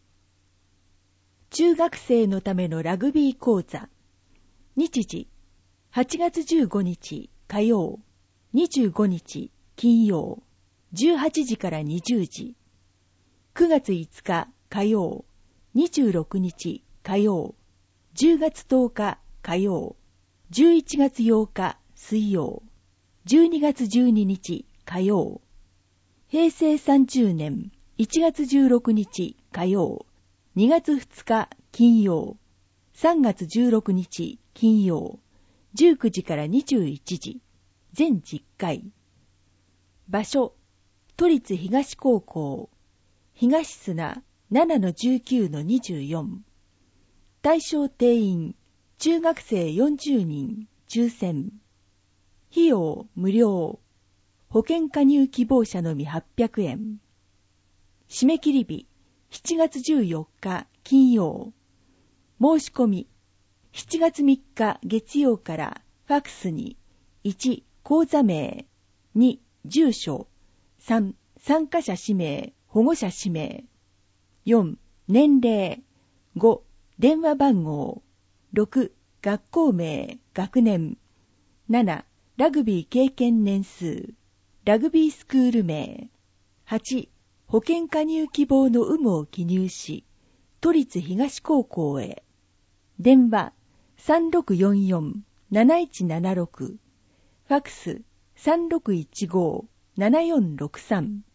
中学生のためのラグビー講座。日時はちがつじゅうごにち火曜、にじゅうごにち金曜、じゅうはちじからにじゅうじ。くがついつか火曜、にじゅうろくにち火曜、じゅうがつとおか火曜、じゅういちがつようか水曜、じゅうにがつじゅうににち火曜、平成さんじゅうねんいちがつじゅうろくにち火曜、にがつふつか金曜、さんがつじゅうろくにち金曜、じゅうくじからにじゅういちじ、全じゅっかい。場所、都立東高校、東砂 ななのじゅうきゅうのにじゅうよん。対象定員、中学生よんじゅうにん、抽選。費用無料。保険加入希望者のみはっぴゃくえん。締め切り日、しちがつじゅうよっか金曜。申し込み、しちがつみっか月曜からファックスにいち口座名、に住所、さん参加者氏名、保護者氏名、よん年齢、ご電話番号、ろく学校名、学年、ななラグビー経験年数、ラグビースクール名、はち保険加入希望の有無を記入し、都立東高校へ。電話 さんろくよんよん なないちななろく、ファックス さんろくいちご ななよんろくさん。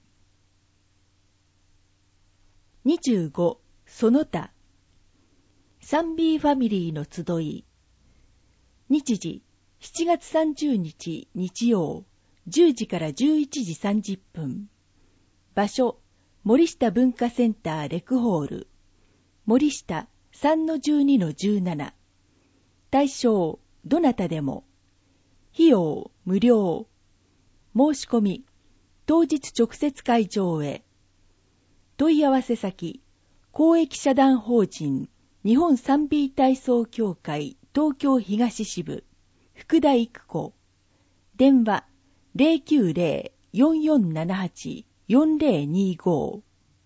にじゅうごその他サンビーファミリーの集い。日時しちがつさんじゅうにち日曜、じゅうじからじゅういちじさんじゅっぷん。場所、森下文化センターレクホール、森下 さんのじゅうにのじゅうなな。対象、どなたでも。費用、無料。申し込み、当日直接会場へ。問い合わせ先、公益社団法人日本サンビー体操協会東京東支部福田育子。電話 ゼロきゅうゼロ よんよんななはち よんゼロにご。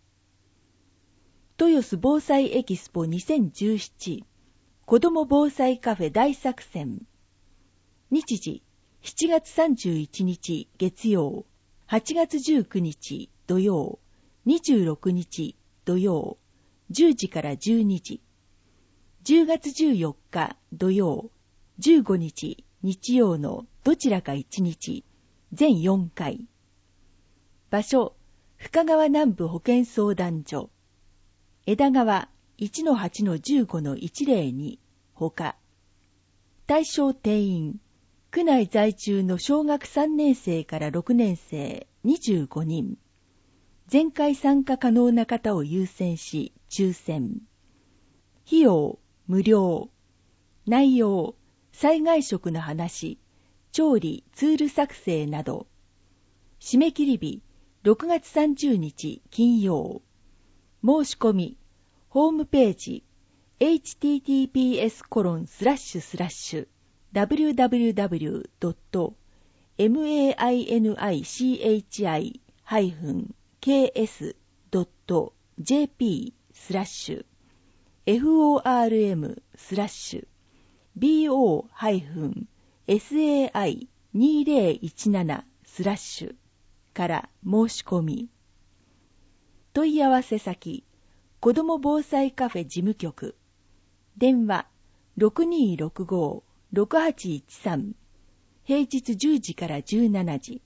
豊洲防災エキスポにせんじゅうなな子ども防災カフェ大作戦。日時しちがつさんじゅういちにち月曜、はちがつじゅうくにち土曜、にじゅうろくにち土曜、じゅうじからじゅうにじ。じゅうがつじゅうよっか土曜、じゅうごにち日曜のどちらかいちにち、全よんかい。場所、深川南部保健相談所。枝川 いちのはちのじゅうごのいちゼロに ほか。対象定員、区内在住の小学さんねんせいからろくねんせいにじゅうごにん。全会参加可能な方を優先し、抽選。費用、無料。内容、災害食の話、調理、ツール作成など。締め切り日、ろくがつさんじゅうにち金曜。申し込み、ホームページ、エイチティーティーピーエスコロンスラッシュスラッシュダブリューダブリューダブリュードットマイニチハイフンケーエスドットジェーピースラッシュエフオーアールエムスラッシュビーオーハイフンエスエーアイにせんじゅうななスラッシュから申し込み。問い合わせ先、子ども防災カフェ事務局。電話 ろくにーろくごーろくはちいちさん。平日じゅうじからじゅうしちじ。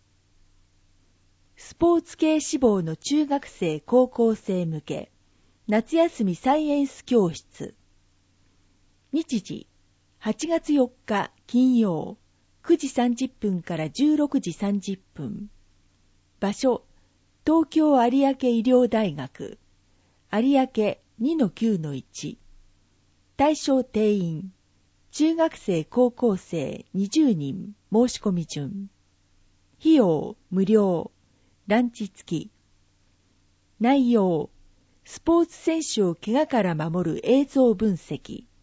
スポーツ系志望の中学生高校生向け夏休みサイエンス教室。日時はちがつよっか金曜、くじさんじゅっぷんからじゅうろくじさんじゅっぷん。場所、東京有明医療大学、有明 にのきゅうのいち。対象定員、中学生高校生にじゅうにん申し込み順。費用無料、ランチ付き。内容、スポーツ選手を怪我から守る映像分析、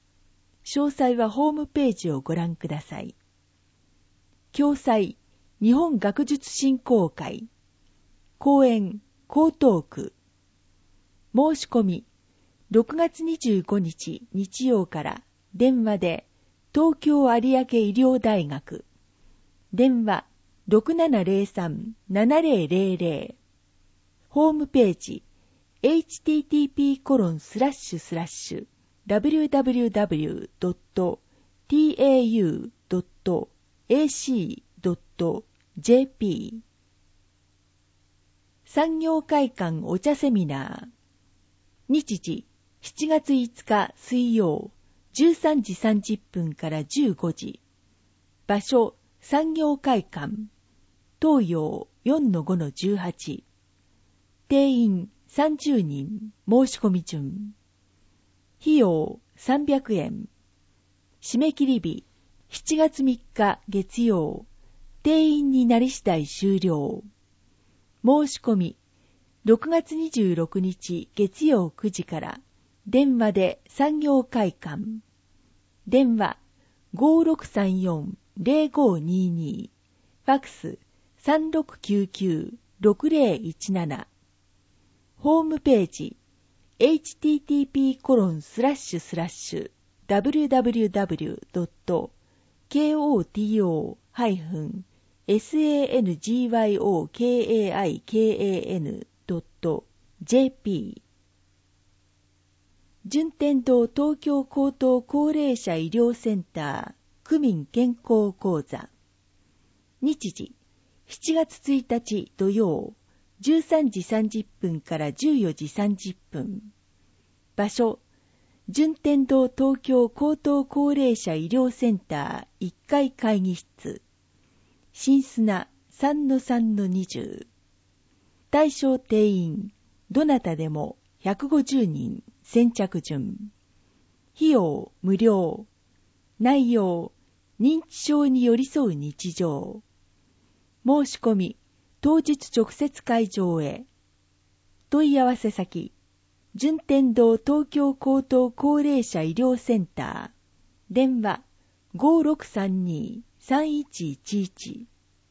詳細はホームページをご覧ください。共催、日本学術振興会。講演、江東区。申し込み、ろくがつにじゅうごにち日曜から電話で、東京有明医療大学。電話、ろくななゼロさん ななゼロゼロゼロ。ホームページ、エイチティーティーピーコロンスラッシュスラッシュダブリューダブリューダブリュードットティーエーユードットエーシードットジェーピー 産業会館お茶セミナー。日時しちがついつか水曜じゅうさんじさんじゅっぷんからじゅうごじ。場所産業会館東洋 よんのごのじゅうはち。定員さんじゅうにん申し込み順。費用さんびゃくえん。締め切り日しちがつみっか月曜。定員になり次第終了。申し込みろくがつにじゅうろくにち月曜くじから電話で産業会館。電話 ごーろくさんよんゼロごーにーにー。ファクス さんろくきゅうきゅうろくゼロいちなな。ホームページ エイチティーティーピーコロンスラッシュスラッシュダブリューダブリューダブリュードットケーオーティーオーハイフンサンギョカイカンドットジェーピー。順天堂東京高等高齢者医療センター区民健康講座。日時しちがつついたち土曜じゅうさんじさんじゅっぷんからじゅうよじさんじゅっぷん。場所順天堂東京高等高齢者医療センターいっかい会議室。新砂 さんのさんのにじゅう。対象定員どなたでもひゃくごじゅうにん先着順。費用無料。内容認知症に寄り添う日常。申し込み当日直接会場へ。問い合わせ先順天堂東京高等高齢者医療センター。電話 ごーろくさんにーさんいちいちいち。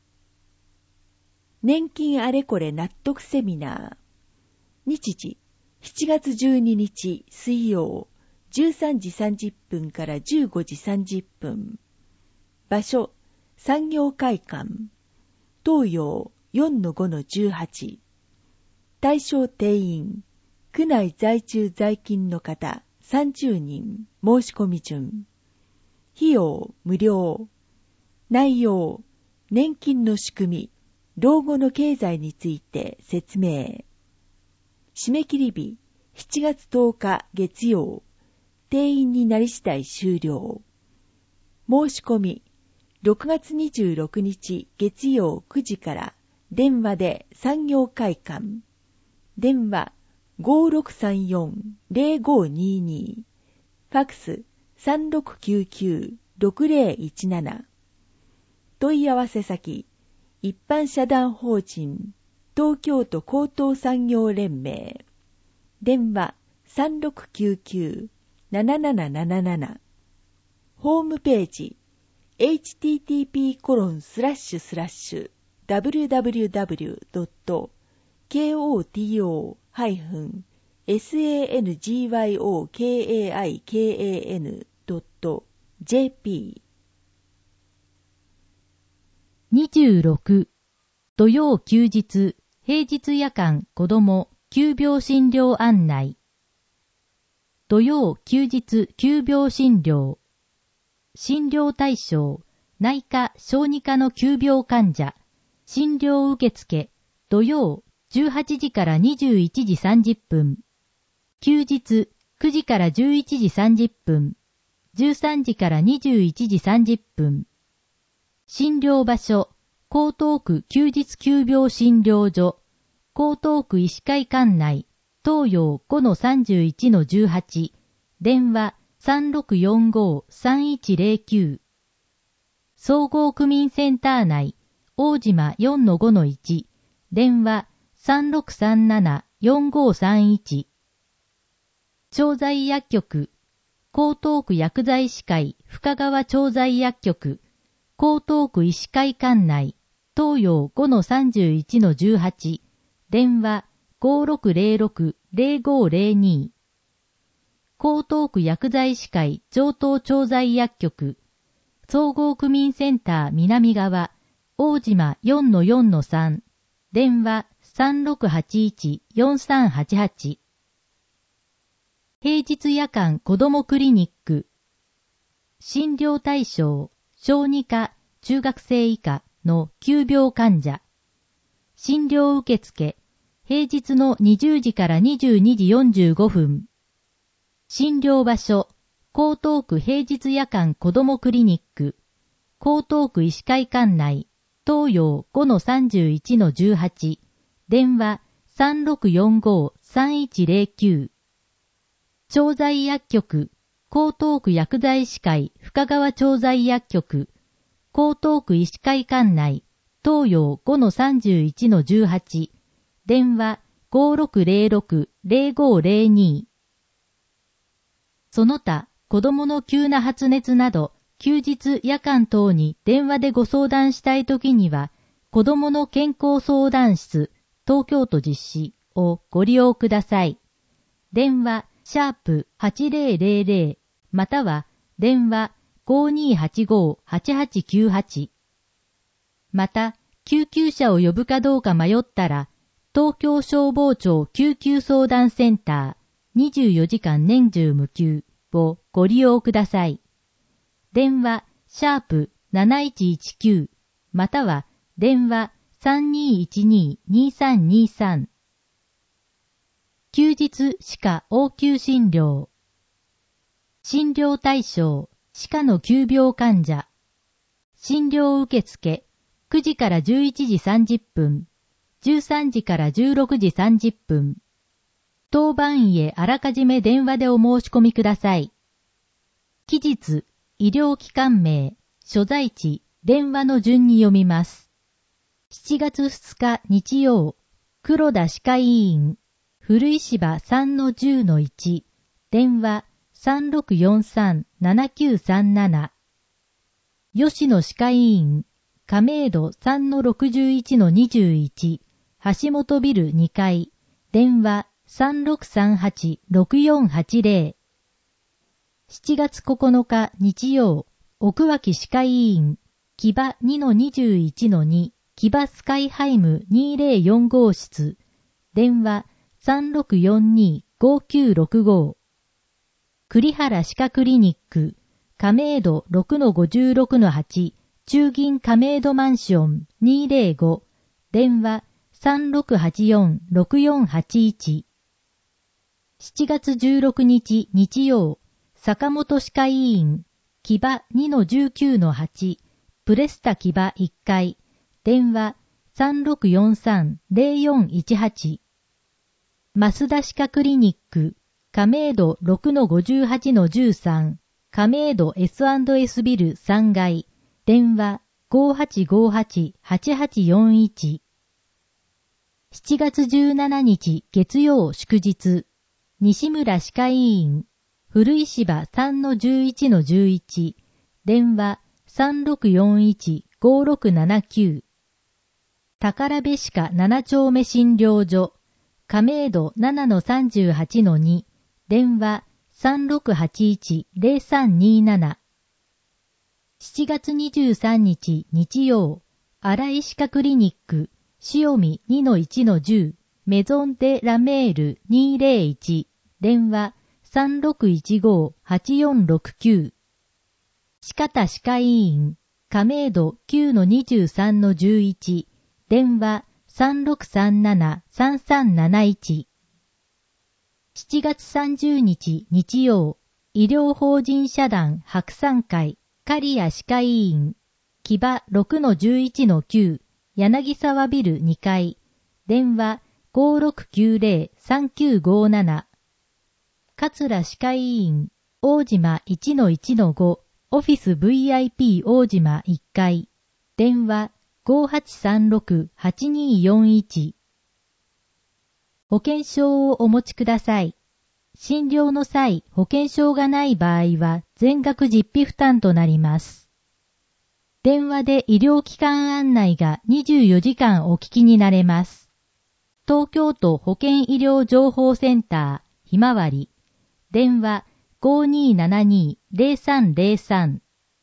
年金あれこれ納得セミナー。日時しちがつじゅうににち水曜じゅうさんじさんじゅっぷんからじゅうごじさんじゅっぷん。場所産業会館東洋 よんのごのじゅうはち。対象定員区内在住在勤の方さんじゅうにん申し込み順。費用無料。内容年金の仕組み老後の経済について説明。締め切り日しちがつとおか月曜。定員になり次第終了。申し込みろくがつにじゅうろくにち月曜くじから電話で産業会館。電話 ごーろくさんよんゼロごーにーにー。ファクス さんろくきゅうきゅうろくゼロいちなな。問い合わせ先一般社団法人東京都高等産業連盟。電話 さんろくきゅうきゅうなななななななな。ホームページ エイチティーティーピーコロンスラッシュスラッシュダブリューダブリューダブリュードットケーオーティーオーハイフンサンギョカイカンドットジェーピー。にじゅうろく土曜休日平日夜間子ども急病診療案内。土曜休日急病診療。診療対象内科小児科の急病患者。診療受付土曜じゅうはちじからにじゅういちじさんじゅっぷん。休日くじからじゅういちじさんじゅっぷん。じゅうさんじからにじゅういちじさんじゅっぷん。診療場所江東区休日急病診療所。江東区医師会館内。東洋 ごのさんじゅういちのじゅうはち。電話 さんろくよんごーさんいちゼロきゅう。総合区民センター内。大島 よんのごのいち。電話 さんろくさんななよんごーさんいち。調剤薬局江東区薬剤師会深川調剤薬局、江東区医師会館内、東洋 ごのさんじゅういちのじゅうはち、電話 ごろくゼロろくゼロごゼロに。江東区薬剤師会上東調剤薬局、総合区民センター南側、大島 よんのよんのさん、電話 さんろくはちいちよんさんはちはち。平日夜間子どもクリニック、診療対象、小児科、中学生以下の急病患者、診療受付、平日のにじゅうじからにじゅうにじよんじゅうごふん。診療場所、江東区平日夜間子どもクリニック、江東区医師会館内、東洋 ごのさんじゅういちのじゅうはち、電話 さんろくよんごさんいちゼロきゅう。調剤薬局、江東区薬剤師会深川調剤薬局、江東区医師会館内、東洋 ごのさんじゅういちのじゅうはち、電話 ごろくゼロろくゼロごゼロに。その他、子供の急な発熱など、休日夜間等に電話でご相談したいときには、子供の健康相談室、東京都実施をご利用ください。電話、シャープはちゼロゼロゼロ、または、電話 ごにーはちごはちはちきゅうはち。また、救急車を呼ぶかどうか迷ったら、東京消防庁救急相談センターにじゅうよじかん年中無休をご利用ください。電話、シャープなないちいちきゅう、または電話 さんにーいちにーにーさんにーさん。休日歯科応急診療。診療対象、歯科の急病患者。診療受付、くじからじゅういちじさんじゅっぷん、じゅうさんじからじゅうろくじさんじゅっぷん。当番医へあらかじめ電話でお申し込みください。期日、医療機関名、所在地、電話の順に読みます。しちがつふつか日曜、黒田歯科医院、古石芝 さんのじゅうのいち、電話 さんろくよんさんななきゅうさんなな。吉野歯科医院、亀戸 さんのろくじゅういちのにじゅういち、橋本ビルにかい、電話 さんろくさんはちろくよんはちゼロ。しちがつここのか日曜、奥脇歯科医院、木場 にのにじゅういちのに、木場スカイハイムにせんよん号室、電話 さんろくよんにごきゅうろくご。栗原歯科クリニック、亀戸 ろくのごじゅうろくのはち、中銀亀戸マンションにせんご、電話 さんろくはちよんろくよんはちいち。しちがつじゅうろくにち日曜、坂本歯科医院、木場 にのじゅうきゅうのはち、プレスタ木場いっかい、電話 さんろくよんさんゼロよんいちはち。増田歯科クリニック、亀戸 ろくのごじゅうはちのじゅうさん、亀戸 エスアンドエス ビルさんがい、電話 ごはちごはちはちはちよんいち。しちがつじゅうしちにち月曜祝日、西村歯科医院、古石芝 さんのじゅういちのじゅういち、電話 さんろくよんいちごろくななきゅう。宝部歯科なな丁目診療所、亀戸 ななのさんじゅうはちのに、電話 さんろくはちいちゼロさんになな。しちがつにじゅうさんにち日曜、新井歯科クリニック、塩見 にのいちのじゅう、メゾンデラメールにせんいち、電話 さんろくいちごはちよんろくきゅう。歯科田歯科医院、亀戸 きゅうのにじゅうさんのじゅういち、電話 さんろくさんななさんさんなないち。しちがつさんじゅうにち日曜、医療法人社団白山会、刈谷歯科医院、木場 ろくのじゅういちのきゅう、柳沢ビルにかい、電話 ごろくきゅうゼロさんきゅうごなな。桂歯科医院、大島 いちのいちのご、オフィス ブイアイピー 大島いっかい、電話 ごはちさんろくはちによんいち。保険証をお持ちください。 診療の際、保険証がない場合は全額実費負担となります。電話で医療機関案内がにじゅうよじかんお聞きになれます。東京都保健医療情報センター、ひまわり。電話 ごーにーななにーゼロさんゼロさん。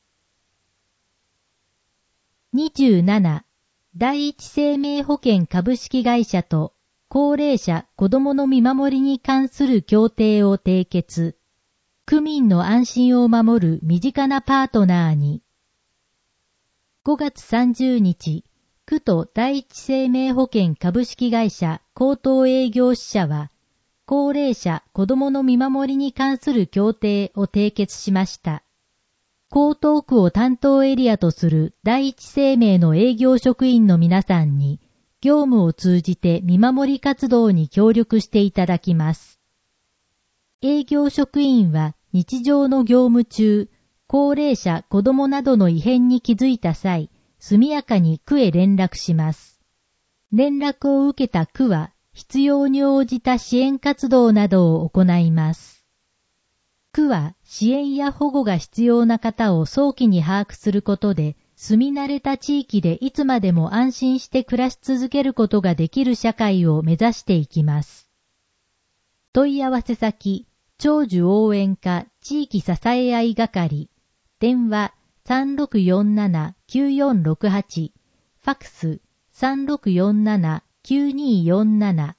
にじゅうなな、第一生命保険株式会社と高齢者子どもの見守りに関する協定を締結。区民の安心を守る身近なパートナーに。ごがつさんじゅうにち、区と第一生命保険株式会社高等営業支社は、高齢者子どもの見守りに関する協定を締結しました。江東区を担当エリアとする第一生命の営業職員の皆さんに、業務を通じて見守り活動に協力していただきます。営業職員は日常の業務中、高齢者子どもなどの異変に気づいた際、速やかに区へ連絡します。連絡を受けた区は、必要に応じた支援活動などを行います。区は支援や保護が必要な方を早期に把握することで、住み慣れた地域でいつまでも安心して暮らし続けることができる社会を目指していきます。問い合わせ先、長寿応援課地域支え合い係、電話 さんろくよんななきゅうよんろくはち、ファックス さんろくよんななきゅうにーよんなな。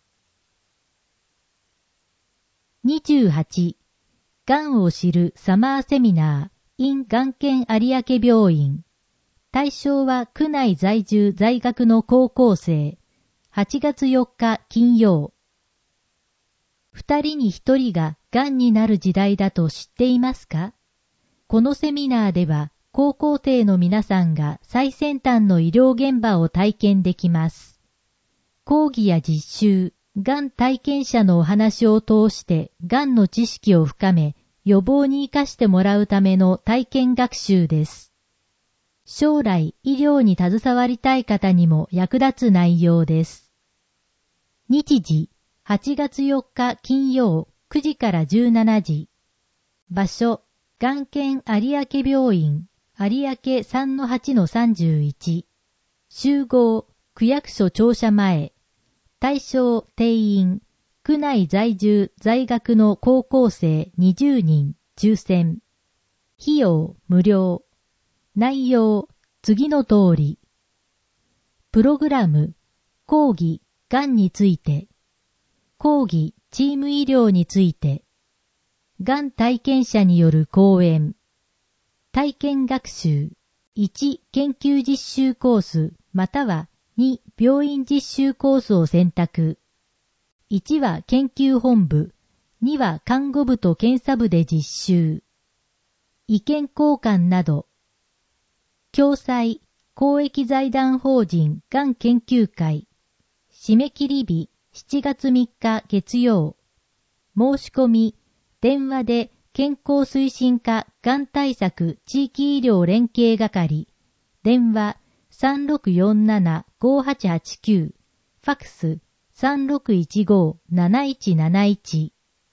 にじゅうはち、がんを知るサマーセミナー in がん研有明病院。対象は区内在住在学の高校生。はちがつよっか金曜。二人に一人ががんになる時代だと知っていますか？このセミナーでは高校生の皆さんが最先端の医療現場を体験できます。講義や実習、がん体験者のお話を通してがんの知識を深め、予防に生かしてもらうための体験学習です。将来医療に携わりたい方にも役立つ内容です。日時、はちがつよっか金曜くじからじゅうしちじ。場所、がん研有明病院、有明 さんのはちのさんじゅういち。集合、区役所庁舎前。対象定員、区内在住在学の高校生にじゅうにん、抽選。費用無料。内容、次の通り。プログラム、講義、がんについて。講義、チーム医療について。がん体験者による講演。体験学習。いち、研究実習コース、またはに、病院実習コースを選択。いちは研究本部、には看護部と検査部で実習。意見交換など。共催、公益財団法人がん研究会。締め切り日、しちがつみっか月曜。申し込み、電話で健康推進課がん対策地域医療連携係。電話さんろくよんななごはちはちきゅう。ファックスさんろくいちごなないちなないち。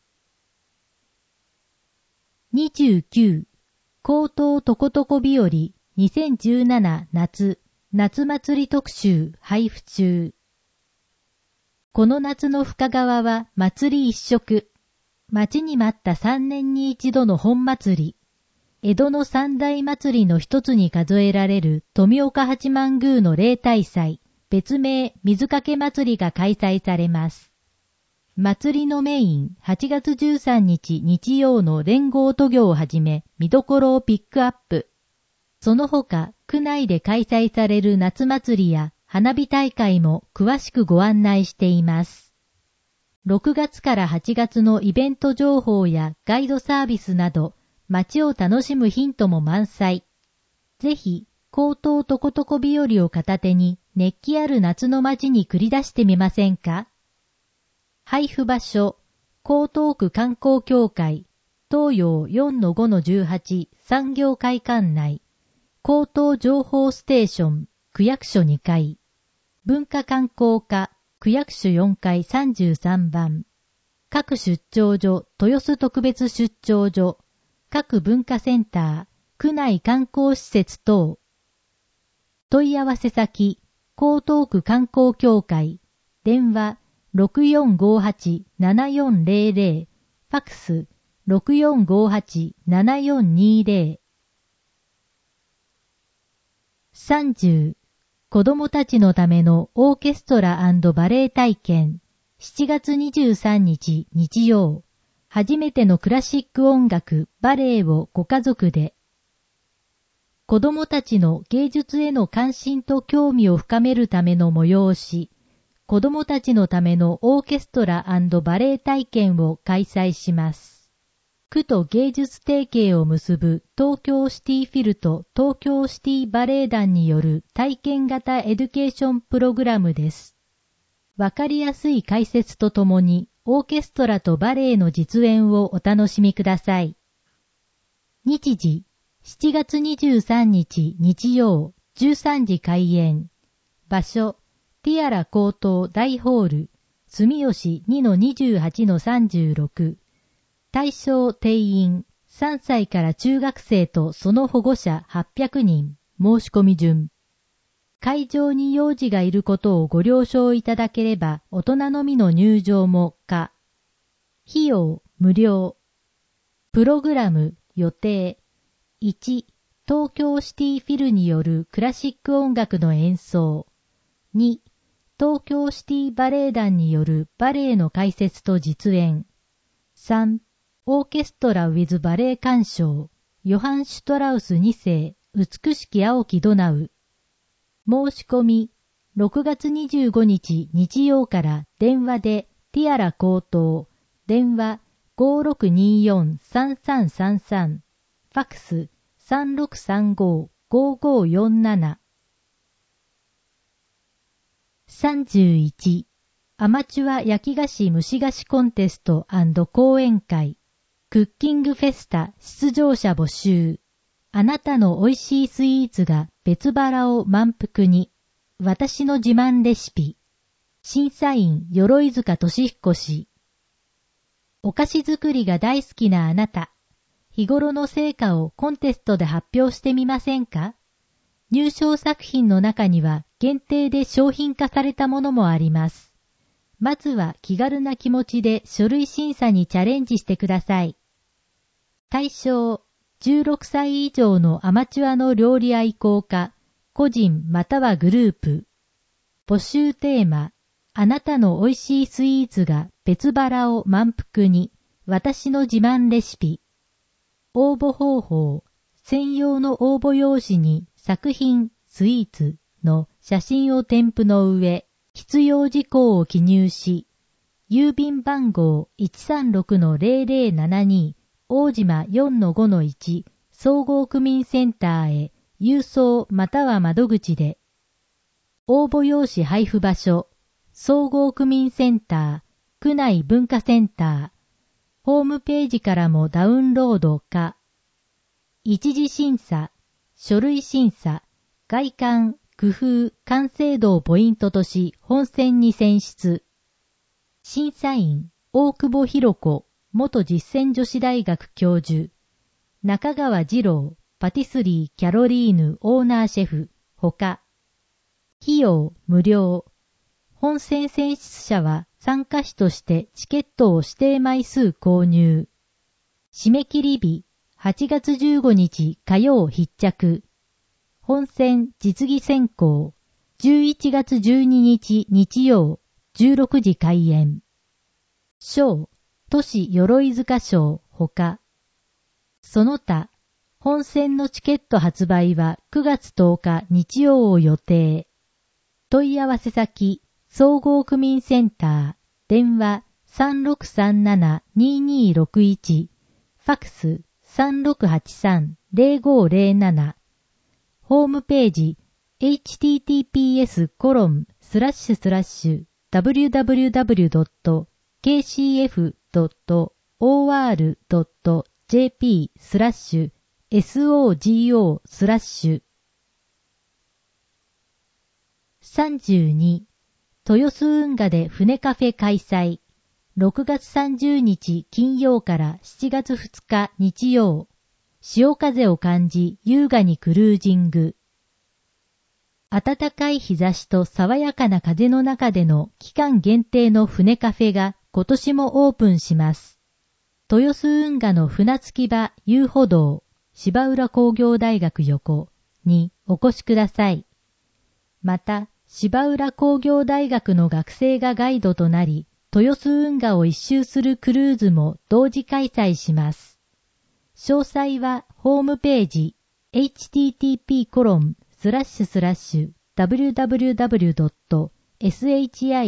にじゅうきゅう、高等とことこ日和にせんじゅうなな夏、夏祭り特集配布中。この夏の深川は祭り一色。待ちに待ったさんねんに一度の本祭り。江戸の三大祭りの一つに数えられる富岡八幡宮の例大祭、別名水かけ祭りが開催されます。祭りのメイン、はちがつじゅうさんにち日曜の連合渡御をはじめ、見どころをピックアップ。その他、区内で開催される夏祭りや花火大会も詳しくご案内しています。ろくがつからはちがつのイベント情報やガイドサービスなど、街を楽しむヒントも満載。ぜひ、高等とことこ日和を片手に熱気ある夏の街に繰り出してみませんか？配布場所、江東区観光協会、東洋 よんのごのじゅうはち 産業会館内、江東情報ステーション、区役所にかい、文化観光課、区役所よんかいさんじゅうさんばん、 各出張所、豊洲特別出張所、各文化センター、区内観光施設等。問い合わせ先、江東区観光協会、電話 ろくよんごはちななよんゼロゼロ、ファクス ろくよんごはちななよんにゼロ。さんじゅう、子供たちのためのオーケストラ&バレエ体験、しちがつにじゅうさんにち日曜、初めてのクラシック音楽、バレエをご家族で。子供たちの芸術への関心と興味を深めるための催し、子供たちのためのオーケストラ&バレエ体験を開催します。区と芸術提携を結ぶ東京シティフィルと東京シティバレエ団による体験型エデュケーションプログラムです。わかりやすい解説とともにオーケストラとバレエの実演をお楽しみください。日時、しちがつにじゅうさんにち日曜じゅうさんじ開演。場所、ティアラ高等大ホール、住吉 にのにじゅうはちのさんじゅうろく。対象定員、さんさいから中学生とその保護者はっぴゃくにん、申し込み順。会場に幼児がいることをご了承いただければ大人のみの入場も可。費用無料。プログラム予定。いち、東京シティフィルによるクラシック音楽の演奏。に、東京シティバレエ団によるバレエの解説と実演。さん、オーケストラ with バレエ鑑賞。ヨハン・シュトラウスにせい、美しき青きドナウ。申し込み、ろくがつにじゅうごにち日曜から電話でティアラ高等、電話 ごろくによんさんさんさんさん、ファクス さんろくさんごごごよんなな。さんじゅういち、アマチュア焼き菓子蒸し菓子コンテスト&講演会、クッキングフェスタ出場者募集。あなたの美味しいスイーツが別腹を満腹に。私の自慢レシピ。審査員、鎧塚俊彦氏。お菓子作りが大好きなあなた。日頃の成果をコンテストで発表してみませんか？入賞作品の中には限定で商品化されたものもあります。まずは気軽な気持ちで書類審査にチャレンジしてください。対象、じゅうろくさい以上のアマチュアの料理愛好家、個人またはグループ。募集テーマ、あなたの美味しいスイーツが別腹を満腹に。私の自慢レシピ。応募方法、専用の応募用紙に作品、スイーツの写真を添付の上、必要事項を記入し、郵便番号 いちさんろくのゼロゼロななに、大島 よんのごのいち 総合区民センターへ郵送または窓口で。応募用紙配布場所、総合区民センター、区内文化センター、ホームページからもダウンロード可。一次審査、書類審査、外観、工夫、完成度をポイントとし本選に選出。審査員、大久保博子、元実践女子大学教授。中川二郎、パティスリーキャロリーヌオーナーシェフ、ほか。費用無料。本選選出者は参加費としてチケットを指定枚数購入。締め切り日、はちがつじゅうごにち火曜必着。本選実技選考、じゅういちがつじゅうににち日曜、じゅうろくじ開演。賞、都市鎧塚賞ほか。その他、本選のチケット発売はくがつとおか日曜を予定。問い合わせ先、総合区民センター、電話 さんろくさんななににろくいち、ファクス さんろくはちさんゼロごゼロなな、ホームページ エイチティーティーピーエスコロンスラッシュスラッシュダブリューダブリューダブリュードットケーシーエフドットオーアールドットジェーピースラッシュエスオージーオースラッシュさんじゅうに、豊洲運河で船カフェ開催。 ろくがつさんじゅうにち金曜からしちがつふつか日曜、潮風を感じ優雅にクルージング。暖かい日差しと爽やかな風の中での期間限定の船カフェが今年もオープンします。豊洲運河の船着き場遊歩道芝浦工業大学横にお越しください。また、芝浦工業大学の学生がガイドとなり、豊洲運河を一周するクルーズも同時開催します。詳細はホームページ エイチティーティーピーコロンスラッシュスラッシュダブリューダブリューダブリュードットシバウ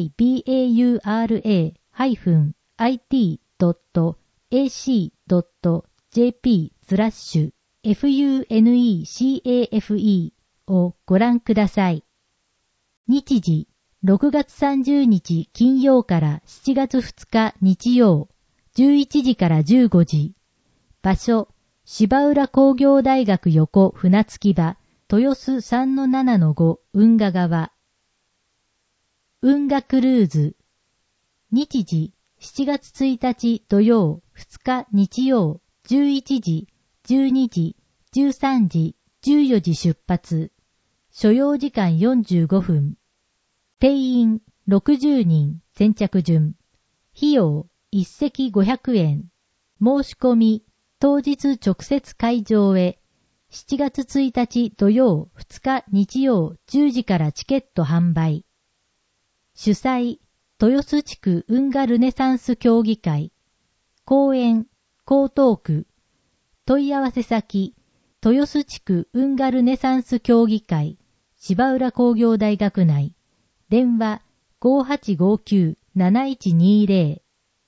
ラ ハイフン アイティー ドット エーシー ドット ジェーピー スラッシュ フネカフェ をご覧ください。日時ろくがつさんじゅうにち金曜からしちがつふつか日曜じゅういちじからじゅうごじ。場所芝浦工業大学横船着き場豊洲 さんのななのご 運河側。運河クルーズ。日時しちがつついたち土曜、ふつか日曜、じゅういちじ、じゅうにじ、じゅうさんじ、じゅうよじ出発。所要時間よんじゅうごふん。定員ろくじゅうにん先着順。費用いっせきごひゃくえん。申し込み当日直接会場へ。しちがつついたち土曜、ふつか日曜じゅうじからチケット販売。主催、豊洲地区運河ルネサンス協議会。講演、江東区。問い合わせ先、豊洲地区運河ルネサンス協議会、芝浦工業大学内。電話 ごーはちごーきゅう なないちにーぜろ。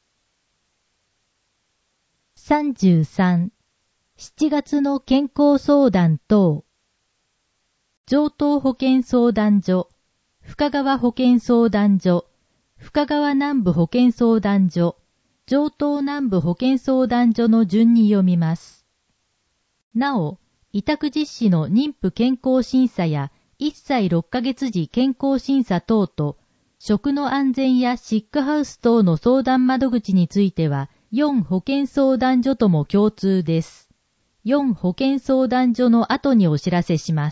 さんじゅうさん、しちがつの健康相談等。城東保健相談所、深川保健相談所、深川南部保健相談所、城東南部保健相談所の順に読みます。なお、委託実施の妊婦健康審査やいっさいろっかげつ時健康審査等と、食の安全やシックハウス等の相談窓口については、よん保健相談所とも共通です。よん保健相談所の後にお知らせします。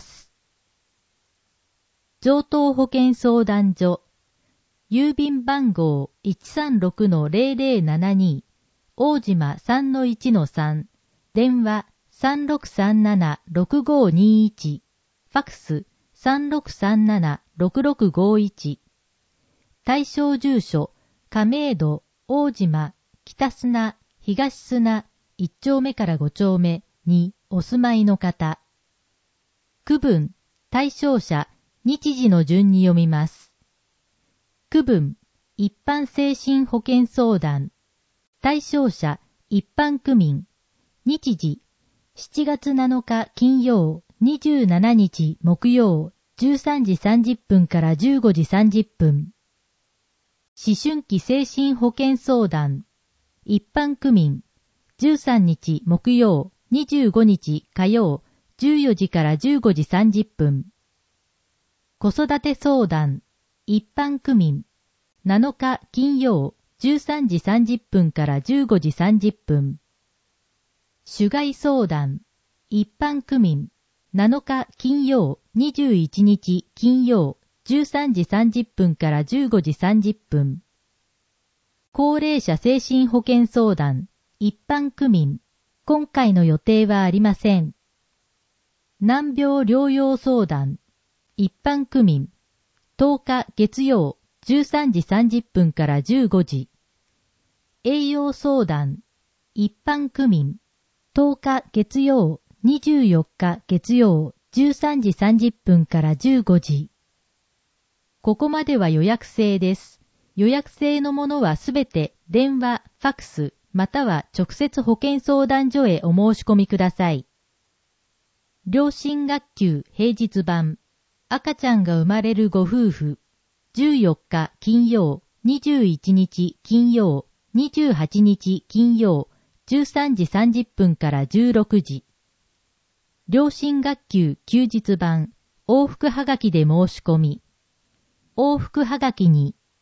城東保健相談所、郵便番号 いちさんろくのゼロゼロななに、大島 さんのいちのさん、電話 さんろくさんななろくごにいち、ファクス さんろくさんななろくろくごいち。対象住所、亀戸、大島、北砂、東砂、いち丁目からご丁目にお住まいの方。区分、対象者、日時の順に読みます。区分、一般精神保健相談。対象者、一般区民。日時、しちがつなのか金曜、にじゅうしちにち木曜、じゅうさんじさんじゅっぷんからじゅうごじさんじゅっぷん。思春期精神保健相談。一般区民。じゅうさんにち木曜、にじゅうごにち火曜、じゅうよじからじゅうごじさんじゅっぷん。子育て相談。一般区民。なのか金曜、じゅうさんじさんじゅっぷんからじゅうごじさんじゅっぷん。種害相談。一般区民。なのか金曜、にじゅういちにち金曜、じゅうさんじさんじゅっぷんからじゅうごじさんじゅっぷん。高齢者精神保健相談。一般区民。今回の予定はありません。難病療養相談。一般区民。とおか月曜、じゅうさんじさんじゅっぷんからじゅうごじ。栄養相談。一般区民。とおか月曜、にじゅうよっか月曜、じゅうさんじさんじゅっぷんからじゅうごじ。ここまでは予約制です。予約制のものはすべて電話、ファクス、または直接保健相談所へお申し込みください。両親学級平日版。赤ちゃんが生まれるご夫婦。じゅうよっか金曜、にじゅういちにち金曜、にじゅうはちにち金曜、じゅうさんじさんじゅっぷんからじゅうろくじ。両親学級休日版。往復はがきで申し込み。往復はがきに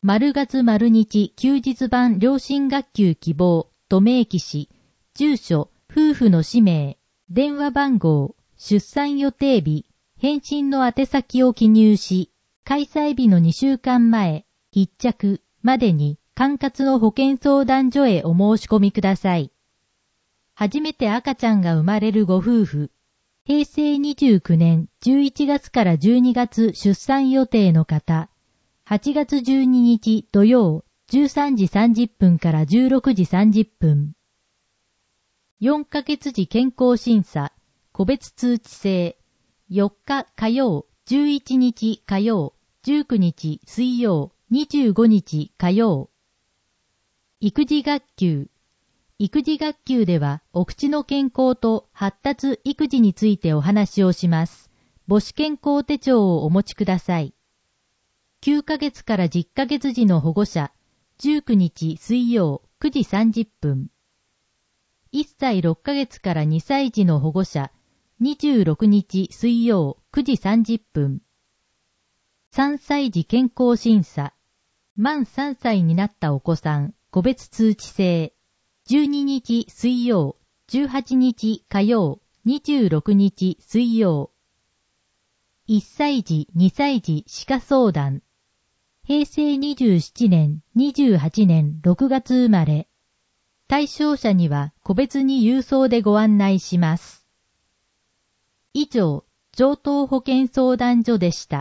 丸月丸日休日版両親学級希望と明記し、住所、夫婦の氏名、電話番号、出産予定日、返信の宛先を記入し、開催日のにしゅうかんまえ、必着までに管轄の保健相談所へお申し込みください。初めて赤ちゃんが生まれるご夫婦、へいせいにじゅうきゅうねんじゅういちがつからじゅうにがつ出産予定の方、はちがつじゅうににち土曜じゅうさんじさんじゅっぷんからじゅうろくじさんじゅっぷん。よんかげつ時健康審査、個別通知制、よっか火曜、じゅういちにち火曜、じゅうくにち水曜、にじゅうごにち火曜。育児学級。育児学級では、お口の健康と発達育児についてお話をします。母子健康手帳をお持ちください。きゅうかげつからじゅっかげつ時の保護者、じゅうくにち水曜くじさんじゅっぷん。いっさいろっかげつからにさい児の保護者、にじゅうろくにち水曜くじさんじゅっぷん。さんさい児健康審査。満さんさいになったお子さん、個別通知制。じゅうににち水曜、じゅうはちにち火曜、にじゅうろくにち水曜。いっさい児、にさい児歯科相談。へいせいにじゅうななねん、にじゅうはちねんろくがつ生まれ。対象者には個別に郵送でご案内します。以上、城東保健相談所でした。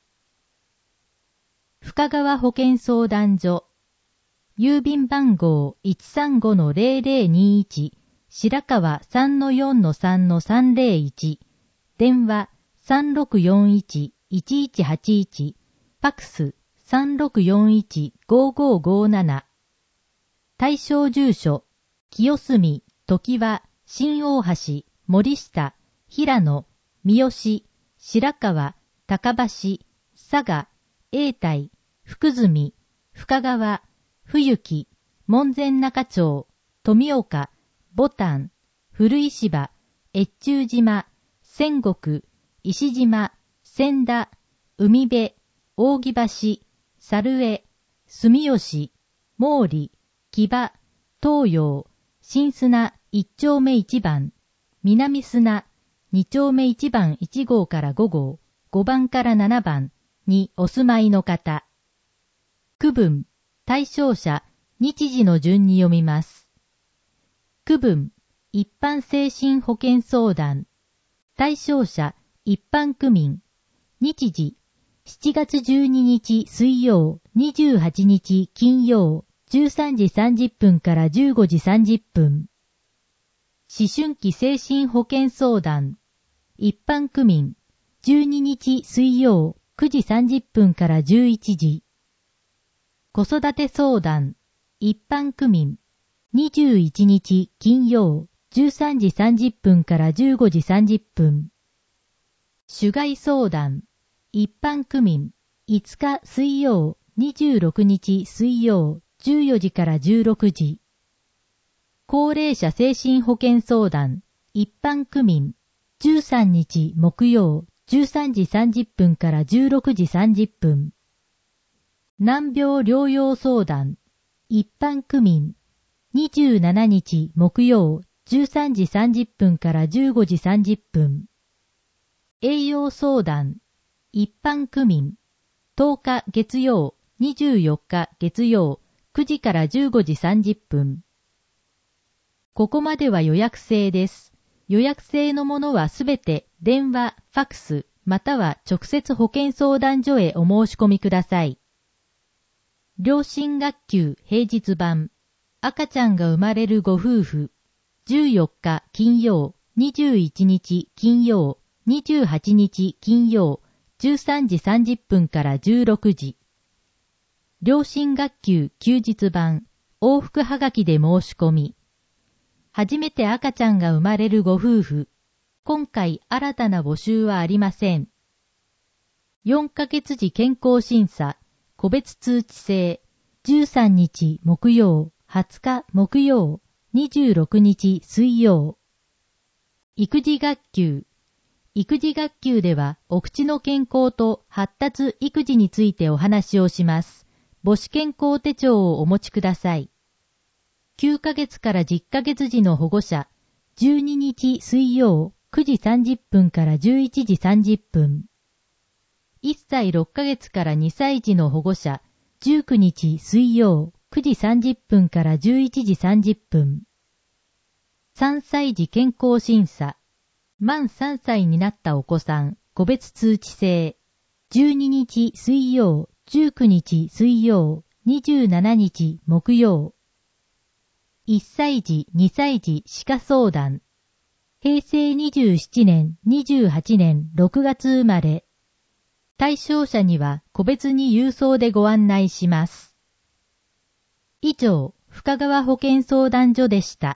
深川保健相談所。郵便番号 いちさんごのゼロゼロにいち、白川 さんのよんのさんのさんゼロいち、電話 さんろくよんいちいちいちはちいち、ファクス さんろくよんいちごごごなな。対象住所、清澄、常盤、新大橋、森下、平野、三好、白川、高橋、佐賀、永代、福住、深川、冬木、門前仲町、富岡、牡丹、古石場、越中島、仙石、石島、千田、海辺、扇橋、猿江、住吉、毛利、木場、東洋、新砂一丁目一番、南砂二丁目一番一号から五号、五番から七番にお住まいの方。区分、対象者、日時の順に読みます。区分、一般精神保健相談。対象者、一般区民。日時、しちがつじゅうににち水曜、にじゅうはちにち金曜、じゅうさんじさんじゅっぷんからじゅうごじさんじゅっぷん。思春期精神保健相談。一般区民。じゅうににち水曜、くじさんじゅっぷんからじゅういちじ。子育て相談。一般区民。にじゅういちにち金曜、じゅうさんじさんじゅっぷんからじゅうごじさんじゅっぷん。種害相談。一般区民。いつか水曜、にじゅうろくにち水曜、じゅうよじからじゅうろくじ。高齢者精神保健相談。一般区民。じゅうさんにち木曜、じゅうさんじさんじゅっぷんからじゅうろくじさんじゅっぷん。難病療養相談。一般区民。にじゅうしちにち木曜、じゅうさんじさんじゅっぷんからじゅうごじさんじゅっぷん。栄養相談。一般区民。とおか月曜、にじゅうよっか月曜、くじからじゅうごじさんじゅっぷん。ここまでは予約制です。予約制のものはすべて電話、ファクス、または直接保健相談所へお申し込みください。両親学級平日版。赤ちゃんが生まれるご夫婦。じゅうよっか金曜、にじゅういちにち金曜、にじゅうはちにち金曜、じゅうさんじさんじゅっぷんからじゅうろくじ。両親学級休日版。往復はがきで申し込み。初めて赤ちゃんが生まれるご夫婦。今回新たな募集はありません。よんかげつ時健康審査。個別通知制。じゅうさんにち木曜、はつか木曜、にじゅうろくにち水曜。育児学級。育児学級ではお口の健康と発達育児についてお話をします。 母子健康手帳をお持ちください。きゅうかげつからじゅっかげつ児の保護者、じゅうににち水曜くじさんじゅっぷんからじゅういちじさんじゅっぷん。いっさいろっかげつからにさい児の保護者、じゅうくにち水曜くじさんじゅっぷんからじゅういちじさんじゅっぷん。さんさい児健康審査。満さんさいになったお子さん、個別通知制。じゅうににち水曜、じゅうくにち水曜、にじゅうしちにち木曜。いっさい児、にさい児歯科相談。へいせいにじゅうななねん、にじゅうはちねんろくがつ生まれ。対象者には個別に郵送でご案内します。以上、深川保健相談所でした。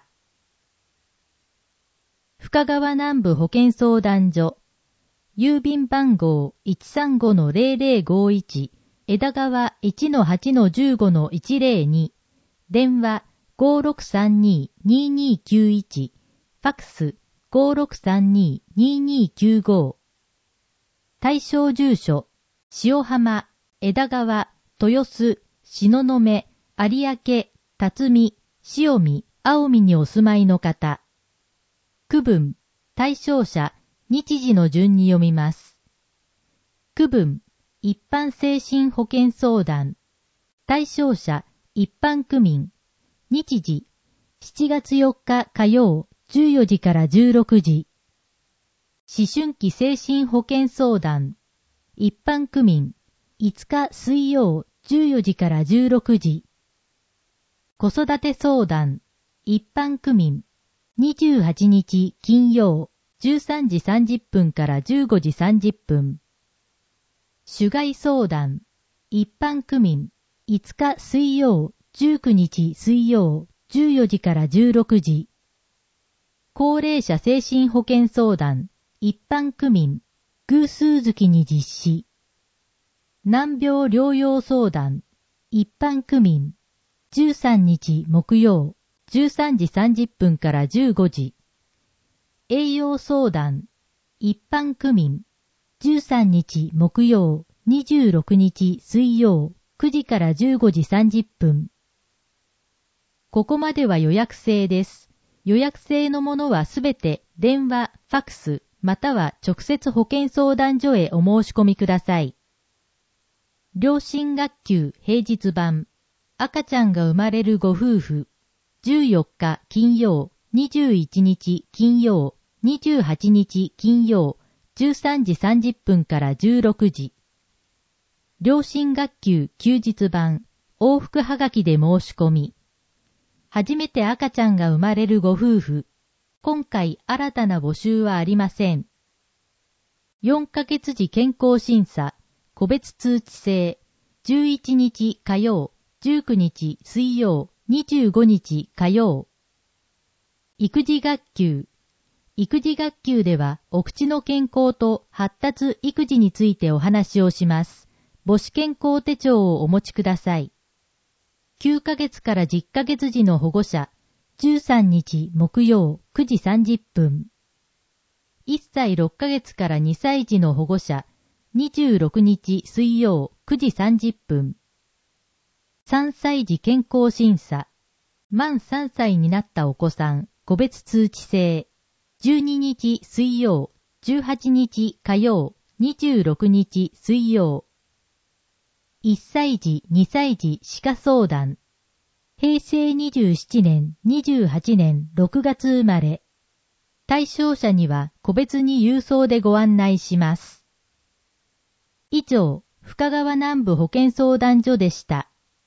深川南部保健相談所。郵便番号 いちさんごのゼロゼロごいち、枝川 いちのはちのじゅうごのいちゼロに、電話 ごろくさんに にーにーきゅういち、ファックス ごろくさんに にーにーきゅうご。対象住所、塩浜、枝川、豊洲、東雲、有明、辰巳、塩見、青海にお住まいの方。区分、対象者、日時の順に読みます。区分、一般精神保健相談。対象者、一般区民。日時、しちがつよっか火曜、じゅうよじからじゅうろくじ。思春期精神保健相談。一般区民。いつか水曜、じゅうよじからじゅうろくじ。子育て相談。一般区民。にじゅうはちにち金曜、じゅうさんじさんじゅっぷんからじゅうごじさんじゅっぷん。種害相談。一般区民。いつか水曜、じゅうくにち水曜、じゅうよじからじゅうろくじ。高齢者精神保健相談。一般区民。偶数月に実施。難病療養相談。一般区民。じゅうさんにち木曜、じゅうさんじさんじゅっぷんからじゅうごじ。栄養相談。一般区民。じゅうさんにち木曜、にじゅうろくにち水曜、くじからじゅうごじさんじゅっぷん。ここまでは予約制です。予約制のものはすべて電話、ファックス、または直接保健相談所へお申し込みください。両親学級平日版。赤ちゃんが生まれるご夫婦。じゅうよっか金曜、にじゅういちにち金曜、にじゅうはちにち金曜、じゅうさんじさんじゅっぷんからじゅうろくじ。両親学級休日版。往復はがきで申し込み。初めて赤ちゃんが生まれるご夫婦。今回新たな募集はありません。よんかげつ児健康審査。個別通知制。じゅういちにち火曜、じゅうくにち水曜、にじゅうごにち火曜。育児学級。育児学級では、お口の健康と発達育児についてお話をします。母子健康手帳をお持ちください。きゅうかげつからじゅっかげつ児の保護者、じゅうさんにち木曜くじさんじゅっぷん。いっさいろっかげつからにさい児の保護者、にじゅうろくにち水曜くじさんじゅっぷん。さんさい児健康審査。満さんさいになったお子さん、個別通知制。じゅうににち水曜、じゅうはちにち火曜、にじゅうろくにち水曜。いっさい児、にさい児歯科相談。へいせいにじゅうななねん、にじゅうはちねんろくがつ生まれ。対象者には個別に郵送でご案内します。以上、深川南部保健相談所でした。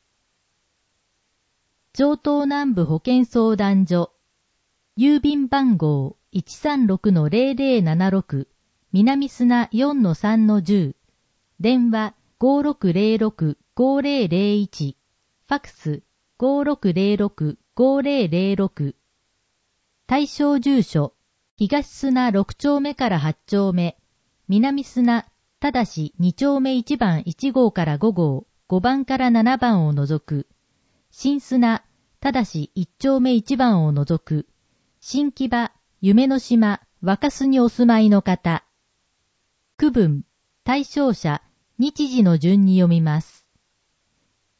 城東南部保健相談所。郵便番号 いちさんろくのゼロゼロななろく、南砂 よんのさんのじゅう。電話 ごろくゼロろくごゼロゼロいち。ファックス ごろくゼロろくごゼロゼロろく。対象住所、東砂ろくちょうめからはちちょうめ、南砂、ただしにちょうめいちばんいちごうからごごう、ごばんからななばんを除く。新砂、ただしいちちょうめいちばんを除く。新木場、夢の島、若洲にお住まいの方。区分、対象者、日時の順に読みます。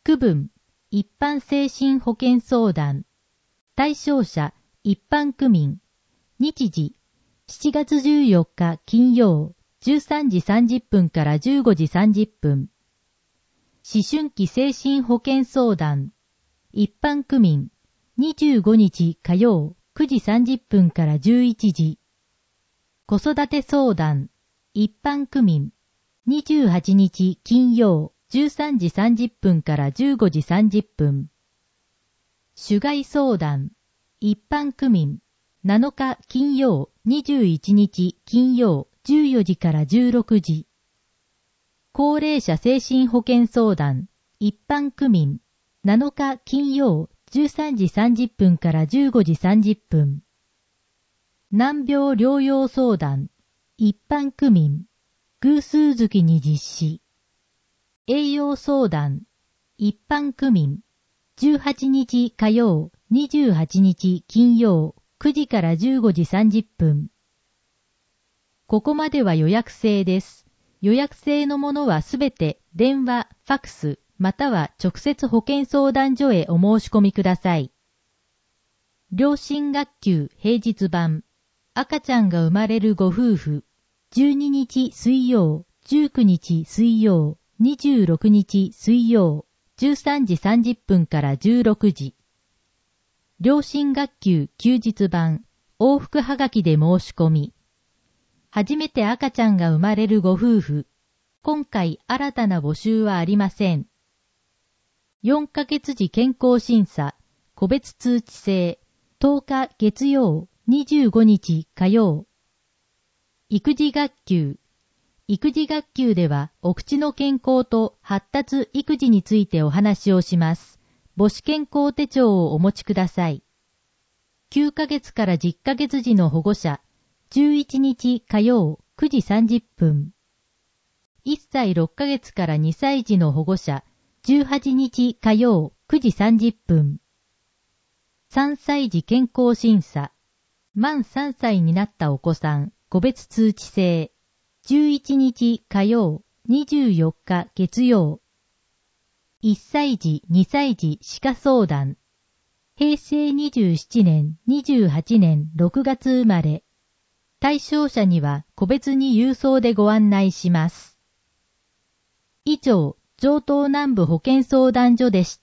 区分、一般精神保健相談。対象者、一般区民。日時、しちがつじゅうよっか金曜、じゅうさんじさんじゅっぷんからじゅうごじさんじゅっぷん。思春期精神保健相談。一般区民。にじゅうごにち火曜、くじさんじゅっぷんからじゅういちじ。子育て相談。一般区民。にじゅうはちにち金曜、じゅうさんじさんじゅっぷんからじゅうごじさんじゅっぷん。主害相談。一般区民。なのか金曜、にじゅういちにち金曜、じゅうよじからじゅうろくじ。高齢者精神保健相談。一般区民。なのか金曜、じゅうさんじさんじゅっぷんからじゅうごじさんじゅっぷん。難病療養相談。一般区民。偶数月に実施。栄養相談。一般区民。じゅうはちにち火曜、にじゅうはちにち金曜、くじからじゅうごじさんじゅっぷん。ここまでは予約制です。予約制のものはすべて電話、ファクス、または直接保健相談所へお申し込みください。両親学級平日版。赤ちゃんが生まれるご夫婦。じゅうににち水曜、じゅうくにち水曜、にじゅうろくにち水曜、じゅうさんじさんじゅっぷんからじゅうろくじ。両親学級休日版。往復はがきで申し込み。初めて赤ちゃんが生まれるご夫婦。今回新たな募集はありません。よんかげつ時健康審査、個別通知制、とおか月曜、にじゅうごにち火曜。育児学級。育児学級では、お口の健康と発達育児についてお話をします。母子健康手帳をお持ちください。きゅうかげつからじゅっかげつ時の保護者、じゅういちにち火曜、くじさんじゅっぷん。いっさいろっかげつからにさい児の保護者、じゅうはちにち火曜、くじさんじゅっぷん。さんさい児健康審査。満さんさいになったお子さん、個別通知制。じゅういちにち火曜、にじゅうよっか月曜。いっさい児、にさい児歯科相談。へいせいにじゅうななねん、にじゅうはちねんろくがつ生まれ。対象者には個別に郵送でご案内します。以上、城東南部保健相談所でした。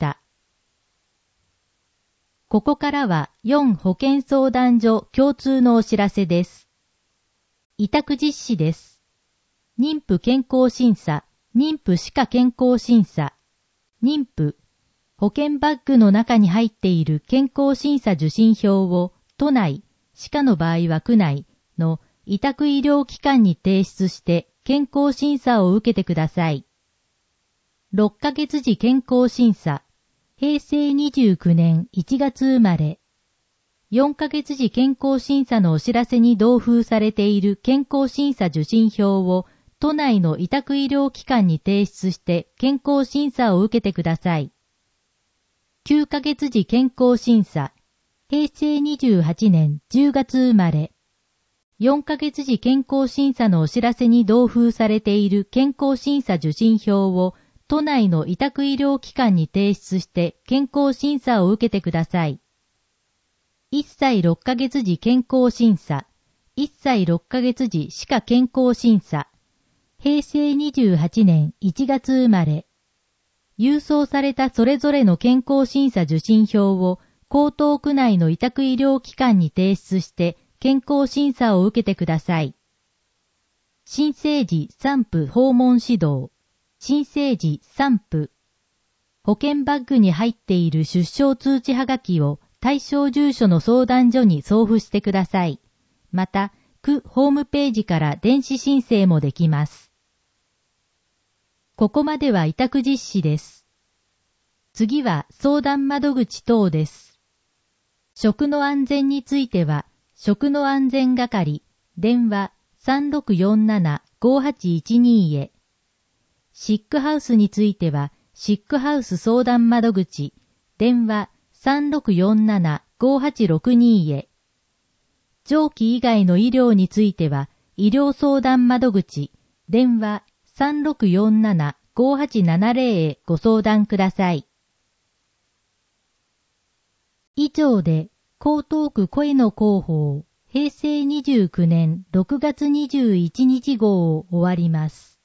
ここからはよん保健相談所共通のお知らせです。委託実施です。妊婦健康審査、妊婦歯科健康審査、妊婦、保険バッグの中に入っている健康審査受診票を都内、歯科の場合は区内の委託医療機関に提出して健康審査を受けてください。ろっかげつ時健康審査、へいせいにじゅうきゅうねんいちがつ生まれ。よんかげつ時健康審査のお知らせに同封されている健康審査受診票を都内の委託医療機関に提出して健康審査を受けてください。きゅうかげつ時健康審査、へいせいにじゅうはちねんじゅうがつ生まれ。よんかげつ時健康審査のお知らせに同封されている健康審査受診票を都内の委託医療機関に提出して健康審査を受けてください。いっさいろっかげつ時健康審査、いっさいろっかげつ時歯科健康審査、へいせいにじゅうはちねんいちがつ生まれ。郵送されたそれぞれの健康審査受診票を江東区内の委託医療機関に提出して健康審査を受けてください。新生児産婦訪問指導、新生児産婦。保険バッグに入っている出生通知はがきを対象住所の相談所に送付してください。また、区ホームページから電子申請もできます。ここまでは委託実施です。次は相談窓口等です。食の安全については、食の安全係、電話 さんろくよんななごはちいちに へ。シックハウスについては、シックハウス相談窓口、電話 さんろくよんななごはちろくに へ。上記以外の医療については、医療相談窓口、電話 さんろくよんななごはちななぜろ へご相談ください。 以上で、江東区声の広報、へいせいにじゅうきゅうねんろくがつにじゅういちにち号を終わります。